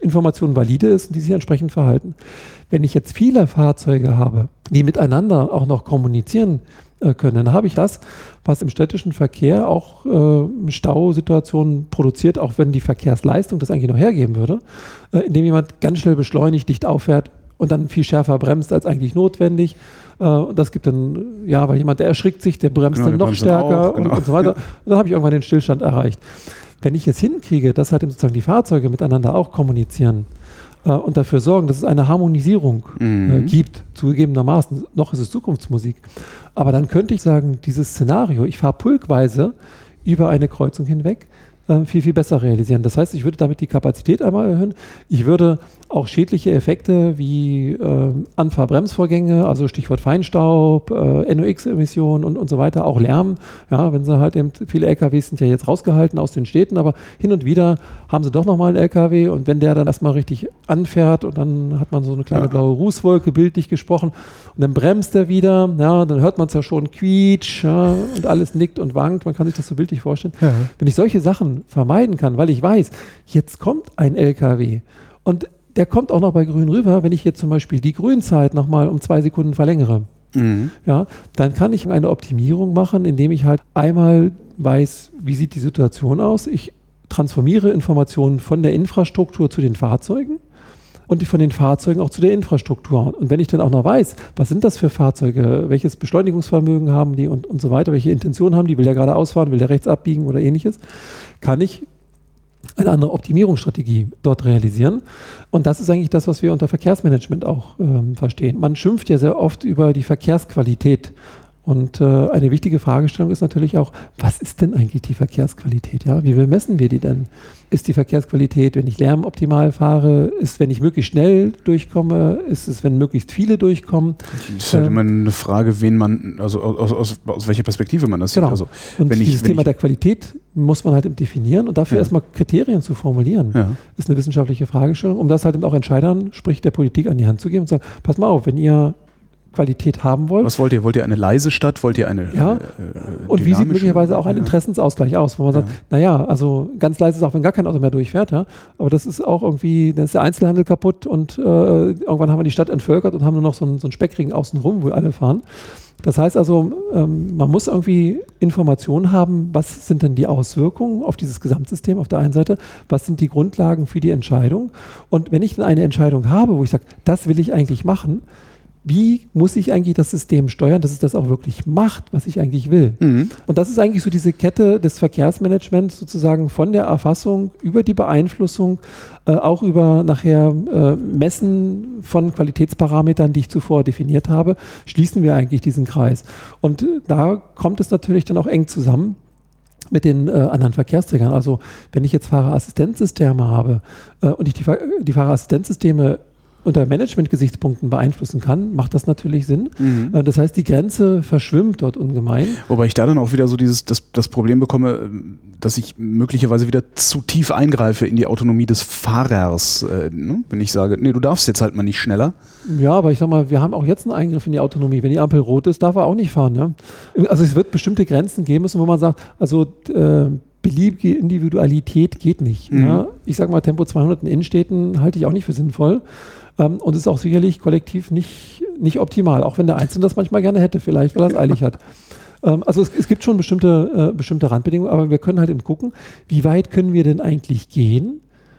Information valide ist und die sich entsprechend verhalten. Wenn ich jetzt viele Fahrzeuge habe, die miteinander auch noch kommunizieren äh, können, dann habe ich das, was im städtischen Verkehr auch äh, Stausituationen produziert, auch wenn die Verkehrsleistung das eigentlich noch hergeben würde, äh, indem jemand ganz schnell beschleunigt, dicht auffährt und dann viel schärfer bremst als eigentlich notwendig. Äh, und das gibt dann, ja, weil jemand, der erschrickt sich, der bremst genau, dann noch stärker auch, genau. und, und so weiter. Und dann habe ich irgendwann den Stillstand erreicht. Wenn ich jetzt hinkriege, dass halt sozusagen die Fahrzeuge miteinander auch kommunizieren äh, und dafür sorgen, dass es eine Harmonisierung mhm. äh, gibt, zugegebenermaßen, noch ist es Zukunftsmusik, aber dann könnte ich sagen, dieses Szenario, ich fahre pulkweise über eine Kreuzung hinweg, äh, viel, viel besser realisieren. Das heißt, ich würde damit die Kapazität einmal erhöhen. Ich würde auch schädliche Effekte wie äh, Anfahrbremsvorgänge, also Stichwort Feinstaub, äh, N O X-Emissionen und, und so weiter, auch Lärm. Ja, wenn sie halt eben, viele L K Ws sind ja jetzt rausgehalten aus den Städten, aber hin und wieder haben sie doch nochmal einen L K W und wenn der dann erstmal richtig anfährt und dann hat man so eine kleine ja. blaue Rußwolke, bildlich gesprochen, und dann bremst er wieder, ja, dann hört man es ja schon quietsch, ja, und alles nickt und wankt, man kann sich das so bildlich vorstellen. Ja. Wenn ich solche Sachen vermeiden kann, weil ich weiß, jetzt kommt ein L K W und der kommt auch noch bei grün rüber, wenn ich jetzt zum Beispiel die Grünzeit nochmal um zwei Sekunden verlängere. Mhm. Ja, dann kann ich eine Optimierung machen, indem ich halt einmal weiß, wie sieht die Situation aus. Ich transformiere Informationen von der Infrastruktur zu den Fahrzeugen und die von den Fahrzeugen auch zu der Infrastruktur. Und wenn ich dann auch noch weiß, was sind das für Fahrzeuge, welches Beschleunigungsvermögen haben die und, und so weiter, welche Intention haben die, will der gerade ausfahren, will der rechts abbiegen oder ähnliches, kann ich eine andere Optimierungsstrategie dort realisieren. Und das ist eigentlich das, was wir unter Verkehrsmanagement auch ähm, verstehen. Man schimpft ja sehr oft über die Verkehrsqualität. Und äh, eine wichtige Fragestellung ist natürlich auch, was ist denn eigentlich die Verkehrsqualität? Ja? Wie messen wir die denn? Ist die Verkehrsqualität, wenn ich lärmoptimal fahre? Ist, wenn ich möglichst schnell durchkomme? Ist es, wenn möglichst viele durchkommen? Das ist halt ähm, immer eine Frage, wen man, also aus, aus, aus welcher Perspektive man das genau. sieht. Also, und wenn dieses ich, wenn Thema ich, der Qualität muss man halt definieren und dafür ja. erstmal Kriterien zu formulieren, ja. ist eine wissenschaftliche Fragestellung, um das halt auch Entscheidern, sprich der Politik, an die Hand zu geben und zu sagen, pass mal auf, wenn ihr Qualität haben wollt. Was wollt ihr? Wollt ihr eine leise Stadt? Wollt ihr eine ja. Äh, und wie sieht möglicherweise auch ein Interessensausgleich aus, wo man ja. sagt, naja, also ganz leise ist auch, wenn gar kein Auto mehr durchfährt, ja, aber das ist auch irgendwie, dann ist der Einzelhandel kaputt und äh, irgendwann haben wir die Stadt entvölkert und haben nur noch so einen, so einen Speckring außenrum, wo alle fahren. Das heißt also, ähm, man muss irgendwie Informationen haben, was sind denn die Auswirkungen auf dieses Gesamtsystem auf der einen Seite, was sind die Grundlagen für die Entscheidung und wenn ich dann eine Entscheidung habe, wo ich sage, das will ich eigentlich machen, wie muss ich eigentlich das System steuern, dass es das auch wirklich macht, was ich eigentlich will? Mhm. Und das ist eigentlich so diese Kette des Verkehrsmanagements sozusagen von der Erfassung über die Beeinflussung, äh, auch über nachher äh, Messen von Qualitätsparametern, die ich zuvor definiert habe, schließen wir eigentlich diesen Kreis. Und äh, da kommt es natürlich dann auch eng zusammen mit den äh, anderen Verkehrsträgern. Also wenn ich jetzt Fahrerassistenzsysteme habe äh, und ich die, die Fahrerassistenzsysteme unter Management-Gesichtspunkten beeinflussen kann, macht das natürlich Sinn. Mhm. Das heißt, die Grenze verschwimmt dort ungemein. Wobei ich da dann auch wieder so dieses das, das Problem bekomme, dass ich möglicherweise wieder zu tief eingreife in die Autonomie des Fahrers. Äh, ne? Wenn ich sage, nee, du darfst jetzt halt mal nicht schneller. Ja, aber ich sag mal, wir haben auch jetzt einen Eingriff in die Autonomie. Wenn die Ampel rot ist, darf er auch nicht fahren. Ja? Also es wird bestimmte Grenzen geben müssen, wo man sagt, also äh, beliebige Individualität geht nicht. Mhm. Ja? Ich sag mal, Tempo zweihundert in Innenstädten halte ich auch nicht für sinnvoll. Um, und ist auch sicherlich kollektiv nicht, nicht optimal, auch wenn der Einzelne das manchmal gerne hätte, vielleicht, weil er es eilig hat. Um, also es, es gibt schon bestimmte, äh, bestimmte Randbedingungen, aber wir können halt eben gucken, wie weit können wir denn eigentlich gehen,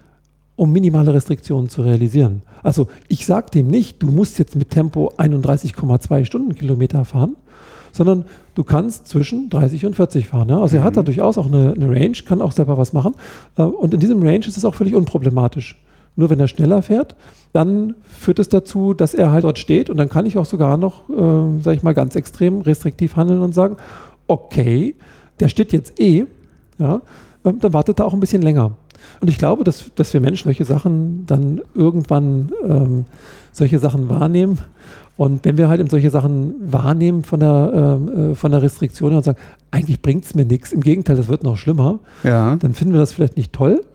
um minimale Restriktionen zu realisieren. Also ich sage dem nicht, du musst jetzt mit Tempo einunddreißig Komma zwei Stundenkilometer fahren, sondern du kannst zwischen dreißig und vierzig fahren. Ja? Also mhm. er hat da durchaus auch eine, eine Range, kann auch selber was machen. Uh, und in diesem Range ist es auch völlig unproblematisch. Nur wenn er schneller fährt, dann führt es dazu, dass er halt dort steht und dann kann ich auch sogar noch, äh, sage ich mal, ganz extrem restriktiv handeln und sagen, okay, der steht jetzt eh, ja, äh, dann wartet er auch ein bisschen länger. Und ich glaube, dass, dass wir Menschen solche Sachen dann irgendwann ähm, solche Sachen wahrnehmen. Und wenn wir halt eben solche Sachen wahrnehmen von der, äh, von der Restriktion und sagen, eigentlich bringt es mir nichts, im Gegenteil, das wird noch schlimmer, ja. dann finden wir das vielleicht nicht toll.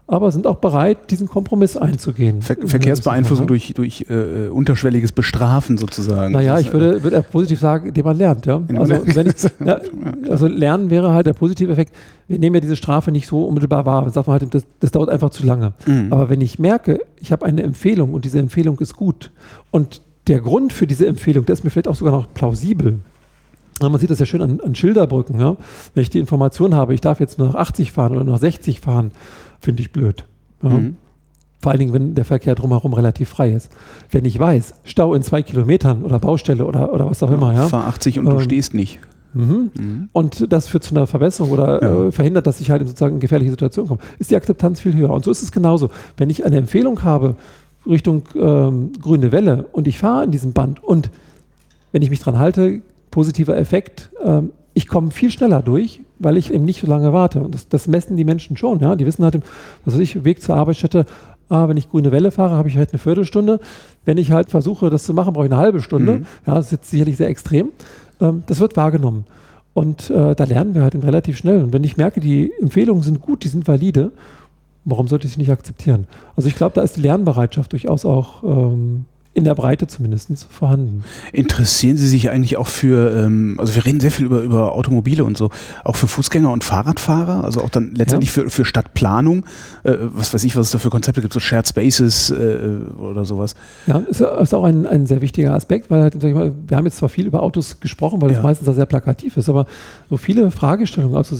aber sind auch bereit, diesen Kompromiss einzugehen. Ver Verkehrsbeeinflussung durch, durch äh, unterschwelliges Bestrafen sozusagen. Naja, ich würde, würde eher positiv sagen, indem man lernt. Ja? Also, wenn ich, ja, also Lernen wäre halt der positive Effekt. Wir nehmen ja diese Strafe nicht so unmittelbar wahr. Das, sagt man halt, das, das dauert einfach zu lange. Mhm. Aber wenn ich merke, ich habe eine Empfehlung und diese Empfehlung ist gut und der Grund für diese Empfehlung, der ist mir vielleicht auch sogar noch plausibel. Man sieht das ja schön an, an Schilderbrücken. Ja? Wenn ich die Information habe, ich darf jetzt nur noch achtzig fahren oder nur noch sechzig fahren, finde ich blöd. Ja? Mhm. Vor allen Dingen, wenn der Verkehr drumherum relativ frei ist. Wenn ich weiß, Stau in zwei Kilometern oder Baustelle oder, oder was auch immer. Ja? Fahr achtzig und ähm, du stehst nicht. Mhm. Mhm. Und das führt zu einer Verbesserung oder ja. äh, verhindert, dass ich halt in sozusagen in gefährliche Situationen komme. Ist die Akzeptanz viel höher. Und so ist es genauso. Wenn ich eine Empfehlung habe Richtung ähm, grüne Welle und ich fahre in diesem Band und wenn ich mich dran halte, positiver Effekt, ähm, ich komme viel schneller durch, weil ich eben nicht so lange warte. Und das, das messen die Menschen schon. Ja? Die wissen halt, was weiß ich, Weg zur Arbeitsstätte, ah, wenn ich grüne Welle fahre, habe ich halt eine Viertelstunde. Wenn ich halt versuche, das zu machen, brauche ich eine halbe Stunde. Mhm. Ja, das ist jetzt sicherlich sehr extrem. Ähm, das wird wahrgenommen. Und äh, da lernen wir halt relativ schnell. Und wenn ich merke, die Empfehlungen sind gut, die sind valide, warum sollte ich sie nicht akzeptieren? Also ich glaube, da ist die Lernbereitschaft durchaus auch ähm, in der Breite zumindest vorhanden. Interessieren Sie sich eigentlich auch für, ähm, also wir reden sehr viel über, über Automobile und so, auch für Fußgänger und Fahrradfahrer, also auch dann letztendlich ja. für, für Stadtplanung, äh, was weiß ich, was es da für Konzepte gibt, so Shared Spaces äh, oder sowas. Ja, ist, ist auch ein, ein sehr wichtiger Aspekt, weil halt, wir haben jetzt zwar viel über Autos gesprochen, weil das ja. meistens da sehr plakativ ist, aber so viele Fragestellungen, also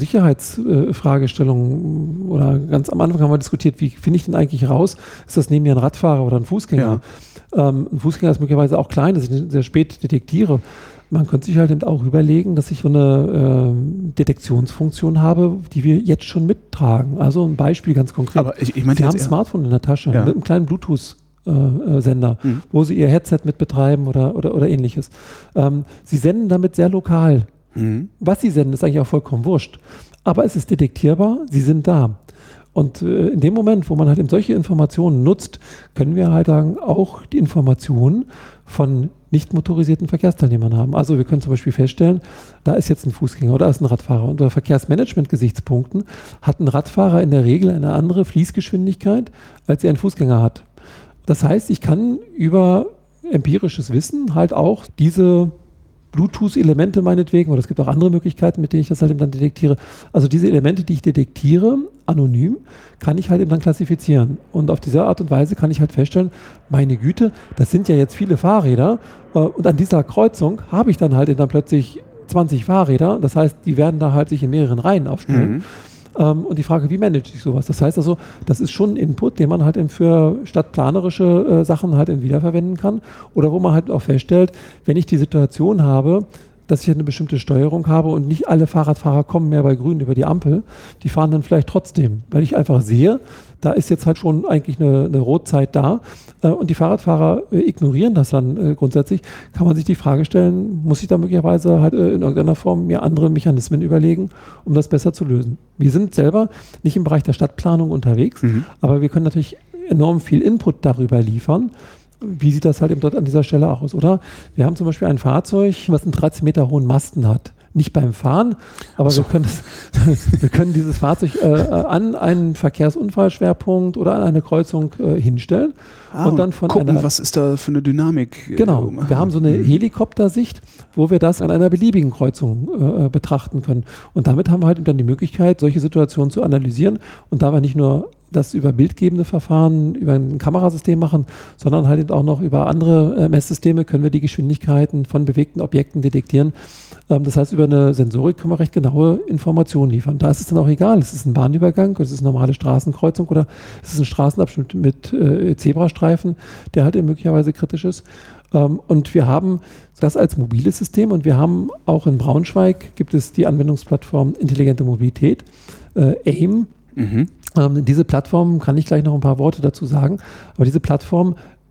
Sicherheitsfragestellungen äh, oder ganz am Anfang haben wir diskutiert, wie finde ich denn eigentlich raus, ist das neben mir ein Radfahrer oder ein Fußgänger? Ja. Ähm, ein Fußgänger ist möglicherweise auch klein, dass ich ihn sehr spät detektiere. Man könnte sich halt eben auch überlegen, dass ich so eine äh, Detektionsfunktion habe, die wir jetzt schon mittragen. Also ein Beispiel ganz konkret. Aber ich, ich meinte Sie haben ein Smartphone in der Tasche ja. mit einem kleinen Bluetooth-Sender, äh, mhm. wo Sie Ihr Headset mit betreiben oder, oder, oder ähnliches. Ähm, Sie senden damit sehr lokal. Mhm. Was Sie senden, ist eigentlich auch vollkommen wurscht. Aber es ist detektierbar, Sie sind da. Und äh, in dem Moment, wo man halt eben solche Informationen nutzt, können wir halt sagen, auch die Informationen von nicht motorisierten Verkehrsteilnehmern haben. Also wir können zum Beispiel feststellen, da ist jetzt ein Fußgänger oder da ist ein Radfahrer. Unter Verkehrsmanagement-Gesichtspunkten hat ein Radfahrer in der Regel eine andere Fließgeschwindigkeit, als er ein Fußgänger hat. Das heißt, ich kann über empirisches Wissen halt auch diese Bluetooth-Elemente meinetwegen, oder es gibt auch andere Möglichkeiten, mit denen ich das halt eben dann detektiere. Also diese Elemente, die ich detektiere, anonym, kann ich halt eben dann klassifizieren. Und auf diese Art und Weise kann ich halt feststellen, meine Güte, das sind ja jetzt viele Fahrräder äh, und an dieser Kreuzung habe ich dann halt eben dann plötzlich zwanzig Fahrräder. Das heißt, die werden da halt sich in mehreren Reihen aufstellen. Mhm. Ähm, und die Frage, wie manage ich sowas? Das heißt also, das ist schon ein Input, den man halt eben für stadtplanerische äh, Sachen halt eben wiederverwenden kann. Oder wo man halt auch feststellt, wenn ich die Situation habe, dass ich eine bestimmte Steuerung habe und nicht alle Fahrradfahrer kommen mehr bei Grün über die Ampel, die fahren dann vielleicht trotzdem, weil ich einfach sehe, da ist jetzt halt schon eigentlich eine, eine Rotzeit da äh, und die Fahrradfahrer äh, ignorieren das dann äh, grundsätzlich, kann man sich die Frage stellen, muss ich da möglicherweise halt äh, in irgendeiner Form mir andere Mechanismen überlegen, um das besser zu lösen. Wir sind selber nicht im Bereich der Stadtplanung unterwegs, mhm. aber wir können natürlich enorm viel Input darüber liefern. Wie sieht das halt eben dort an dieser Stelle aus, oder? Wir haben zum Beispiel ein Fahrzeug, was einen dreizehn Meter hohen Masten hat. Nicht beim Fahren, aber so. wir, können das, wir können dieses Fahrzeug äh, an einen Verkehrsunfallschwerpunkt oder an eine Kreuzung äh, hinstellen. Ah, und dann von gucken, einer, was ist da für eine Dynamik? Genau, wir haben so eine Helikoptersicht, wo wir das an einer beliebigen Kreuzung äh, betrachten können. Und damit haben wir halt dann die Möglichkeit, solche Situationen zu analysieren und dabei nicht nur das über bildgebende Verfahren, über ein Kamerasystem machen, sondern halt eben auch noch über andere äh, Messsysteme können wir die Geschwindigkeiten von bewegten Objekten detektieren. Ähm, das heißt, über eine Sensorik können wir recht genaue Informationen liefern. Da ist es dann auch egal, ist es ein Bahnübergang, ist es eine normale Straßenkreuzung oder ist es ein Straßenabschnitt mit äh, Zebrastreifen, der halt eben möglicherweise kritisch ist. Ähm, und wir haben das als mobiles System und wir haben auch in Braunschweig gibt es die Anwendungsplattform Intelligente Mobilität, äh, A I M. Mhm. Ähm, diese Plattform, kann ich gleich noch ein paar Worte dazu sagen, aber diese Plattform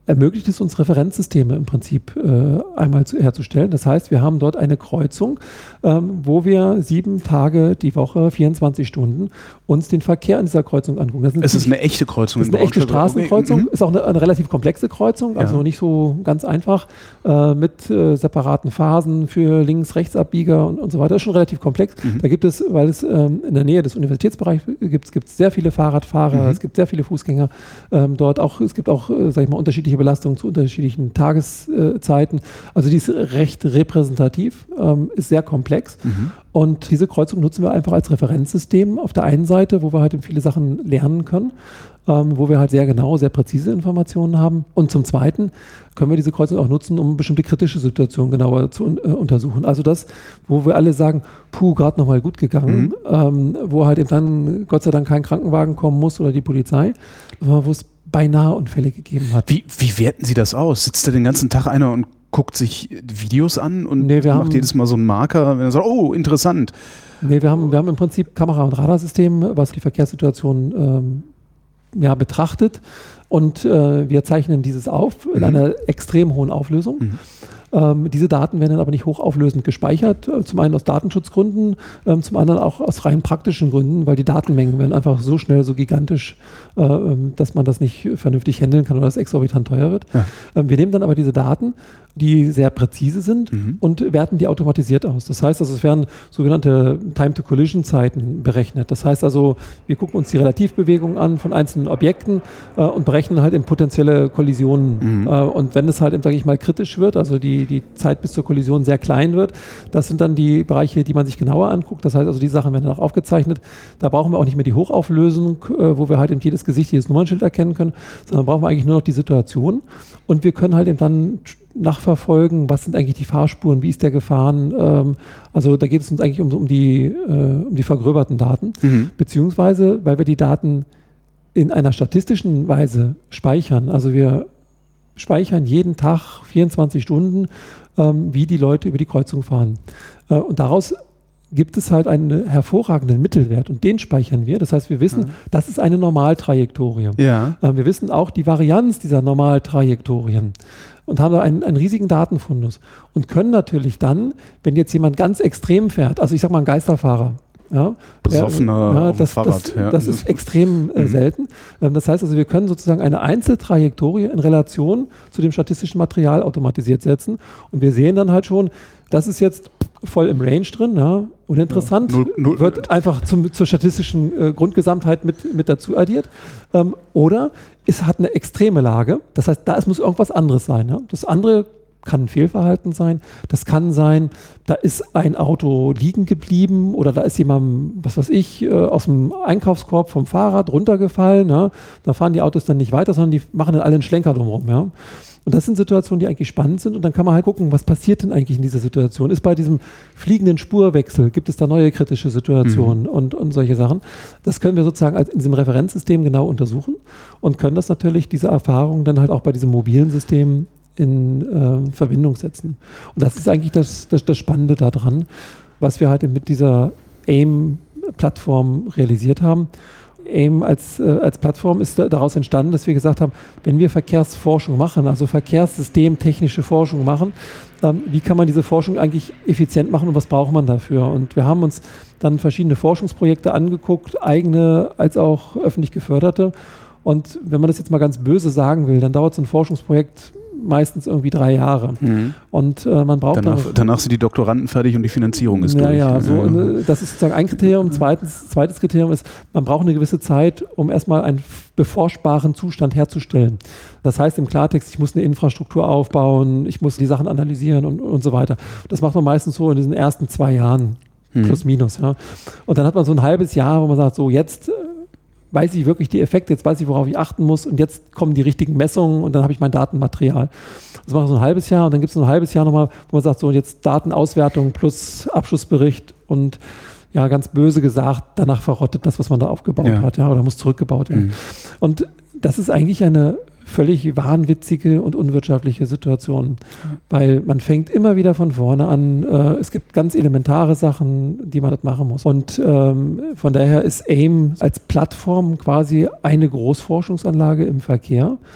ermöglicht es uns, Referenzsysteme im Prinzip äh, einmal zu, herzustellen. Das heißt, wir haben dort eine Kreuzung, ähm, wo wir sieben Tage die Woche, vierundzwanzig Stunden, uns den Verkehr an dieser Kreuzung angucken. Das es ist eine echte Kreuzung. Das ist eine echte Straßenkreuzung, okay. Ist auch eine, eine relativ komplexe Kreuzung, also ja. nicht so ganz einfach, äh, mit äh, separaten Phasen für Links-Rechts-Abbieger und, und so weiter. Das ist schon relativ komplex. Mhm. Da gibt es, weil es ähm, in der Nähe des Universitätsbereichs gibt, gibt es sehr viele Fahrradfahrer, mhm. es gibt sehr viele Fußgänger ähm, dort. Auch, es gibt auch, äh, sag ich mal, unterschiedliche Belastungen zu unterschiedlichen Tageszeiten. Also die ist recht repräsentativ, ähm, ist sehr komplex. Mhm. Und diese Kreuzung nutzen wir einfach als Referenzsystem auf der einen Seite, wo wir halt viele Sachen lernen können, ähm, wo wir halt sehr genau, sehr präzise Informationen haben. Und zum Zweiten können wir diese Kreuzung auch nutzen, um bestimmte kritische Situationen genauer zu äh, untersuchen. Also das, wo wir alle sagen, puh, gerade nochmal gut gegangen, mhm. ähm, wo halt eben dann Gott sei Dank kein Krankenwagen kommen muss oder die Polizei, wo es beinahe Unfälle gegeben hat. Wie, wie werten Sie das aus? Sitzt da den ganzen Tag einer und guckt sich Videos an und nee, macht haben, jedes Mal so einen Marker, wenn er sagt, oh, interessant. Nee, wir haben, wir haben im Prinzip Kamera- und Radarsystem, was die Verkehrssituation ähm, ja, betrachtet. Und äh, wir zeichnen dieses auf in mhm. einer extrem hohen Auflösung. Mhm. Ähm, diese Daten werden dann aber nicht hochauflösend gespeichert, äh, zum einen aus Datenschutzgründen, ähm, zum anderen auch aus rein praktischen Gründen, weil die Datenmengen werden einfach so schnell, so gigantisch, äh, ähm, dass man das nicht vernünftig handeln kann oder das exorbitant teuer wird. Ja. Ähm, wir nehmen dann aber diese Daten, die sehr präzise sind mhm. und werten die automatisiert aus. Das heißt also, es werden sogenannte Time-to-Collision-Zeiten berechnet. Das heißt also, wir gucken uns die Relativbewegung an von einzelnen Objekten äh, und berechnen halt in potenzielle Kollisionen. Mhm. Äh, und wenn es halt, sage ich mal, kritisch wird, also die, die Zeit bis zur Kollision sehr klein wird, das sind dann die Bereiche, die man sich genauer anguckt. Das heißt also, die Sachen werden dann auch aufgezeichnet. Da brauchen wir auch nicht mehr die Hochauflösung, äh, wo wir halt in jedes Gesicht, jedes Nummernschild erkennen können, sondern brauchen wir eigentlich nur noch die Situation. Und wir können halt eben dann nachverfolgen, was sind eigentlich die Fahrspuren, wie ist der gefahren. Ähm, also da geht es uns eigentlich um, um, die, äh, um die vergröberten Daten, mhm. beziehungsweise weil wir die Daten in einer statistischen Weise speichern. Also wir speichern jeden Tag vierundzwanzig Stunden, ähm, wie die Leute über die Kreuzung fahren. Äh, und daraus gibt es halt einen hervorragenden Mittelwert und den speichern wir. Das heißt, wir wissen, ja. das ist eine Normaltrajektorie. Ja. Äh, wir wissen auch die Varianz dieser Normaltrajektorien und haben da einen, einen riesigen Datenfundus und können natürlich dann, wenn jetzt jemand ganz extrem fährt, also ich sag mal ein Geisterfahrer, ja, besoffener ja, auf dem das, Fahrrad. Das, ja. das ist extrem äh, selten. Ähm, das heißt also, wir können sozusagen eine Einzeltrajektorie in Relation zu dem statistischen Material automatisiert setzen und wir sehen dann halt schon, das ist jetzt voll im Range drin, ja, uninteressant, ja, null, null, wird einfach zum, zur statistischen äh, Grundgesamtheit mit, mit dazu addiert. Ähm, oder es hat eine extreme Lage, das heißt, da es muss irgendwas anderes sein. Ja. Das andere kann ein Fehlverhalten sein, das kann sein, da ist ein Auto liegen geblieben oder da ist jemand, was weiß ich, äh, aus dem Einkaufskorb vom Fahrrad runtergefallen. Ja. Da fahren die Autos dann nicht weiter, sondern die machen dann alle einen Schlenker drumherum. Ja. Und das sind Situationen, die eigentlich spannend sind und dann kann man halt gucken, was passiert denn eigentlich in dieser Situation? Ist bei diesem fliegenden Spurwechsel, gibt es da neue kritische Situationen mhm. und, und solche Sachen? Das können wir sozusagen als in diesem Referenzsystem genau untersuchen und können das natürlich, diese Erfahrung dann halt auch bei diesem mobilen System in äh, Verbindung setzen. Und das ist eigentlich das, das, das Spannende daran, was wir halt mit dieser A I M-Plattform realisiert haben. A I M als, äh, als Plattform ist da, daraus entstanden, dass wir gesagt haben, wenn wir Verkehrsforschung machen, also verkehrssystemtechnische Forschung machen, ähm, wie kann man diese Forschung eigentlich effizient machen und was braucht man dafür? Und wir haben uns dann verschiedene Forschungsprojekte angeguckt, eigene als auch öffentlich geförderte. Und wenn man das jetzt mal ganz böse sagen will, dann dauert so ein Forschungsprojekt meistens irgendwie drei Jahre. Mhm. Und äh, man braucht danach, dann, danach sind die Doktoranden fertig und die Finanzierung ist ja, durch. Ja, so, ja. Das ist sozusagen ein Kriterium. Zweitens, zweites Kriterium ist, man braucht eine gewisse Zeit, um erstmal einen beforschbaren Zustand herzustellen. Das heißt im Klartext, ich muss eine Infrastruktur aufbauen, ich muss die Sachen analysieren und, und so weiter. Das macht man meistens so in diesen ersten zwei Jahren, mhm. plus minus. Ja. Und dann hat man so ein halbes Jahr, wo man sagt, so jetzt weiß ich wirklich die Effekte, jetzt weiß ich, worauf ich achten muss und jetzt kommen die richtigen Messungen und dann habe ich mein Datenmaterial. Das mache ich so ein halbes Jahr und dann gibt es so ein halbes Jahr nochmal, wo man sagt, so jetzt Datenauswertung plus Abschlussbericht und ja, ganz böse gesagt, danach verrottet das, was man da aufgebaut ja. hat, ja, oder muss zurückgebaut werden. Mhm. Und das ist eigentlich eine völlig wahnwitzige und unwirtschaftliche Situation, weil man fängt immer wieder von vorne an. Äh, es gibt ganz elementare Sachen, die man dort machen muss. Und ähm, von daher ist A I M als Plattform quasi eine Großforschungsanlage im Verkehr,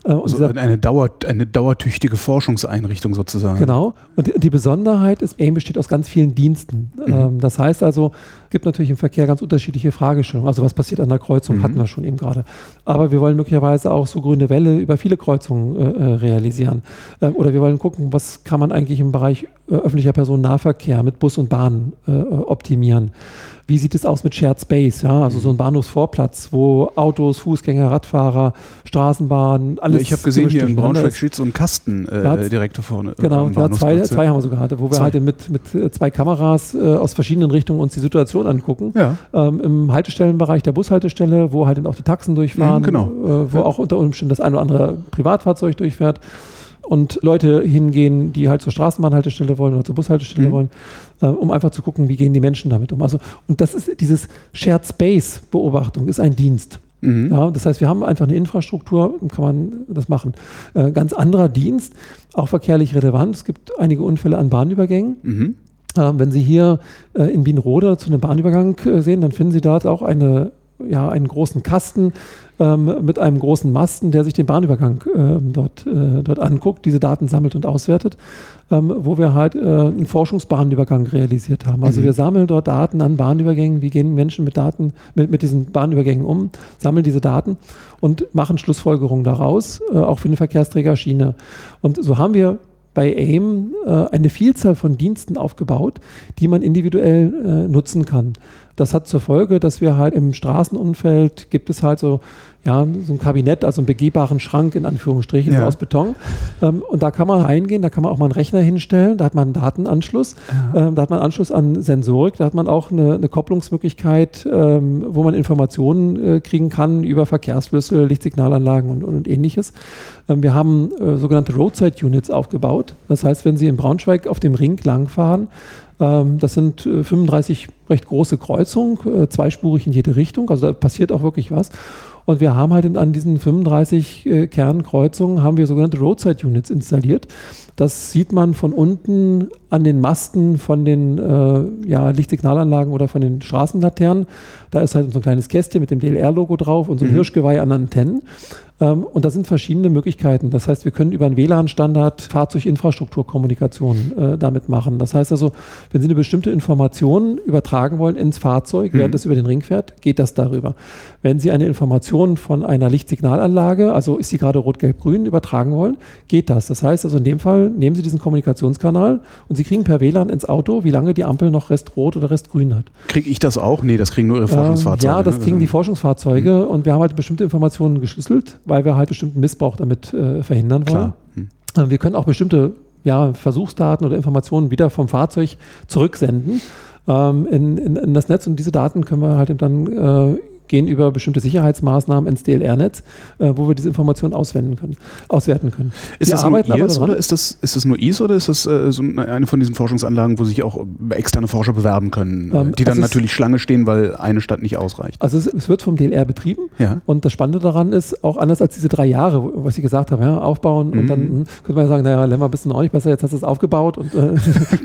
Äh, und also dieser, eine, Dauer, eine dauertüchtige Forschungseinrichtung sozusagen. Genau. Und die, die Besonderheit ist, AIM besteht aus ganz vielen Diensten. Mhm. Ähm, das heißt also, es gibt natürlich im Verkehr ganz unterschiedliche Fragestellungen. Also was passiert an der Kreuzung, mhm. hatten wir schon eben gerade. Aber wir wollen möglicherweise auch so grüne Welle über viele Kreuzungen äh, realisieren. Ähm, oder wir wollen gucken, was kann man eigentlich im Bereich äh, öffentlicher Personennahverkehr mit Bus und Bahn äh, optimieren. Wie sieht es aus mit Shared Space? Ja? Also so ein Bahnhofsvorplatz, wo Autos, Fußgänger, Radfahrer, Straßenbahnen, alles. Ja, ich habe gesehen, hier in Braunschweig steht so ein Kasten äh, direkt da vorne. Genau, ja, zwei, zwei haben wir sogar hatte, wo wir zwei. halt mit, mit zwei Kameras äh, aus verschiedenen Richtungen uns die Situation angucken. Ja. Ähm, im Haltestellenbereich der Bushaltestelle, wo halt dann auch die Taxen durchfahren, mhm, genau. äh, wo ja. auch unter Umständen das ein oder andere Privatfahrzeug durchfährt. Und Leute hingehen, die halt zur Straßenbahnhaltestelle wollen oder zur Bushaltestelle mhm. wollen, äh, um einfach zu gucken, wie gehen die Menschen damit um. Also, und das ist dieses Shared Space Beobachtung, ist ein Dienst. Mhm. Ja, das heißt, wir haben einfach eine Infrastruktur, kann man das machen. Äh, ganz anderer Dienst, auch verkehrlich relevant. Es gibt einige Unfälle an Bahnübergängen. Mhm. Äh, wenn Sie hier äh, in Wienrode zu einem Bahnübergang äh, sehen, dann finden Sie dort auch eine, ja, einen großen Kasten, Ähm, mit einem großen Masten, der sich den Bahnübergang äh, dort, äh, dort anguckt, diese Daten sammelt und auswertet, ähm, wo wir halt äh, einen Forschungsbahnübergang realisiert haben. Also mhm. wir sammeln dort Daten an Bahnübergängen, wie gehen Menschen mit Daten, mit, mit diesen Bahnübergängen um, sammeln diese Daten und machen Schlussfolgerungen daraus, äh, auch für den Verkehrsträger Schiene. Und so haben wir bei AIM äh, eine Vielzahl von Diensten aufgebaut, die man individuell äh, nutzen kann. Das hat zur Folge, dass wir halt im Straßenumfeld gibt es halt so, ja, so ein Kabinett, also einen begehbaren Schrank in Anführungsstrichen ja. aus Beton. Ähm, und da kann man reingehen, da kann man auch mal einen Rechner hinstellen, da hat man einen Datenanschluss, ähm, da hat man Anschluss an Sensorik, da hat man auch eine, eine Kopplungsmöglichkeit, ähm, wo man Informationen äh, kriegen kann über Verkehrsflüsse, Lichtsignalanlagen und, und ähnliches. Ähm, wir haben äh, sogenannte Roadside Units aufgebaut. Das heißt, wenn Sie in Braunschweig auf dem Ring langfahren, ähm, das sind äh, fünfunddreißig recht große Kreuzungen, äh, zweispurig in jede Richtung, also da passiert auch wirklich was. Und wir haben halt in, an diesen fünfunddreißig äh, Kernkreuzungen haben wir sogenannte Roadside Units installiert. Das sieht man von unten an den Masten von den äh, ja, Lichtsignalanlagen oder von den Straßenlaternen. Da ist halt so ein kleines Kästchen mit dem D L R-Logo drauf und so ein mhm. Hirschgeweih an Antennen. Ähm, und da sind verschiedene Möglichkeiten. Das heißt, wir können über einen W L A N-Standard Fahrzeuginfrastrukturkommunikation äh, damit machen. Das heißt also, wenn Sie eine bestimmte Information übertragen wollen ins Fahrzeug, mhm. während es über den Ring fährt, geht das darüber. Wenn Sie eine Information von einer Lichtsignalanlage, also ist sie gerade rot-gelb-grün, übertragen wollen, geht das. Das heißt also in dem Fall, nehmen Sie diesen Kommunikationskanal und Sie kriegen per W L A N ins Auto, wie lange die Ampel noch restrot oder restgrün hat. Kriege ich das auch? Nee, das kriegen nur Ihre Forschungsfahrzeuge. Ähm, ja, das ne? kriegen die Forschungsfahrzeuge mhm. und wir haben halt bestimmte Informationen geschlüsselt, weil wir halt bestimmten Missbrauch damit äh, verhindern wollen. Hm. Äh, wir können auch bestimmte ja, Versuchsdaten oder Informationen wieder vom Fahrzeug zurücksenden ähm, in, in, in das Netz und diese Daten können wir halt dann äh, gehen über bestimmte Sicherheitsmaßnahmen ins D L R-Netz, äh, wo wir diese Informationen auswenden können, auswerten können. Ist das nur I S oder ist das, ist das nur I S oder ist das äh, so eine von diesen Forschungsanlagen, wo sich auch externe Forscher bewerben können, ähm, die dann natürlich Schlange stehen, weil eine Stadt nicht ausreicht? Also es, es wird vom D L R betrieben ja. und das Spannende daran ist, auch anders als diese drei Jahre, was ich gesagt habe, ja, aufbauen mhm. und dann hm, könnte man ja sagen, naja, Lemmer, bist du noch nicht besser, jetzt hast du es aufgebaut und äh,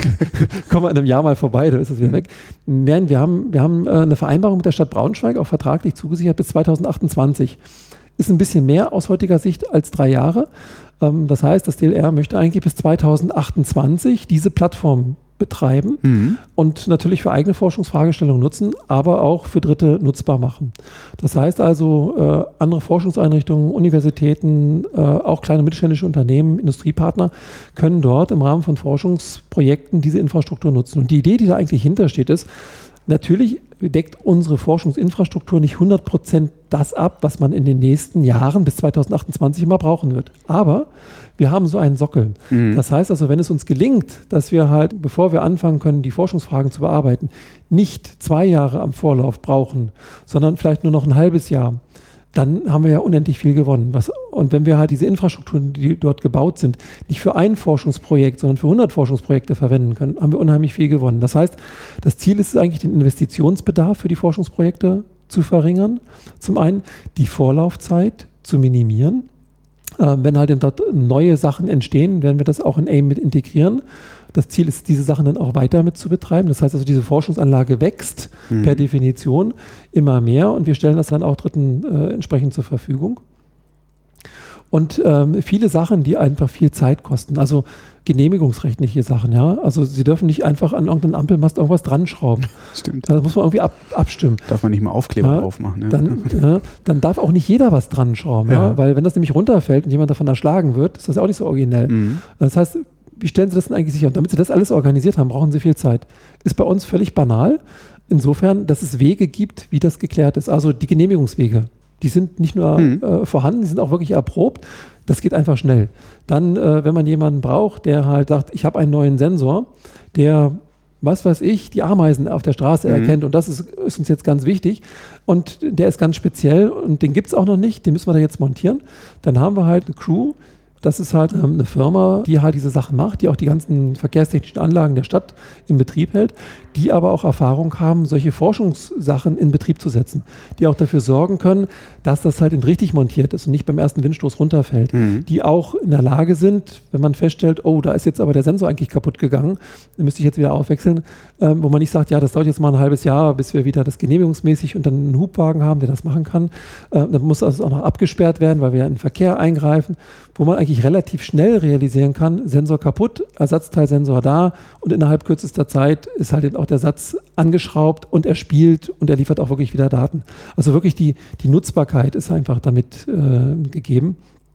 kommen wir in einem Jahr mal vorbei, dann ist es wieder mhm. weg. Nein, wir haben, wir haben äh, eine Vereinbarung mit der Stadt Braunschweig, auch vertraglich zugesichert bis zweitausendachtundzwanzig. Ist ein bisschen mehr aus heutiger Sicht als drei Jahre. Ähm, das heißt, das D L R möchte eigentlich bis zweitausendachtundzwanzig diese Plattform betreiben mhm. und natürlich für eigene Forschungsfragestellungen nutzen, aber auch für Dritte nutzbar machen. Das heißt also, äh, andere Forschungseinrichtungen, Universitäten, äh, auch kleine mittelständische Unternehmen, Industriepartner können dort im Rahmen von Forschungsprojekten diese Infrastruktur nutzen. Und die Idee, die da eigentlich hintersteht, ist, natürlich deckt unsere Forschungsinfrastruktur nicht hundert Prozent das ab, was man in den nächsten Jahren bis zweitausendachtundzwanzig immer brauchen wird. Aber wir haben so einen Sockel. Mhm. Das heißt also, wenn es uns gelingt, dass wir halt, bevor wir anfangen können, die Forschungsfragen zu bearbeiten, nicht zwei Jahre am Vorlauf brauchen, sondern vielleicht nur noch ein halbes Jahr, dann haben wir ja unendlich viel gewonnen. Was, und wenn wir halt diese Infrastrukturen, die dort gebaut sind, nicht für ein Forschungsprojekt, sondern für hundert Forschungsprojekte verwenden können, haben wir unheimlich viel gewonnen. Das heißt, das Ziel ist es eigentlich, den Investitionsbedarf für die Forschungsprojekte zu verringern. Zum einen die Vorlaufzeit zu minimieren. Äh, wenn halt dort neue Sachen entstehen, werden wir das auch in AIM mit integrieren. Das Ziel ist, diese Sachen dann auch weiter mit zu betreiben. Das heißt also, diese Forschungsanlage wächst mhm. per Definition immer mehr und wir stellen das dann auch Dritten äh, entsprechend zur Verfügung. Und ähm, viele Sachen, die einfach viel Zeit kosten. Also genehmigungsrechtliche Sachen, ja. Also Sie dürfen nicht einfach an irgendeinen Ampelmast irgendwas dran schrauben. Stimmt. Da muss man irgendwie ab, abstimmen. Darf man nicht mal Aufkleber ja, drauf machen. Ja. Dann, ja, dann darf auch nicht jeder was dran schrauben, ja. Ja. Weil wenn das nämlich runterfällt und jemand davon erschlagen wird, ist das auch nicht so originell. Mhm. Das heißt, wie stellen Sie das denn eigentlich sicher? Und damit Sie das alles organisiert haben, brauchen Sie viel Zeit. Ist bei uns völlig banal. Insofern, dass es Wege gibt, wie das geklärt ist. Also die Genehmigungswege, die sind nicht nur mhm. äh, vorhanden, die sind auch wirklich erprobt. Das geht einfach schnell. Dann, äh, wenn man jemanden braucht, der halt sagt, ich habe einen neuen Sensor, der, was weiß ich, die Ameisen auf der Straße mhm. erkennt und das ist, ist uns jetzt ganz wichtig und der ist ganz speziell und den gibt es auch noch nicht, den müssen wir da jetzt montieren. Dann haben wir halt eine Crew, das ist halt ähm, eine Firma, die halt diese Sachen macht, die auch die ganzen verkehrstechnischen Anlagen der Stadt in Betrieb hält, die aber auch Erfahrung haben, solche Forschungssachen in Betrieb zu setzen, die auch dafür sorgen können, dass das halt richtig montiert ist und nicht beim ersten Windstoß runterfällt, mhm. die auch in der Lage sind, wenn man feststellt, oh, da ist jetzt aber der Sensor eigentlich kaputt gegangen, dann müsste ich jetzt wieder aufwechseln, ähm, wo man nicht sagt, ja, das dauert jetzt mal ein halbes Jahr, bis wir wieder das genehmigungsmäßig und dann einen Hubwagen haben, der das machen kann. Äh, dann muss das auch noch abgesperrt werden, weil wir in den Verkehr eingreifen, wo man eigentlich relativ schnell realisieren kann, Sensor kaputt, Ersatzteilsensor da und innerhalb kürzester Zeit ist halt auch der Satz angeschraubt und er spielt und er liefert auch wirklich wieder Daten. Also wirklich die, die Nutzbarkeit ist einfach damit äh, gegeben.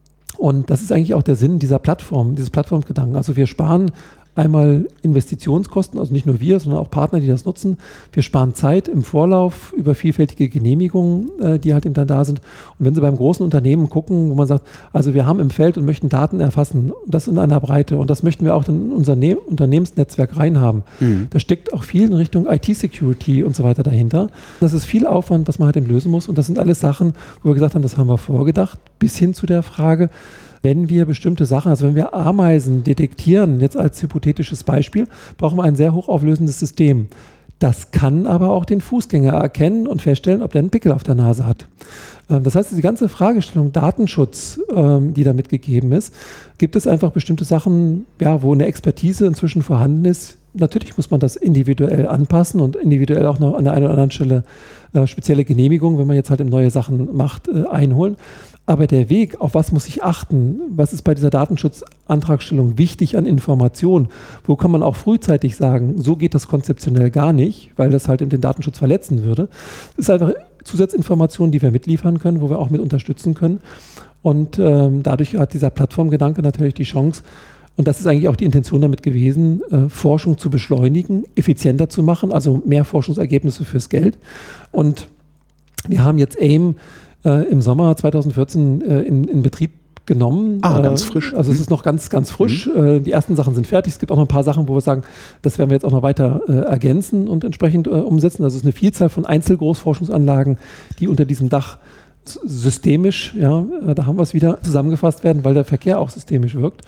Und das ist eigentlich auch der Sinn dieser Plattform, dieses Plattformgedanken. Also wir sparen einmal Investitionskosten, also nicht nur wir, sondern auch Partner, die das nutzen. Wir sparen Zeit im Vorlauf über vielfältige Genehmigungen, äh, die halt eben dann da sind. Und wenn Sie beim großen Unternehmen gucken, wo man sagt, also wir haben im Feld und möchten Daten erfassen, das in einer Breite und das möchten wir auch in unser ne- Unternehmensnetzwerk reinhaben. Mhm. Da steckt auch viel in Richtung I T-Security und so weiter dahinter. Das ist viel Aufwand, was man halt eben lösen muss. Und das sind alles Sachen, wo wir gesagt haben, das haben wir vorgedacht, bis hin zu der Frage, wenn wir bestimmte Sachen, also wenn wir Ameisen detektieren, jetzt als hypothetisches Beispiel, brauchen wir ein sehr hochauflösendes System. Das kann aber auch den Fußgänger erkennen und feststellen, ob der einen Pickel auf der Nase hat. Das heißt, die ganze Fragestellung Datenschutz, die damit gegeben ist, gibt es einfach bestimmte Sachen, ja, wo eine Expertise inzwischen vorhanden ist. Natürlich muss man das individuell anpassen und individuell auch noch an der einen oder anderen Stelle spezielle Genehmigungen, wenn man jetzt halt neue Sachen macht, einholen. Aber der Weg, auf was muss ich achten, was ist bei dieser Datenschutzantragstellung wichtig an Informationen, wo kann man auch frühzeitig sagen, so geht das konzeptionell gar nicht, weil das halt den Datenschutz verletzen würde. Das ist einfach Zusatzinformationen, die wir mitliefern können, wo wir auch mit unterstützen können. Und ähm, dadurch hat dieser Plattformgedanke natürlich die Chance, und das ist eigentlich auch die Intention damit gewesen, äh, Forschung zu beschleunigen, effizienter zu machen, also mehr Forschungsergebnisse fürs Geld. Und wir haben jetzt AIM im Sommer zweitausendvierzehn äh, in, in Betrieb genommen. Ah, ganz frisch. Also es ist noch ganz, ganz frisch. Mhm. Die ersten Sachen sind fertig. Es gibt auch noch ein paar Sachen, wo wir sagen, das werden wir jetzt auch noch weiter äh, ergänzen und entsprechend äh, umsetzen. Also es ist eine Vielzahl von Einzelgroßforschungsanlagen, die unter diesem Dach systemisch, ja, da haben wir es wieder, zusammengefasst werden, weil der Verkehr auch systemisch wirkt.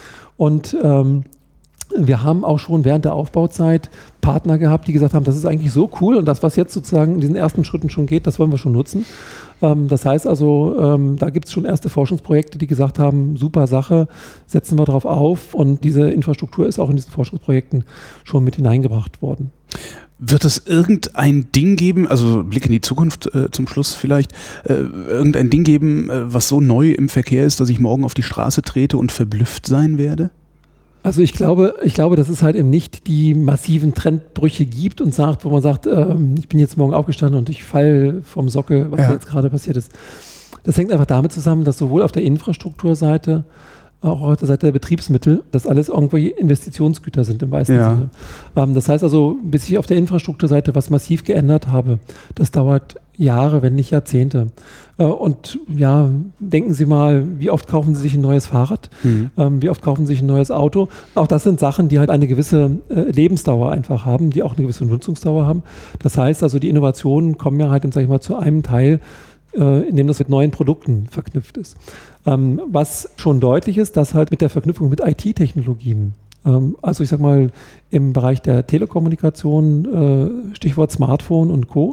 Und ähm, wir haben auch schon während der Aufbauzeit Partner gehabt, die gesagt haben, das ist eigentlich so cool und das, was jetzt sozusagen in diesen ersten Schritten schon geht, das wollen wir schon nutzen. Ähm, das heißt also, ähm, da gibt es schon erste Forschungsprojekte, die gesagt haben, super Sache, setzen wir drauf auf und diese Infrastruktur ist auch in diesen Forschungsprojekten schon mit hineingebracht worden. Wird es irgendein Ding geben, also Blick in die Zukunft äh, zum Schluss vielleicht, äh, irgendein Ding geben, äh, was so neu im Verkehr ist, dass ich morgen auf die Straße trete und verblüfft sein werde? Also ich glaube, ich glaube, dass es halt eben nicht die massiven Trendbrüche gibt und sagt, wo man sagt, ähm, ich bin jetzt morgen aufgestanden und ich falle vom Sockel, was ja. jetzt gerade passiert ist. Das hängt einfach damit zusammen, dass sowohl auf der Infrastrukturseite, auch auf der Seite der Betriebsmittel, dass alles irgendwie Investitionsgüter sind im weitesten ja. Sinne. Ähm, das heißt also, bis ich auf der Infrastrukturseite was massiv geändert habe, das dauert Jahre, wenn nicht Jahrzehnte. Äh, und ja, denken Sie mal, wie oft kaufen Sie sich ein neues Fahrrad? Mhm. Ähm, wie oft kaufen Sie sich ein neues Auto? Auch das sind Sachen, die halt eine gewisse äh, Lebensdauer einfach haben, die auch eine gewisse Nutzungsdauer haben. Das heißt also, die Innovationen kommen ja halt, sag ich mal, zu einem Teil, äh, in dem das mit neuen Produkten verknüpft ist. Ähm, was schon deutlich ist, dass halt mit der Verknüpfung mit I T-Technologien, ähm, also ich sag mal im Bereich der Telekommunikation, äh, Stichwort Smartphone und Co.,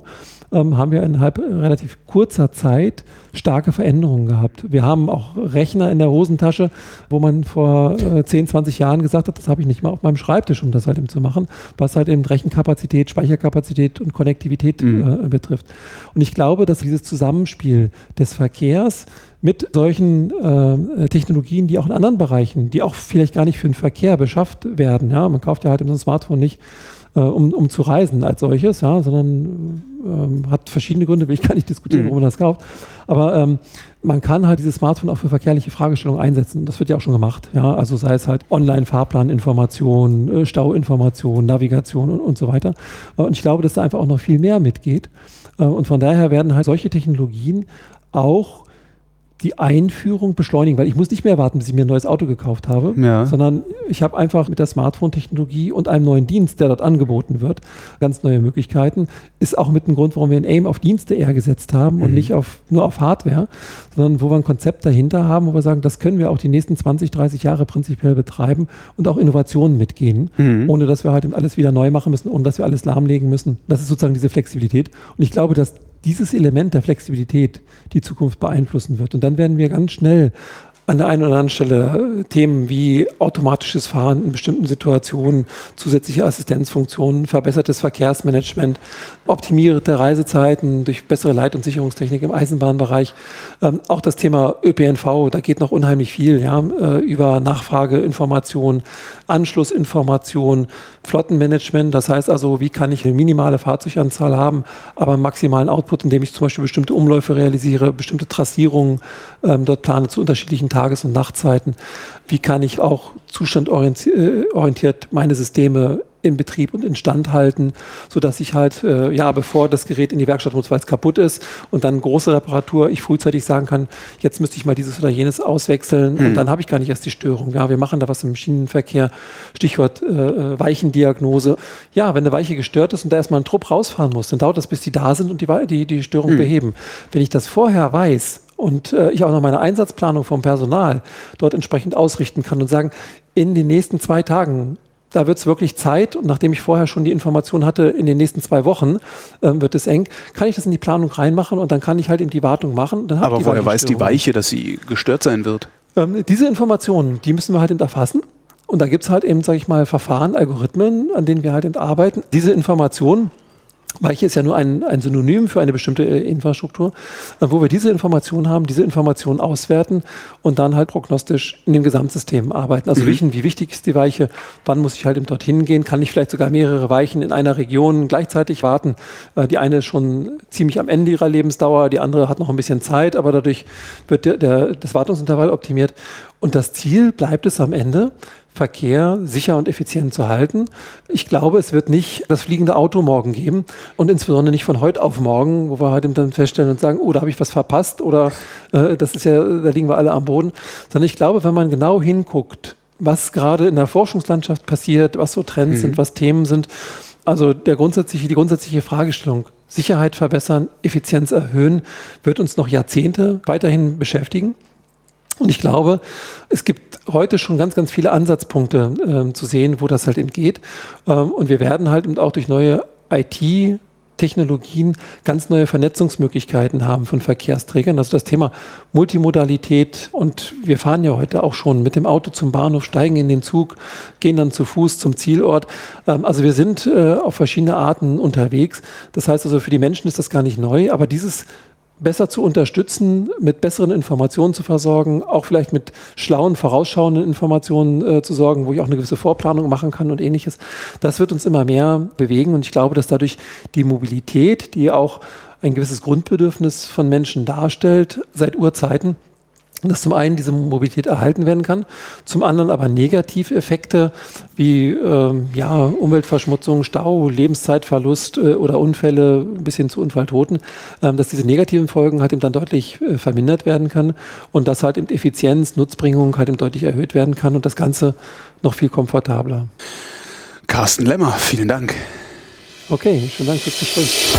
ähm, haben wir innerhalb relativ kurzer Zeit starke Veränderungen gehabt. Wir haben auch Rechner in der Hosentasche, wo man vor äh, zehn, zwanzig Jahren gesagt hat, das habe ich nicht mal auf meinem Schreibtisch, um das halt eben zu machen, was halt eben Rechenkapazität, Speicherkapazität und Konnektivität mhm. äh, betrifft. Und ich glaube, dass dieses Zusammenspiel des Verkehrs mit solchen äh, Technologien, die auch in anderen Bereichen, die auch vielleicht gar nicht für den Verkehr beschafft werden, ja, man kauft ja halt eben so ein Smartphone nicht, äh, um, um zu reisen als solches, ja, sondern ähm, hat verschiedene Gründe, will ich gar nicht diskutieren, warum man das kauft. Aber ähm, man kann halt dieses Smartphone auch für verkehrliche Fragestellungen einsetzen. Das wird ja auch schon gemacht. Ja? Also sei es halt Online-Fahrplaninformation, Stauinformation, Navigation und, und so weiter. Und ich glaube, dass da einfach auch noch viel mehr mitgeht. Und von daher werden halt solche Technologien auch die Einführung beschleunigen, weil ich muss nicht mehr warten, bis ich mir ein neues Auto gekauft habe, ja. sondern ich habe einfach mit der Smartphone-Technologie und einem neuen Dienst, der dort angeboten wird, ganz neue Möglichkeiten. Ist auch mit dem Grund, warum wir in AIM auf Dienste eher gesetzt haben mhm. und nicht auf, nur auf Hardware, sondern wo wir ein Konzept dahinter haben, wo wir sagen, das können wir auch die nächsten zwanzig, dreißig Jahre prinzipiell betreiben und auch Innovationen mitgehen, mhm. ohne dass wir halt alles wieder neu machen müssen, ohne dass wir alles lahmlegen müssen. Das ist sozusagen diese Flexibilität. Und ich glaube, dass dieses Element der Flexibilität die Zukunft beeinflussen wird. Und dann werden wir ganz schnell an der einen oder anderen Stelle Themen wie automatisches Fahren in bestimmten Situationen, zusätzliche Assistenzfunktionen, verbessertes Verkehrsmanagement, optimierte Reisezeiten durch bessere Leit- und Sicherungstechnik im Eisenbahnbereich. Ähm, auch das Thema Ö P N V, da geht noch unheimlich viel, ja, äh, über Nachfrageinformation, Anschlussinformation, Flottenmanagement. Das heißt also, wie kann ich eine minimale Fahrzeuganzahl haben, aber einen maximalen Output, indem ich zum Beispiel bestimmte Umläufe realisiere, bestimmte Trassierungen ähm, dort plane zu unterschiedlichen Tages- und Nachtzeiten. Wie kann ich auch zustandorientiert meine Systeme in Betrieb und instand halten, sodass ich halt, äh, ja, bevor das Gerät in die Werkstatt muss, weil es kaputt ist und dann große Reparatur, ich frühzeitig sagen kann, jetzt müsste ich mal dieses oder jenes auswechseln hm. und dann habe ich gar nicht erst die Störung. Ja, wir machen da was im Maschinenverkehr, Stichwort äh, Weichendiagnose. Ja, wenn eine Weiche gestört ist und da erstmal ein Trupp rausfahren muss, dann dauert das, bis die da sind und die, die, die Störung hm. beheben. Wenn ich das vorher weiß und äh, ich auch noch meine Einsatzplanung vom Personal dort entsprechend ausrichten kann und sagen, in den nächsten zwei Tagen da wird es wirklich Zeit und nachdem ich vorher schon die Information hatte, in den nächsten zwei Wochen ähm, wird es eng, kann ich das in die Planung reinmachen und dann kann ich halt eben die Wartung machen. Dann Aber woher weiß die Weiche, dass sie gestört sein wird? Ähm, diese Informationen, die müssen wir halt eben erfassen und da gibt es halt eben, sage ich mal, Verfahren, Algorithmen, an denen wir halt eben arbeiten. Diese Informationen, Weiche ist ja nur ein, ein Synonym für eine bestimmte äh, Infrastruktur, äh, wo wir diese Informationen haben, diese Informationen auswerten und dann halt prognostisch in dem Gesamtsystem arbeiten. Also mhm. wissen, wie wichtig ist die Weiche, wann muss ich halt eben dorthin gehen, kann ich vielleicht sogar mehrere Weichen in einer Region gleichzeitig warten. Äh, die eine ist schon ziemlich am Ende ihrer Lebensdauer, die andere hat noch ein bisschen Zeit, aber dadurch wird der, der, das Wartungsintervall optimiert. Und das Ziel bleibt es am Ende, Verkehr sicher und effizient zu halten. Ich glaube, es wird nicht das fliegende Auto morgen geben und insbesondere nicht von heute auf morgen, wo wir halt dann feststellen und sagen, oh, da habe ich was verpasst oder äh, das ist ja, da liegen wir alle am Boden. Sondern ich glaube, wenn man genau hinguckt, was gerade in der Forschungslandschaft passiert, was so Trends mhm. sind, was Themen sind, also der grundsätzliche, die grundsätzliche Fragestellung, Sicherheit verbessern, Effizienz erhöhen, wird uns noch Jahrzehnte weiterhin beschäftigen. Und ich glaube, es gibt heute schon ganz, ganz viele Ansatzpunkte ähm, zu sehen, wo das halt entgeht. Ähm, und wir werden halt eben auch durch neue I T-Technologien ganz neue Vernetzungsmöglichkeiten haben von Verkehrsträgern. Also das Thema Multimodalität. Und wir fahren ja heute auch schon mit dem Auto zum Bahnhof, steigen in den Zug, gehen dann zu Fuß zum Zielort. Ähm, also wir sind äh, auf verschiedene Arten unterwegs. Das heißt also, für die Menschen ist das gar nicht neu. Aber dieses besser zu unterstützen, mit besseren Informationen zu versorgen, auch vielleicht mit schlauen, vorausschauenden Informationen äh, zu sorgen, wo ich auch eine gewisse Vorplanung machen kann und ähnliches. Das wird uns immer mehr bewegen und ich glaube, dass dadurch die Mobilität, die auch ein gewisses Grundbedürfnis von Menschen darstellt, seit Urzeiten, dass zum einen diese Mobilität erhalten werden kann, zum anderen aber Negativeffekte wie ähm, ja, Umweltverschmutzung, Stau, Lebenszeitverlust äh, oder Unfälle bis hin zu Unfalltoten, ähm, dass diese negativen Folgen halt eben dann deutlich äh, vermindert werden können und dass halt eben Effizienz, Nutzbringung halt eben deutlich erhöht werden kann und das Ganze noch viel komfortabler. Carsten Lemmer, vielen Dank. Okay, vielen Dank fürs Gespräch.